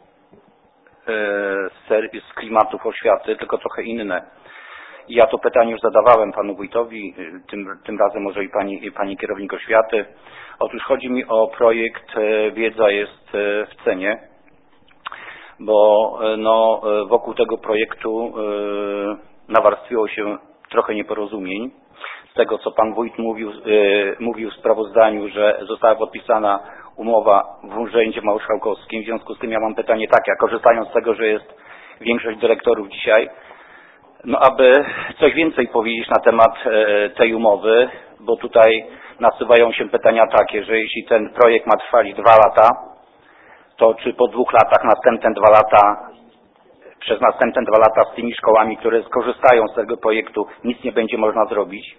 z klimatów oświaty, tylko trochę inne. Ja to pytanie już zadawałem Panu Wójtowi, tym, tym razem może i pani, pani kierownik oświaty. Otóż chodzi mi o projekt Wiedza jest w cenie, bo no, wokół tego projektu nawarstwiło się trochę nieporozumień. Z tego, co Pan Wójt mówił, mówił w sprawozdaniu, że została podpisana umowa w Urzędzie Marszałkowskim. W związku z tym ja mam pytanie takie, korzystając z tego, że jest większość dyrektorów dzisiaj, no aby coś więcej powiedzieć na temat tej umowy, bo tutaj nasuwają się pytania takie, że jeśli ten projekt ma trwać dwa lata, to czy po dwóch latach następne dwa lata, przez następne dwa lata z tymi szkołami, które skorzystają z tego projektu, nic nie będzie można zrobić?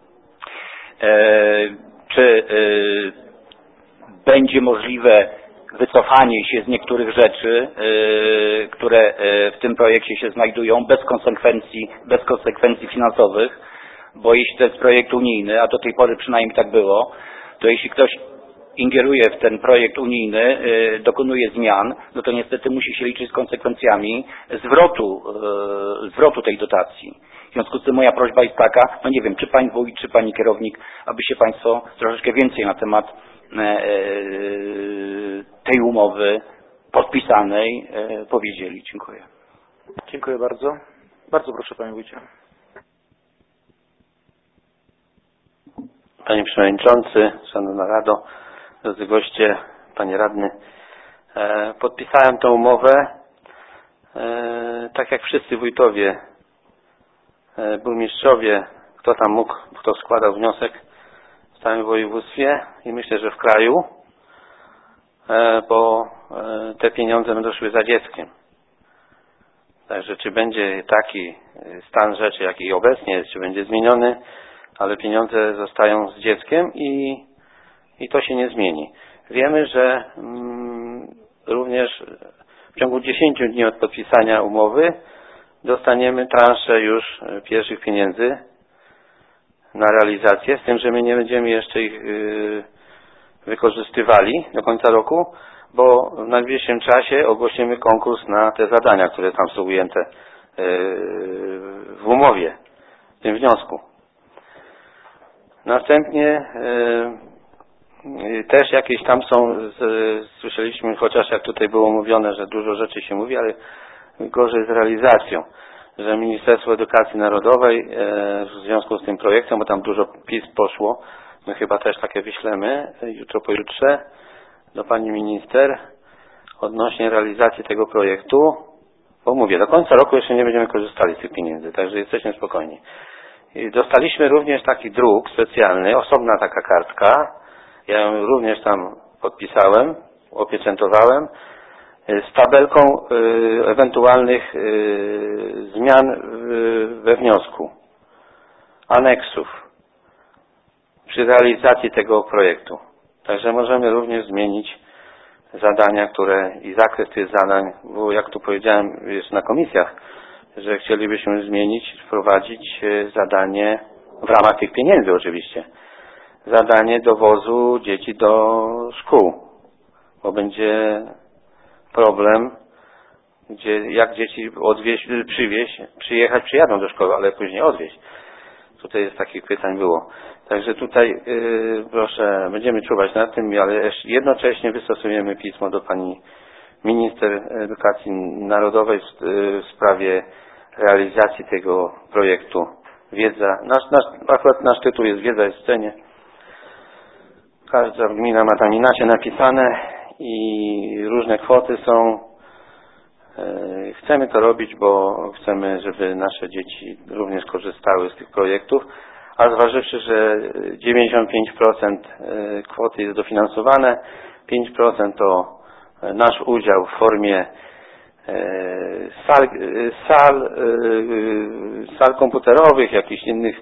Czy będzie możliwe wycofanie się z niektórych rzeczy, które w tym projekcie się znajdują, bez konsekwencji, bez konsekwencji finansowych, bo jeśli to jest projekt unijny, a do tej pory przynajmniej tak było, to jeśli ktoś ingeruje w ten projekt unijny, dokonuje zmian, no to niestety musi się liczyć z konsekwencjami zwrotu, zwrotu tej dotacji. W związku z tym moja prośba jest taka, no nie wiem, czy Pan Wójt, czy Pani Kierownik, abyście Państwo troszeczkę więcej na temat tej umowy podpisanej powiedzieli. Dziękuję. Dziękuję bardzo. Bardzo proszę, Panie Wójcie. Panie Przewodniczący, Szanowna Rado, drodzy goście, Panie Radny, podpisałem tę umowę tak jak wszyscy wójtowie, burmistrzowie, kto tam mógł, kto składał wniosek w całym województwie i myślę, że w kraju, bo te pieniądze będą szły za dzieckiem. Także czy będzie taki stan rzeczy, jaki obecnie jest, czy będzie zmieniony, ale pieniądze zostają z dzieckiem i, i to się nie zmieni. Wiemy, że mm, również w ciągu dziesięciu dni od podpisania umowy dostaniemy transzę już pierwszych pieniędzy na realizację, z tym, że my nie będziemy jeszcze ich yy, wykorzystywali do końca roku, bo w najbliższym czasie ogłosimy konkurs na te zadania, które tam są ujęte yy, w umowie, w tym wniosku. Następnie yy, też jakieś tam są, z, słyszeliśmy, chociaż jak tutaj było mówione, że dużo rzeczy się mówi, ale gorzej z realizacją, że Ministerstwo Edukacji Narodowej yy, w związku z tym projektem, bo tam dużo pism poszło, my chyba też takie wyślemy jutro, pojutrze do pani minister, odnośnie realizacji tego projektu, bo mówię, do końca roku jeszcze nie będziemy korzystali z tych pieniędzy, także jesteśmy spokojni. I dostaliśmy również taki druk specjalny, osobna taka kartka, ja ją również tam podpisałem, opieczętowałem, z tabelką y, ewentualnych y, zmian y, we wniosku, aneksów przy realizacji tego projektu. Także możemy również zmienić zadania, które i zakres tych zadań, bo jak tu powiedziałem już na komisjach, że chcielibyśmy zmienić, wprowadzić zadanie w ramach tych pieniędzy oczywiście, zadanie dowozu dzieci do szkół, bo będzie problem, gdzie jak dzieci odwieźć, przywieźć, przyjechać, przyjadą do szkoły, ale później odwieźć. Tutaj jest takich pytań było. Także tutaj yy, proszę, będziemy czuwać nad tym, ale jednocześnie wystosujemy pismo do pani minister edukacji narodowej w, yy, w sprawie realizacji tego projektu. Wiedza, nasz, nasz, akurat nasz tytuł jest Wiedza jest w cenie. Każda gmina ma tam inaczej napisane i różne kwoty są. Yy, chcemy to robić, bo chcemy, żeby nasze dzieci również korzystały z tych projektów. A zważywszy, że dziewięćdziesiąt pięć procent kwoty jest dofinansowane, pięć procent to nasz udział w formie sal, sal, sal komputerowych, jakichś innych,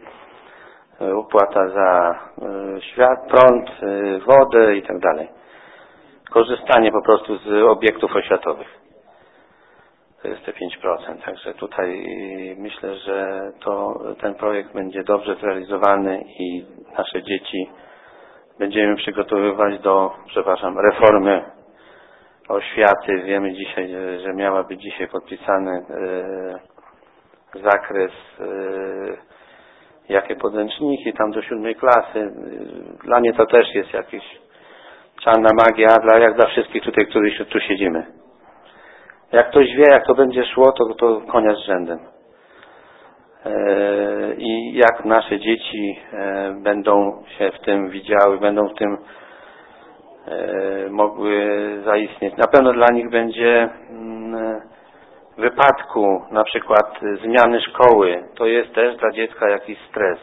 opłata za świat, prąd, wodę i tak dalej. Korzystanie po prostu z obiektów oświatowych. To jest te pięć procent. Także tutaj myślę, że to, ten projekt będzie dobrze zrealizowany i nasze dzieci będziemy przygotowywać do, przepraszam, reformy oświaty. Wiemy dzisiaj, że miała być dzisiaj podpisany e, zakres, e, jakie podręczniki tam do siódmej klasy. Dla mnie to też jest jakaś czarna magia, dla, jak dla wszystkich tutaj, którzy tu siedzimy. Jak ktoś wie, jak to będzie szło, to, to konia z rzędem. E, I jak nasze dzieci e, będą się w tym widziały, będą w tym e, mogły zaistnieć. Na pewno dla nich będzie mm, w wypadku na przykład zmiany szkoły, to jest też dla dziecka jakiś stres.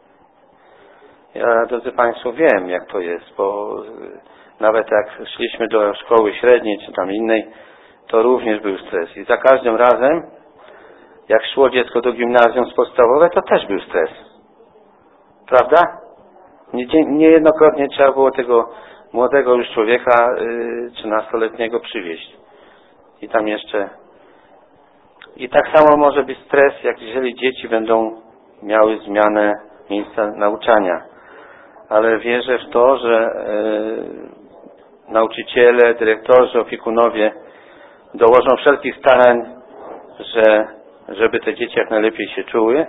Ja, drodzy Państwo, wiem, jak to jest, bo nawet jak szliśmy do szkoły średniej czy tam innej, to również był stres. I za każdym razem, jak szło dziecko do gimnazjum z podstawowej, to też był stres. Prawda? Niejednokrotnie trzeba było tego młodego już człowieka, trzynastoletniego, przywieźć. I tam jeszcze... I tak samo może być stres, jak jeżeli dzieci będą miały zmianę miejsca nauczania. Ale wierzę w to, że e, nauczyciele, dyrektorzy, opiekunowie dołożą wszelkich starań, że, żeby te dzieci jak najlepiej się czuły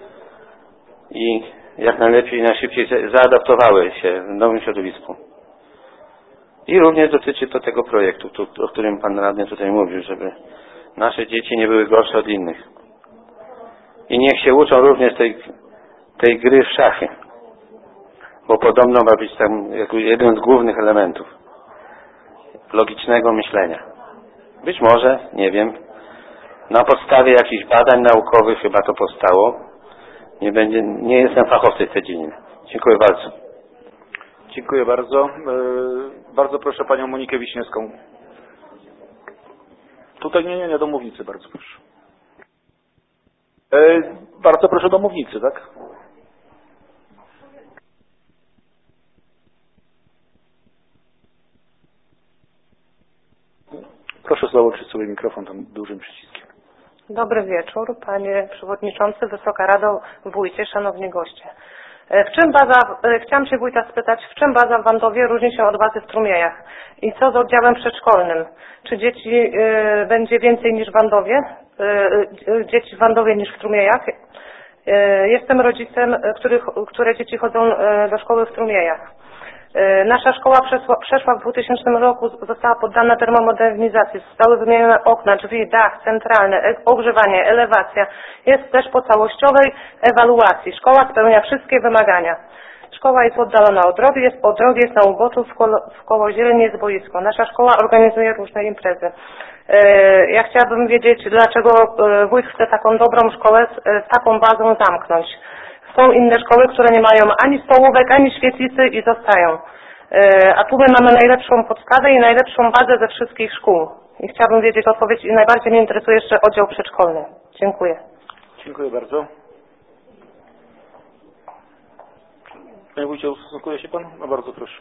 i jak najlepiej, najszybciej zaadaptowały się w nowym środowisku. I również dotyczy to tego projektu, tu, o którym Pan Radny tutaj mówił, żeby nasze dzieci nie były gorsze od innych. I niech się uczą również tej, tej gry w szachy, bo podobno ma być tam jeden z głównych elementów logicznego myślenia. Być może, nie wiem, na podstawie jakichś badań naukowych chyba to powstało. Nie będzie, nie jestem fachowcem w tej dziedzinie. Dziękuję bardzo. Dziękuję bardzo. E, bardzo proszę Panią Monikę Wiśniewską. Tutaj nie, nie, nie, do mównicy, bardzo proszę. E, bardzo proszę do mównicy, tak? Proszę założyć sobie mikrofon tam dużym przyciskiem. Dobry wieczór, Panie Przewodniczący, Wysoka Rado, Wójcie, Szanowni Goście. W czym baza, chciałam się Wójta spytać, w czym baza w Wandowie różni się od bazy w Strumiejach? I co z oddziałem przedszkolnym? Czy dzieci y, będzie więcej niż w Wandowie? Y, y, dzieci w Wandowie niż w Strumiejach? Y, jestem rodzicem, których, które dzieci chodzą y, do szkoły w Strumiejach. Nasza szkoła przeszła, przeszła w dwutysięcznym roku, została poddana termomodernizacji. Zostały wymienione okna, drzwi, dach centralny, ogrzewanie, elewacja. Jest też po całościowej ewaluacji. Szkoła spełnia wszystkie wymagania. Szkoła jest oddalona od drogi, jest od drogi, jest na uboczu, w koło zieleni jest boisko. Nasza szkoła organizuje różne imprezy. Ja chciałabym wiedzieć, dlaczego wójt chce taką dobrą szkołę z taką bazą zamknąć. Są inne szkoły, które nie mają ani stołówek, ani świetlicy i zostają. A tu my mamy najlepszą podstawę i najlepszą bazę ze wszystkich szkół. I chciałabym wiedzieć odpowiedź i najbardziej mnie interesuje jeszcze oddział przedszkolny. Dziękuję. Dziękuję bardzo. Panie wójcie, ustosunkuje się pan? No bardzo proszę.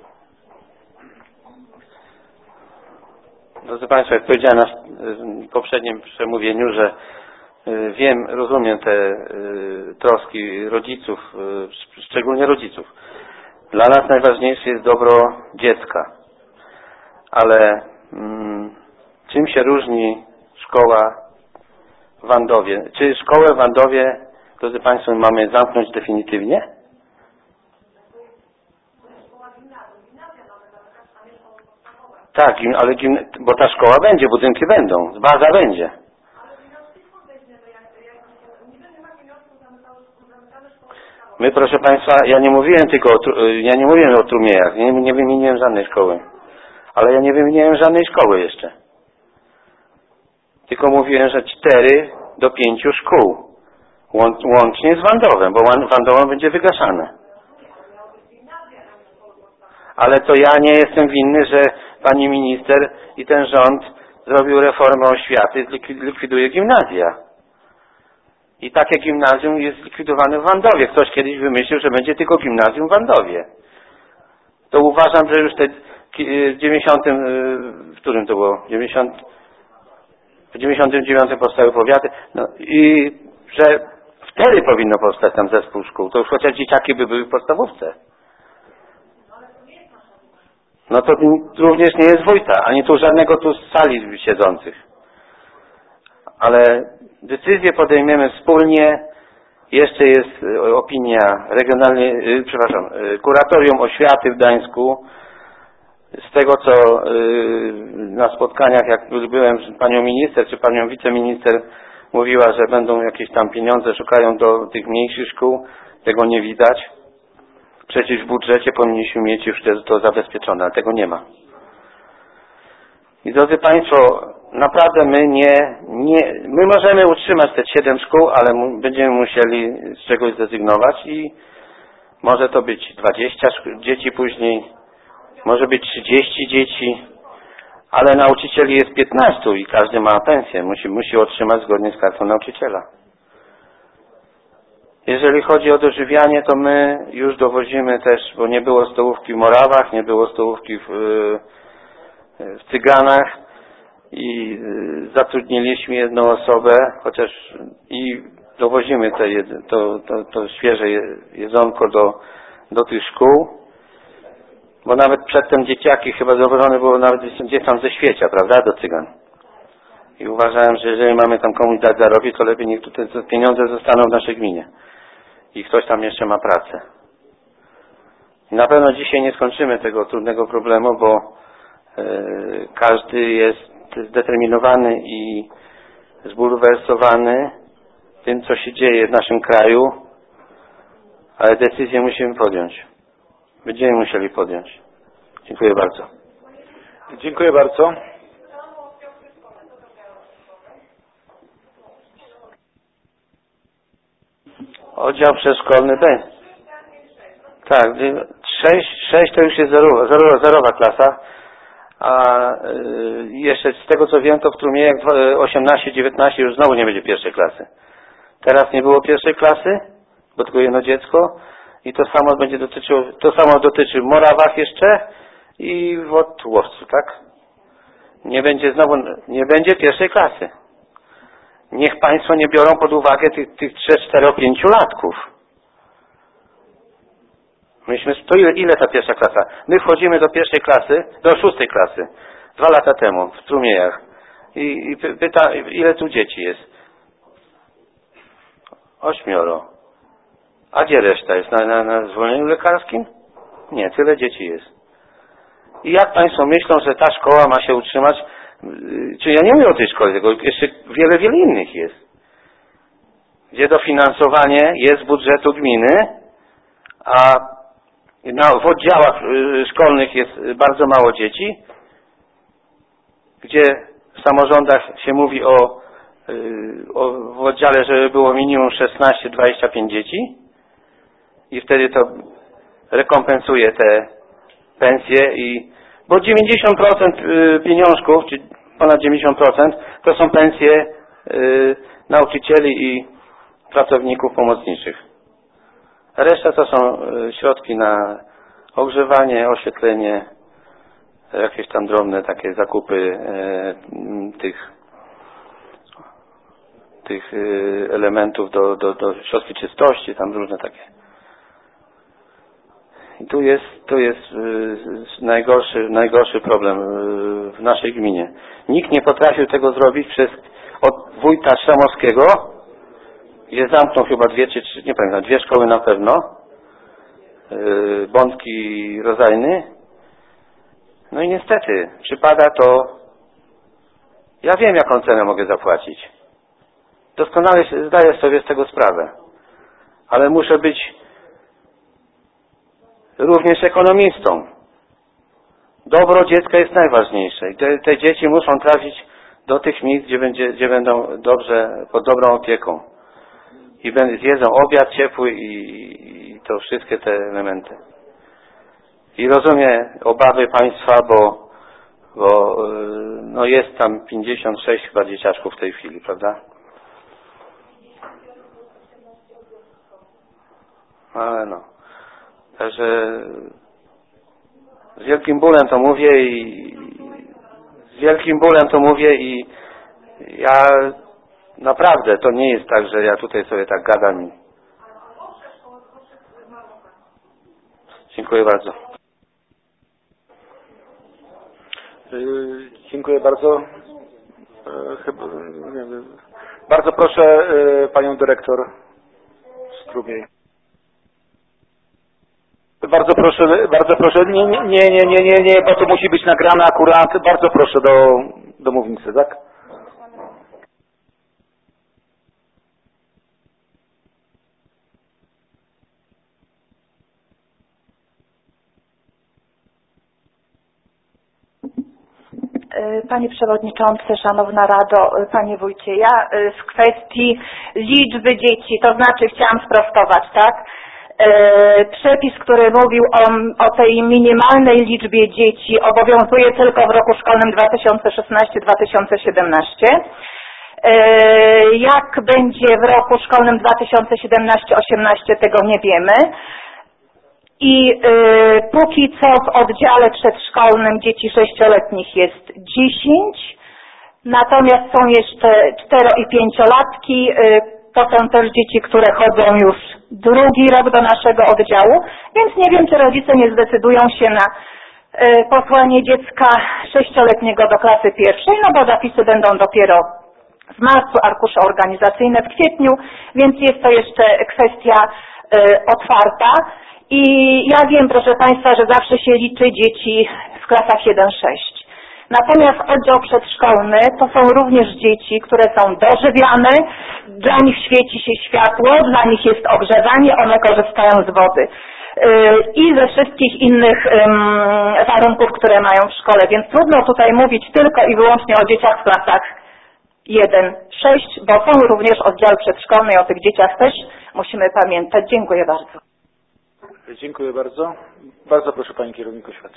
Drodzy Państwo, jak powiedziałem w poprzednim przemówieniu, że wiem, rozumiem te troski rodziców, szczególnie rodziców. Dla nas najważniejsze jest dobro dziecka. Ale hmm, czym się różni szkoła w Andowie? Czy szkołę w Andowie, drodzy Państwo, mamy zamknąć definitywnie? Tak, ale bo ta szkoła będzie, budynki będą, baza będzie. My, proszę Państwa, ja nie mówiłem tylko o, ja nie mówiłem o Trumiejach, nie, nie wymieniłem żadnej szkoły. Ale ja nie wymieniłem żadnej szkoły jeszcze. Tylko mówiłem, że cztery do pięciu szkół. Łącznie z Wandowem, bo Wandowem będzie wygaszane. Ale to ja nie jestem winny, że pani minister i ten rząd zrobił reformę oświaty, likwiduje gimnazja. I takie gimnazjum jest zlikwidowane w Wandowie. Ktoś kiedyś wymyślił, że będzie tylko gimnazjum w Wandowie. To uważam, że już te w dziewięćdziesiątym, w którym to było? W dziewięćdziesiątym dziewiątym powstały powiaty. No i że wtedy powinno powstać tam zespół szkół. To już chociaż dzieciaki by były w podstawówce. No to również nie jest wójta, ani tu żadnego tu z sali siedzących. Ale decyzje podejmiemy wspólnie. Jeszcze jest opinia regionalnej, przepraszam, kuratorium oświaty w Gdańsku. Z tego, co na spotkaniach, jak byłem z panią minister, czy panią wiceminister mówiła, że będą jakieś tam pieniądze, szukają do tych mniejszych szkół, tego nie widać. Przecież w budżecie powinniśmy mieć już to zabezpieczone, ale tego nie ma. I drodzy Państwo, naprawdę my nie, nie, my możemy utrzymać te siedem szkół, ale będziemy musieli z czegoś zrezygnować i może to być dwadzieścia dzieci później, może być trzydzieści dzieci, ale nauczycieli jest piętnastu i każdy ma pensję, musi, musi otrzymać zgodnie z kartą nauczyciela. Jeżeli chodzi o dożywianie, to my już dowozimy też, bo nie było stołówki w Morawach, nie było stołówki w, w Cyganach i zatrudniliśmy jedną osobę, chociaż i dowozimy te, to, to, to świeże jedzonko do, do tych szkół, bo nawet przedtem dzieciaki chyba dowożone było nawet gdzieś tam ze Świecia, prawda, do Cygan. I uważałem, że jeżeli mamy tam komuś dać zarobić, to lepiej niech tutaj te pieniądze zostaną w naszej gminie. I ktoś tam jeszcze ma pracę. I na pewno dzisiaj nie skończymy tego trudnego problemu, bo e, każdy jest zdeterminowany i zbulwersowany tym, co się dzieje w naszym kraju, ale decyzję musimy podjąć. Będziemy musieli podjąć. Dziękuję bardzo. Dziękuję bardzo. Oddział przedszkolny B. Tak, sześć, sześć to już jest zerowa, zerowa, zerowa klasa, a y, jeszcze z tego co wiem, to w Trumiejach osiemnaście dziewiętnaście już znowu nie będzie pierwszej klasy. Teraz nie było pierwszej klasy, bo tylko jedno dziecko i to samo będzie dotyczyło, to samo dotyczy w Morawach jeszcze i w Otłowcu, tak? Nie będzie znowu, nie będzie pierwszej klasy. Niech Państwo nie biorą pod uwagę tych, tych trzech, czterech, pięciu latków. Myśmy, to ile, ile ta pierwsza klasa? My wchodzimy do pierwszej klasy, do szóstej klasy, dwa lata temu, w Strumiejach. I, i pyta, ile tu dzieci jest? Ośmioro. A gdzie reszta jest? Na, na, na zwolnieniu lekarskim? Nie, tyle dzieci jest. I jak Państwo myślą, że ta szkoła ma się utrzymać? Czy ja nie mówię o tej szkole, tylko jeszcze wiele, wiele innych jest. Gdzie dofinansowanie jest z budżetu gminy, a na, w oddziałach szkolnych jest bardzo mało dzieci, gdzie w samorządach się mówi o, o w oddziale, żeby było minimum szesnaście dwadzieścia pięć dzieci i wtedy to rekompensuje te pensje i bo dziewięćdziesiąt procent pieniążków, czy ponad dziewięćdziesiąt procent to są pensje y, nauczycieli i pracowników pomocniczych. A reszta to są y, środki na ogrzewanie, oświetlenie, jakieś tam drobne takie zakupy y, tych tych y, elementów do, do, do siostry czystości, tam różne takie. I tu jest, tu jest y, najgorszy, najgorszy problem y, w naszej gminie. Nikt nie potrafił tego zrobić przez od wójta Szamowskiego, gdzie zamknął chyba dwie czy trzy, nie pamiętam, dwie szkoły na pewno, y, Bądki i Rozajny. No i niestety przypada to, ja wiem jaką cenę mogę zapłacić. Doskonale zdaję sobie z tego sprawę, ale muszę być również ekonomistą. Dobro dziecka jest najważniejsze i te, te dzieci muszą trafić do tych miejsc, gdzie, będzie, gdzie będą dobrze, pod dobrą opieką i będą, zjedzą obiad ciepły i, i to wszystkie te elementy. I rozumiem obawy Państwa, bo, bo no jest tam pięćdziesiąt sześć chyba dzieciaczków w tej chwili, prawda? Ale no. Także z wielkim bólem to mówię i z wielkim bólem to mówię i ja naprawdę to nie jest tak, że ja tutaj sobie tak gadam. Dziękuję bardzo. Yy, dziękuję bardzo. Yy, chyba, nie wiem. Bardzo proszę yy, panią dyrektor Strumiej. Bardzo proszę, bardzo proszę, nie, nie, nie, nie, nie, nie, bo to musi być nagrane akurat. Bardzo proszę do, do mównicy, tak? Panie Przewodniczący, Szanowna Rado, Panie Wójcie, ja w kwestii liczby dzieci, to znaczy chciałam sprostować, tak? Przepis, który mówił o, o tej minimalnej liczbie dzieci, obowiązuje tylko w roku szkolnym dwa tysiące szesnastym dwa tysiące siedemnastym. Jak będzie w roku szkolnym dwa tysiące siedemnastym osiemnastym, tego nie wiemy. I y, póki co w oddziale przedszkolnym dzieci sześcioletnich jest dziesięć, natomiast są jeszcze cztero- i pięciolatki. Y, to są też dzieci, które chodzą już drugi rok do naszego oddziału, więc nie wiem, czy rodzice nie zdecydują się na y, posłanie dziecka sześcioletniego do klasy pierwszej, no bo zapisy będą dopiero w marcu, arkusze organizacyjne w kwietniu, więc jest to jeszcze kwestia y, otwarta. I ja wiem, proszę Państwa, że zawsze się liczy dzieci w klasach jeden sześć. Natomiast oddział przedszkolny to są również dzieci, które są dożywiane, dla nich świeci się światło, dla nich jest ogrzewanie, one korzystają z wody i ze wszystkich innych warunków, które mają w szkole. Więc trudno tutaj mówić tylko i wyłącznie o dzieciach w klasach jeden sześć, bo są również oddziały przedszkolne i o tych dzieciach też musimy pamiętać. Dziękuję bardzo. Dziękuję bardzo. Bardzo proszę Pani Kierownik Oświaty.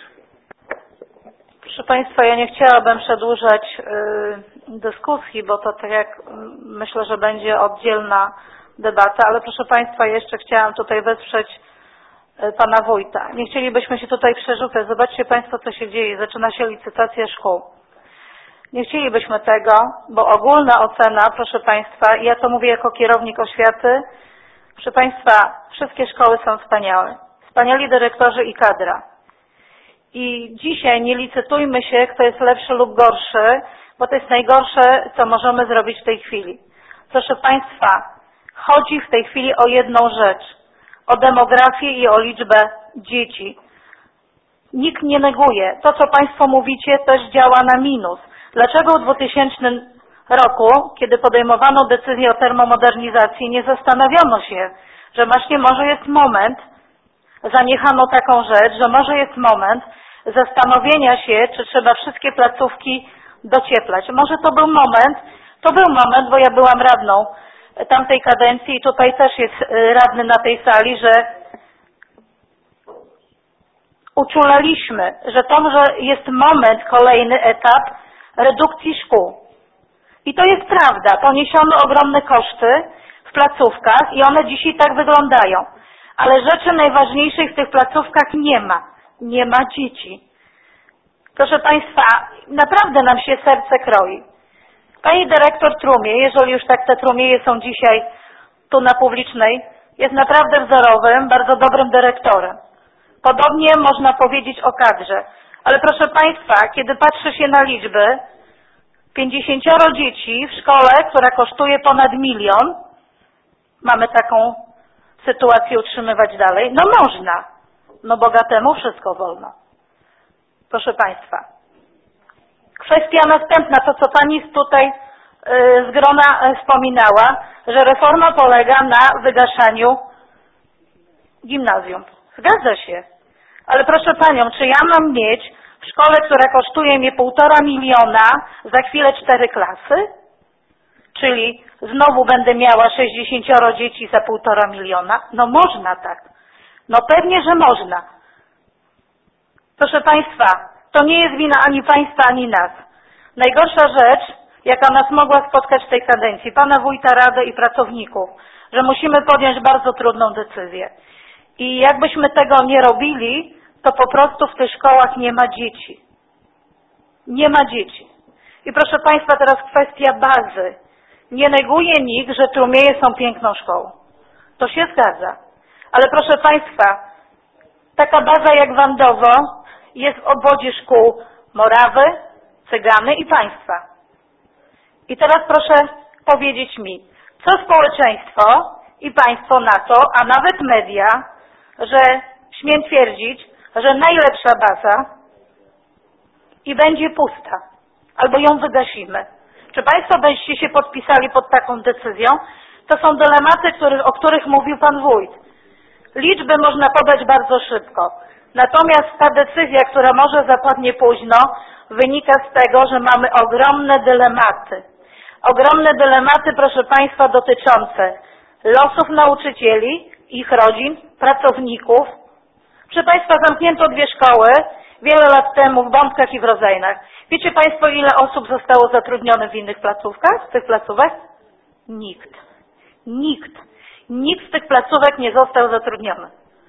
Proszę Państwa, ja nie chciałabym przedłużać y, dyskusji, bo to tak jak myślę, że będzie oddzielna debata, ale proszę Państwa, jeszcze chciałam tutaj wesprzeć y, Pana Wójta. Nie chcielibyśmy się tutaj przerzucać. Zobaczcie Państwo, co się dzieje. Zaczyna się licytacja szkół. Nie chcielibyśmy tego, bo ogólna ocena, proszę Państwa, ja to mówię jako kierownik oświaty, proszę Państwa, wszystkie szkoły są wspaniałe. Wspaniali dyrektorzy i kadra. I dzisiaj nie licytujmy się, kto jest lepszy lub gorszy, bo to jest najgorsze, co możemy zrobić w tej chwili. Proszę Państwa, chodzi w tej chwili o jedną rzecz. O demografię i o liczbę dzieci. Nikt nie neguje. To, co Państwo mówicie, też działa na minus. Dlaczego w dwutysięcznym roku, kiedy podejmowano decyzję o termomodernizacji, nie zastanowiono się, że właśnie może jest moment, zaniechano taką rzecz, że może jest moment zastanowienia się, czy trzeba wszystkie placówki docieplać. Może to był moment, to był moment, bo ja byłam radną tamtej kadencji i tutaj też jest radny na tej sali, że uczulaliśmy, że to może jest moment, kolejny etap redukcji szkół. I to jest prawda. Poniesiono ogromne koszty w placówkach i one dzisiaj tak wyglądają. Ale rzeczy najważniejszych w tych placówkach nie ma. Nie ma dzieci. Proszę Państwa, naprawdę nam się serce kroi. Pani dyrektor Trumie, jeżeli już tak te Trumieje są dzisiaj tu na Publicznej, jest naprawdę wzorowym, bardzo dobrym dyrektorem. Podobnie można powiedzieć o kadrze. Ale proszę Państwa, kiedy patrzy się na liczby, pięćdziesięcioro dzieci w szkole, która kosztuje ponad milion, mamy taką sytuację utrzymywać dalej? No można. No bogatemu wszystko wolno. Proszę Państwa. Kwestia następna, to co Pani tutaj z grona wspominała, że reforma polega na wygaszaniu gimnazjum. Zgadza się. Ale proszę Panią, czy ja mam mieć w szkole, która kosztuje mnie półtora miliona, za chwilę cztery klasy? Czyli znowu będę miała sześćdziesięcioro dzieci za półtora miliona? No można tak. No pewnie, że można. Proszę Państwa, to nie jest wina ani Państwa, ani nas. Najgorsza rzecz, jaka nas mogła spotkać w tej kadencji, Pana Wójta Radę i pracowników, że musimy podjąć bardzo trudną decyzję. I jakbyśmy tego nie robili, to po prostu w tych szkołach nie ma dzieci. Nie ma dzieci. I proszę Państwa, teraz kwestia bazy. Nie neguje nikt, że Trumieje są piękną szkołą. To się zgadza. Ale proszę Państwa, taka baza jak Wandowo jest w obwodzie szkół Morawy, Cygany i Państwa. I teraz proszę powiedzieć mi, co społeczeństwo i Państwo na to, a nawet media, że śmiem twierdzić, że najlepsza baza i będzie pusta, albo ją wygasimy. Czy Państwo byście się podpisali pod taką decyzją? To są dylematy, których, o których mówił Pan Wójt. Liczby można podać bardzo szybko. Natomiast ta decyzja, która może zapadnie późno, wynika z tego, że mamy ogromne dylematy. Ogromne dylematy, proszę Państwa, dotyczące losów nauczycieli, ich rodzin, pracowników. Proszę Państwa, zamknięto dwie szkoły wiele lat temu w Bątkach i w Rodzajnach. Wiecie Państwo, ile osób zostało zatrudnionych w innych placówkach, z tych placówek? Nikt. Nikt. Nikt z tych placówek nie został zatrudniony.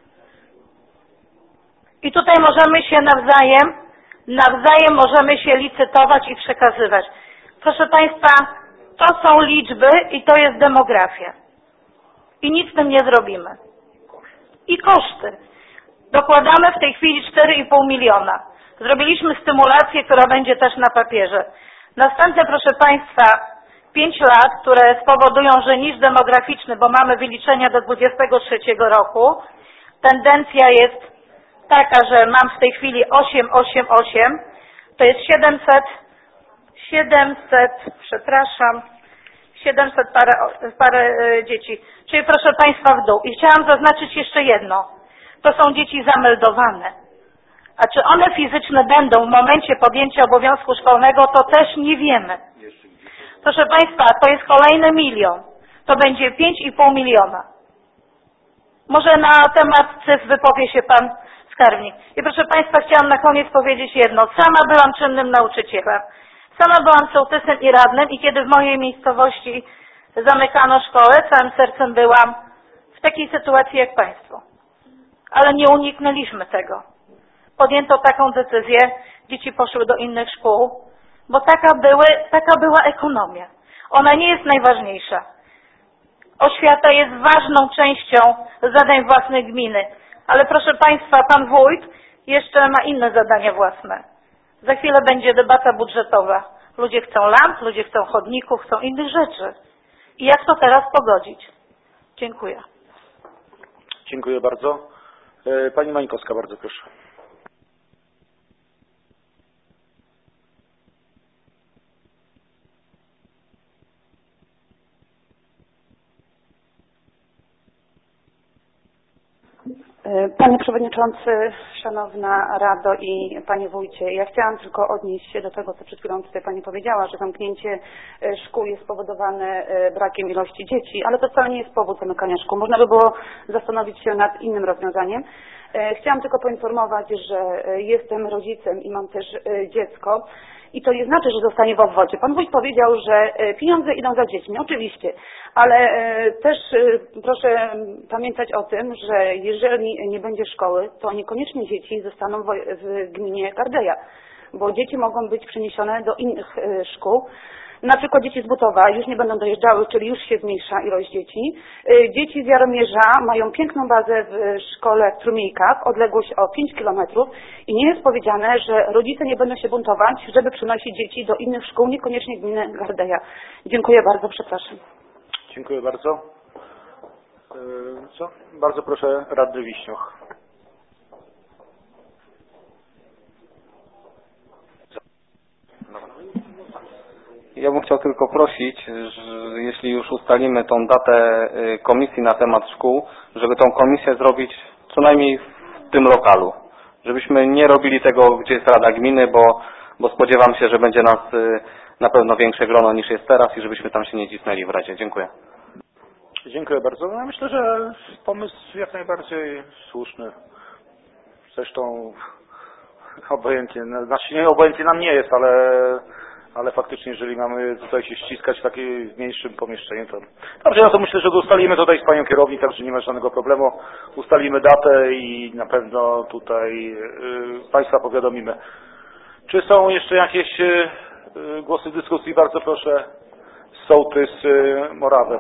I tutaj możemy się nawzajem, nawzajem możemy się licytować i przekazywać. Proszę Państwa, to są liczby i to jest demografia. I nic z tym nie zrobimy. I koszty. Dokładamy w tej chwili cztery i pół miliona. Zrobiliśmy stymulację, która będzie też na papierze. Następne, proszę Państwa, pięć lat, które spowodują, że niż demograficzny, bo mamy wyliczenia do dwudziestego trzeciego roku, tendencja jest taka, że mam w tej chwili osiem, osiem, osiem, to jest siedemset, siedemset, przepraszam, siedemset parę, parę dzieci. Czyli proszę Państwa w dół. I chciałam zaznaczyć jeszcze jedno. To są dzieci zameldowane. A czy one fizyczne będą w momencie podjęcia obowiązku szkolnego, to też nie wiemy. Proszę Państwa, to jest kolejny milion. To będzie pięć i pół miliona. Może na temat cyfr wypowie się Pan skarbnik. I proszę Państwa, chciałam na koniec powiedzieć jedno. Sama byłam czynnym nauczycielem. Sama byłam sołtysem i radnym i kiedy w mojej miejscowości zamykano szkołę, całym sercem byłam w takiej sytuacji jak Państwo. Ale nie uniknęliśmy tego. Podjęto taką decyzję, dzieci poszły do innych szkół, bo taka, były, taka była ekonomia. Ona nie jest najważniejsza. Oświata jest ważną częścią zadań własnych gminy. Ale proszę Państwa, Pan Wójt jeszcze ma inne zadania własne. Za chwilę będzie debata budżetowa. Ludzie chcą lamp, ludzie chcą chodników, chcą innych rzeczy. I jak to teraz pogodzić? Dziękuję. Dziękuję bardzo. Pani Mańkowska, bardzo proszę. Panie Przewodniczący, Szanowna Rado i Panie Wójcie, ja chciałam tylko odnieść się do tego, co przed chwilą tutaj Pani powiedziała, że zamknięcie szkół jest spowodowane brakiem ilości dzieci, ale to wcale nie jest powód zamykania szkół. Można by było zastanowić się nad innym rozwiązaniem. Chciałam tylko poinformować, że jestem rodzicem i mam też dziecko. I to nie znaczy, że zostanie w obwodzie. Pan wójt powiedział, że pieniądze idą za dziećmi. Oczywiście, ale też proszę pamiętać o tym, że jeżeli nie będzie szkoły, to niekoniecznie dzieci zostaną w gminie Gardeja, bo dzieci mogą być przeniesione do innych szkół. Na przykład dzieci z Butowa już nie będą dojeżdżały, czyli już się zmniejsza ilość dzieci. Dzieci z Jaromierza mają piękną bazę w szkole w Trumiejkach, odległość o pięć kilometrów i nie jest powiedziane, że rodzice nie będą się buntować, żeby przynosić dzieci do innych szkół, niekoniecznie gminy Gardeja. Dziękuję bardzo, przepraszam. Dziękuję bardzo. Co? Bardzo proszę, radny Wiśnioch. Ja bym chciał tylko prosić, że jeśli już ustalimy tą datę komisji na temat szkół, żeby tą komisję zrobić co najmniej w tym lokalu. Żebyśmy nie robili tego, gdzie jest Rada Gminy, bo, bo spodziewam się, że będzie nas na pewno większe grono niż jest teraz i żebyśmy tam się nie cisnęli w Radzie. Dziękuję. Dziękuję bardzo. No, myślę, że pomysł jak najbardziej słuszny. Zresztą obojętnie, znaczy nie obojętnie nam nie jest, ale ale faktycznie, jeżeli mamy tutaj się ściskać w takim mniejszym pomieszczeniu, to dobrze, no to myślę, że ustalimy tutaj z panią kierownik, także nie ma żadnego problemu. Ustalimy datę i na pewno tutaj yy, państwa powiadomimy. Czy są jeszcze jakieś yy, głosy dyskusji? Bardzo proszę, sołtys yy, Morawem.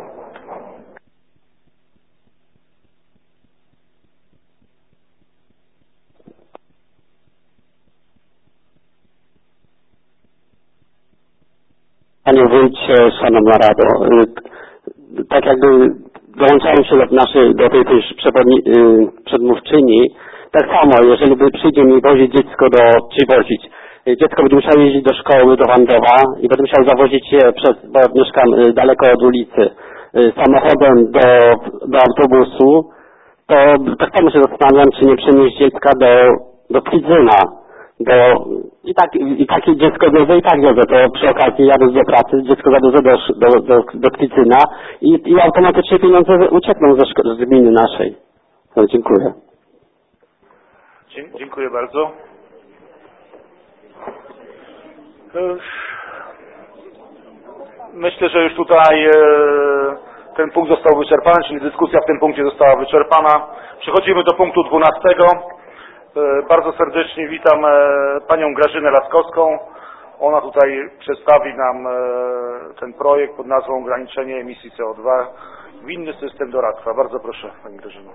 Panie Wójcie, Szanowna Rado, tak jakby dołączając się do, naszej, do tej też przedmówczyni, tak samo, jeżeli by przyjdzie mi wozić dziecko do, czy wozić, dziecko będzie musiało jeździć do szkoły, do Wandowa i będę musiał zawozić je przez, bo mieszkam daleko od ulicy, samochodem do, do autobusu, to tak samo się zastanawiam, czy nie przenieść dziecka do, do Kwidzyna. Bo i tak i takie dziecko wiozę i tak wiozę, to przy okazji jadąc do pracy, dziecko zawiozę do, do, do, do Kwidzyna i, i automatycznie pieniądze uciekną ze, z gminy naszej. No, dziękuję. Dziękuję bardzo. Myślę, że już tutaj ten punkt został wyczerpany, czyli dyskusja w tym punkcie została wyczerpana. Przechodzimy do punktu dwunastego. Bardzo serdecznie witam panią Grażynę Laskowską. Ona tutaj przedstawi nam ten projekt pod nazwą Ograniczenie emisji C O dwa w inny system doradztwa. Bardzo proszę, pani Grażyno.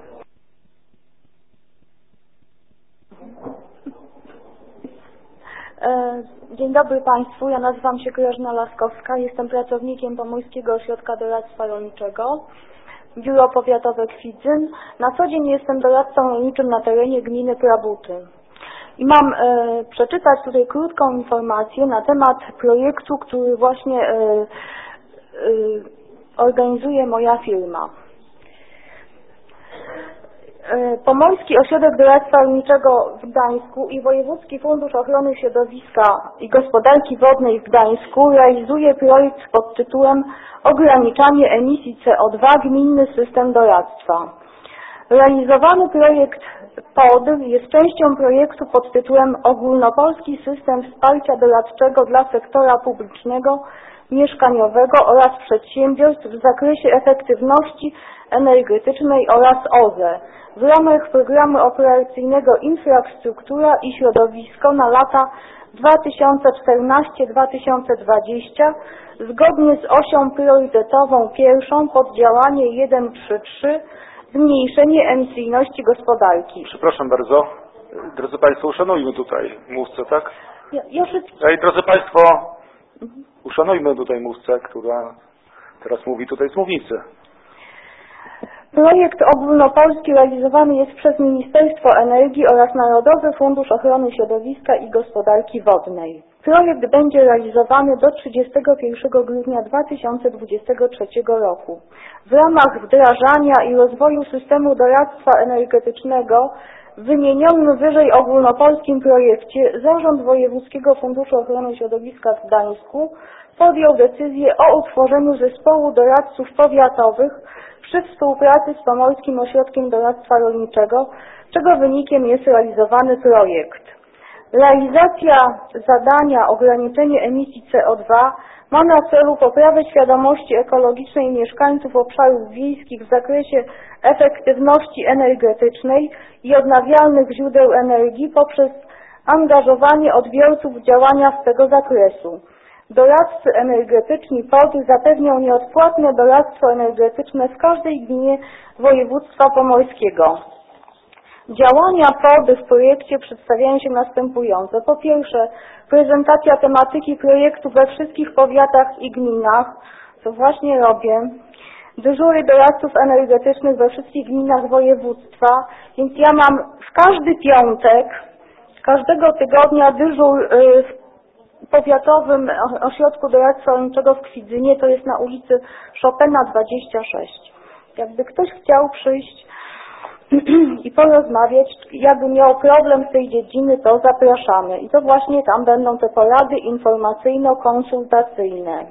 Dzień dobry Państwu, ja nazywam się Grażyna Laskowska, jestem pracownikiem Pomorskiego Ośrodka Doradztwa Rolniczego, Biuro Powiatowe Kwidzyn. Na co dzień jestem doradcą rolniczym na terenie gminy Prabuty. I mam e, przeczytać tutaj krótką informację na temat projektu, który właśnie e, e, organizuje moja firma. Pomorski Ośrodek Doradztwa Rolniczego w Gdańsku i Wojewódzki Fundusz Ochrony Środowiska i Gospodarki Wodnej w Gdańsku realizuje projekt pod tytułem Ograniczanie emisji C O dwa Gminny System Doradztwa. Realizowany projekt P O D jest częścią projektu pod tytułem Ogólnopolski System Wsparcia Doradczego dla Sektora Publicznego, Mieszkaniowego oraz Przedsiębiorstw w zakresie efektywności energetycznej oraz O Z E w ramach Programu Operacyjnego Infrastruktura i Środowisko na lata dwa tysiące czternaście do dwa tysiące dwudziestego zgodnie z osią priorytetową pierwszą poddziałanie jeden trzy trzy zmniejszenie emisyjności gospodarki. Przepraszam bardzo. Drodzy Państwo, uszanujmy tutaj mówcę, tak? Ja, ja Ej, drodzy Państwo, uszanujmy tutaj mówcę, która teraz mówi tutaj z mównicy. Projekt ogólnopolski realizowany jest przez Ministerstwo Energii oraz Narodowy Fundusz Ochrony Środowiska i Gospodarki Wodnej. Projekt będzie realizowany do trzydziestego pierwszego grudnia dwa tysiące dwudziestego trzeciego roku. W ramach wdrażania i rozwoju systemu doradztwa energetycznego w wymienionym wyżej ogólnopolskim projekcie Zarząd Wojewódzkiego Funduszu Ochrony Środowiska w Gdańsku podjął decyzję o utworzeniu zespołu doradców powiatowych przy współpracy z Pomorskim Ośrodkiem Doradztwa Rolniczego, czego wynikiem jest realizowany projekt. Realizacja zadania ograniczenie emisji C O dwa ma na celu poprawę świadomości ekologicznej mieszkańców obszarów wiejskich w zakresie efektywności energetycznej i odnawialnych źródeł energii poprzez angażowanie odbiorców w działania z tego zakresu. Doradcy energetyczni P O D zapewnią nieodpłatne doradztwo energetyczne w każdej gminie województwa pomorskiego. Działania P O D w projekcie przedstawiają się następująco. Po pierwsze, prezentacja tematyki projektu we wszystkich powiatach i gminach, co właśnie robię. Dyżury doradców energetycznych we wszystkich gminach województwa, więc ja mam w każdy piątek, każdego tygodnia dyżur w powiatowym ośrodku doradztwa rolniczego w Kwidzynie, to jest na ulicy Chopina dwadzieścia sześć. Jakby ktoś chciał przyjść i porozmawiać, jakby miał problem z tej dziedziny, to zapraszamy. I to właśnie tam będą te porady informacyjno-konsultacyjne.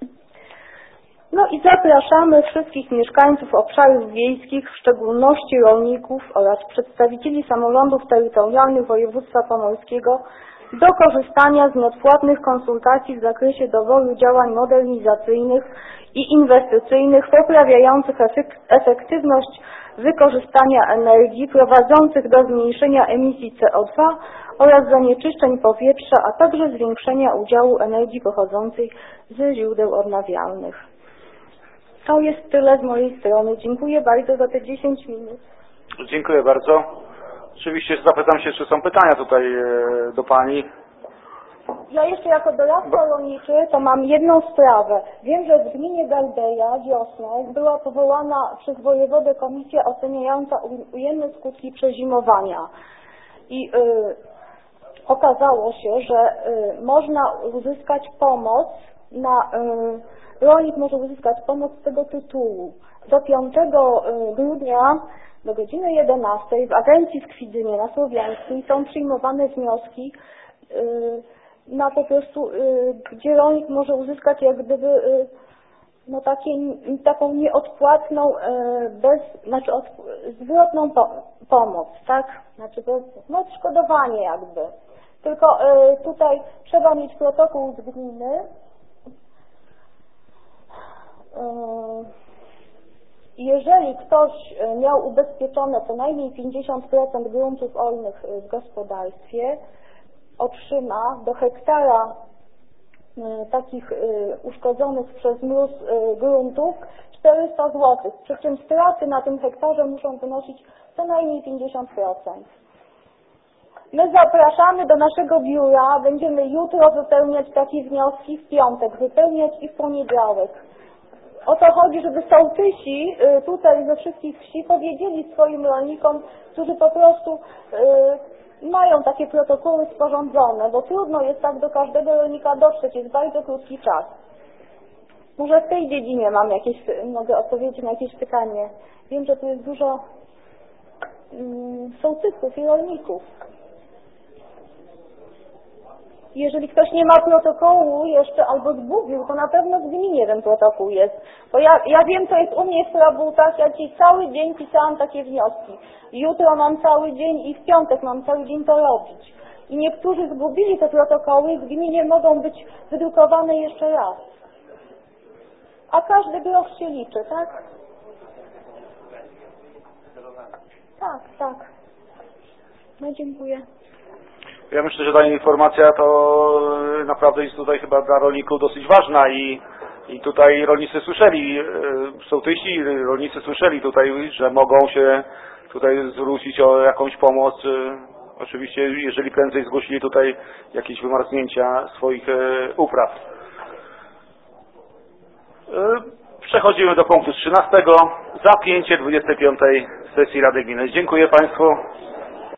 No i zapraszamy wszystkich mieszkańców obszarów wiejskich, w szczególności rolników oraz przedstawicieli samorządów terytorialnych województwa pomorskiego do korzystania z nieodpłatnych konsultacji w zakresie doboru działań modernizacyjnych i inwestycyjnych poprawiających efektywność wykorzystania energii, prowadzących do zmniejszenia emisji C O dwa oraz zanieczyszczeń powietrza, a także zwiększenia udziału energii pochodzącej ze źródeł odnawialnych. To jest tyle z mojej strony. Dziękuję bardzo za te dziesięć minut. Dziękuję bardzo. Oczywiście zapytam się, czy są pytania tutaj do Pani. Ja jeszcze jako doradca rolniczy to mam jedną sprawę. Wiem, że w gminie Gardeja wiosną była powołana przez wojewodę komisja oceniająca ujemne skutki przezimowania. I y, okazało się, że y, można uzyskać pomoc na... Y, rolnik może uzyskać pomoc z tego tytułu. Do piątego grudnia do godziny jedenastej w agencji w Kwidzynie na Słowiańskiej są przyjmowane wnioski y, na po prostu, y, gdzie rolnik może uzyskać jak gdyby y, no takie, taką nieodpłatną, y, bez, znaczy od, zwrotną po, pomoc, tak? Znaczy to, no odszkodowanie jakby. Tylko y, tutaj trzeba mieć protokół z gminy. Jeżeli ktoś miał ubezpieczone co najmniej pięćdziesiąt procent gruntów rolnych w gospodarstwie, otrzyma do hektara takich uszkodzonych przez mróz gruntów czterysta złotych, przy czym straty na tym hektarze muszą wynosić co najmniej pięćdziesiąt procent. My zapraszamy do naszego biura, będziemy jutro wypełniać takie wnioski, w piątek wypełniać i w poniedziałek. O to chodzi, żeby sołtysi tutaj ze wszystkich wsi powiedzieli swoim rolnikom, którzy po prostu y, mają takie protokoły sporządzone, bo trudno jest tak do każdego rolnika dotrzeć, jest bardzo krótki czas. Może w tej dziedzinie mam jakieś, mogę odpowiedzieć na jakieś pytanie. Wiem, że tu jest dużo y, sołtysów i rolników. Jeżeli ktoś nie ma protokołu jeszcze albo zgubił, to na pewno w gminie ten protokół jest. Bo ja, ja wiem, co jest u mnie w Frabutach, ja ci cały dzień pisałam takie wnioski. Jutro mam cały dzień i w piątek mam cały dzień to robić. I niektórzy zgubili te protokoły, w gminie mogą być wydrukowane jeszcze raz. A każdy grosz się liczy, tak? Tak, tak. No dziękuję. Ja myślę, że ta informacja to naprawdę jest tutaj chyba dla rolników dosyć ważna i, i tutaj rolnicy słyszeli, sołtysi, rolnicy słyszeli tutaj, że mogą się tutaj zwrócić o jakąś pomoc. Oczywiście, jeżeli prędzej zgłosili tutaj jakieś wymarznięcia swoich upraw. Przechodzimy do punktu trzynastego. Zapięcie dwudziestej piątej sesji Rady Gminy. Dziękuję Państwu.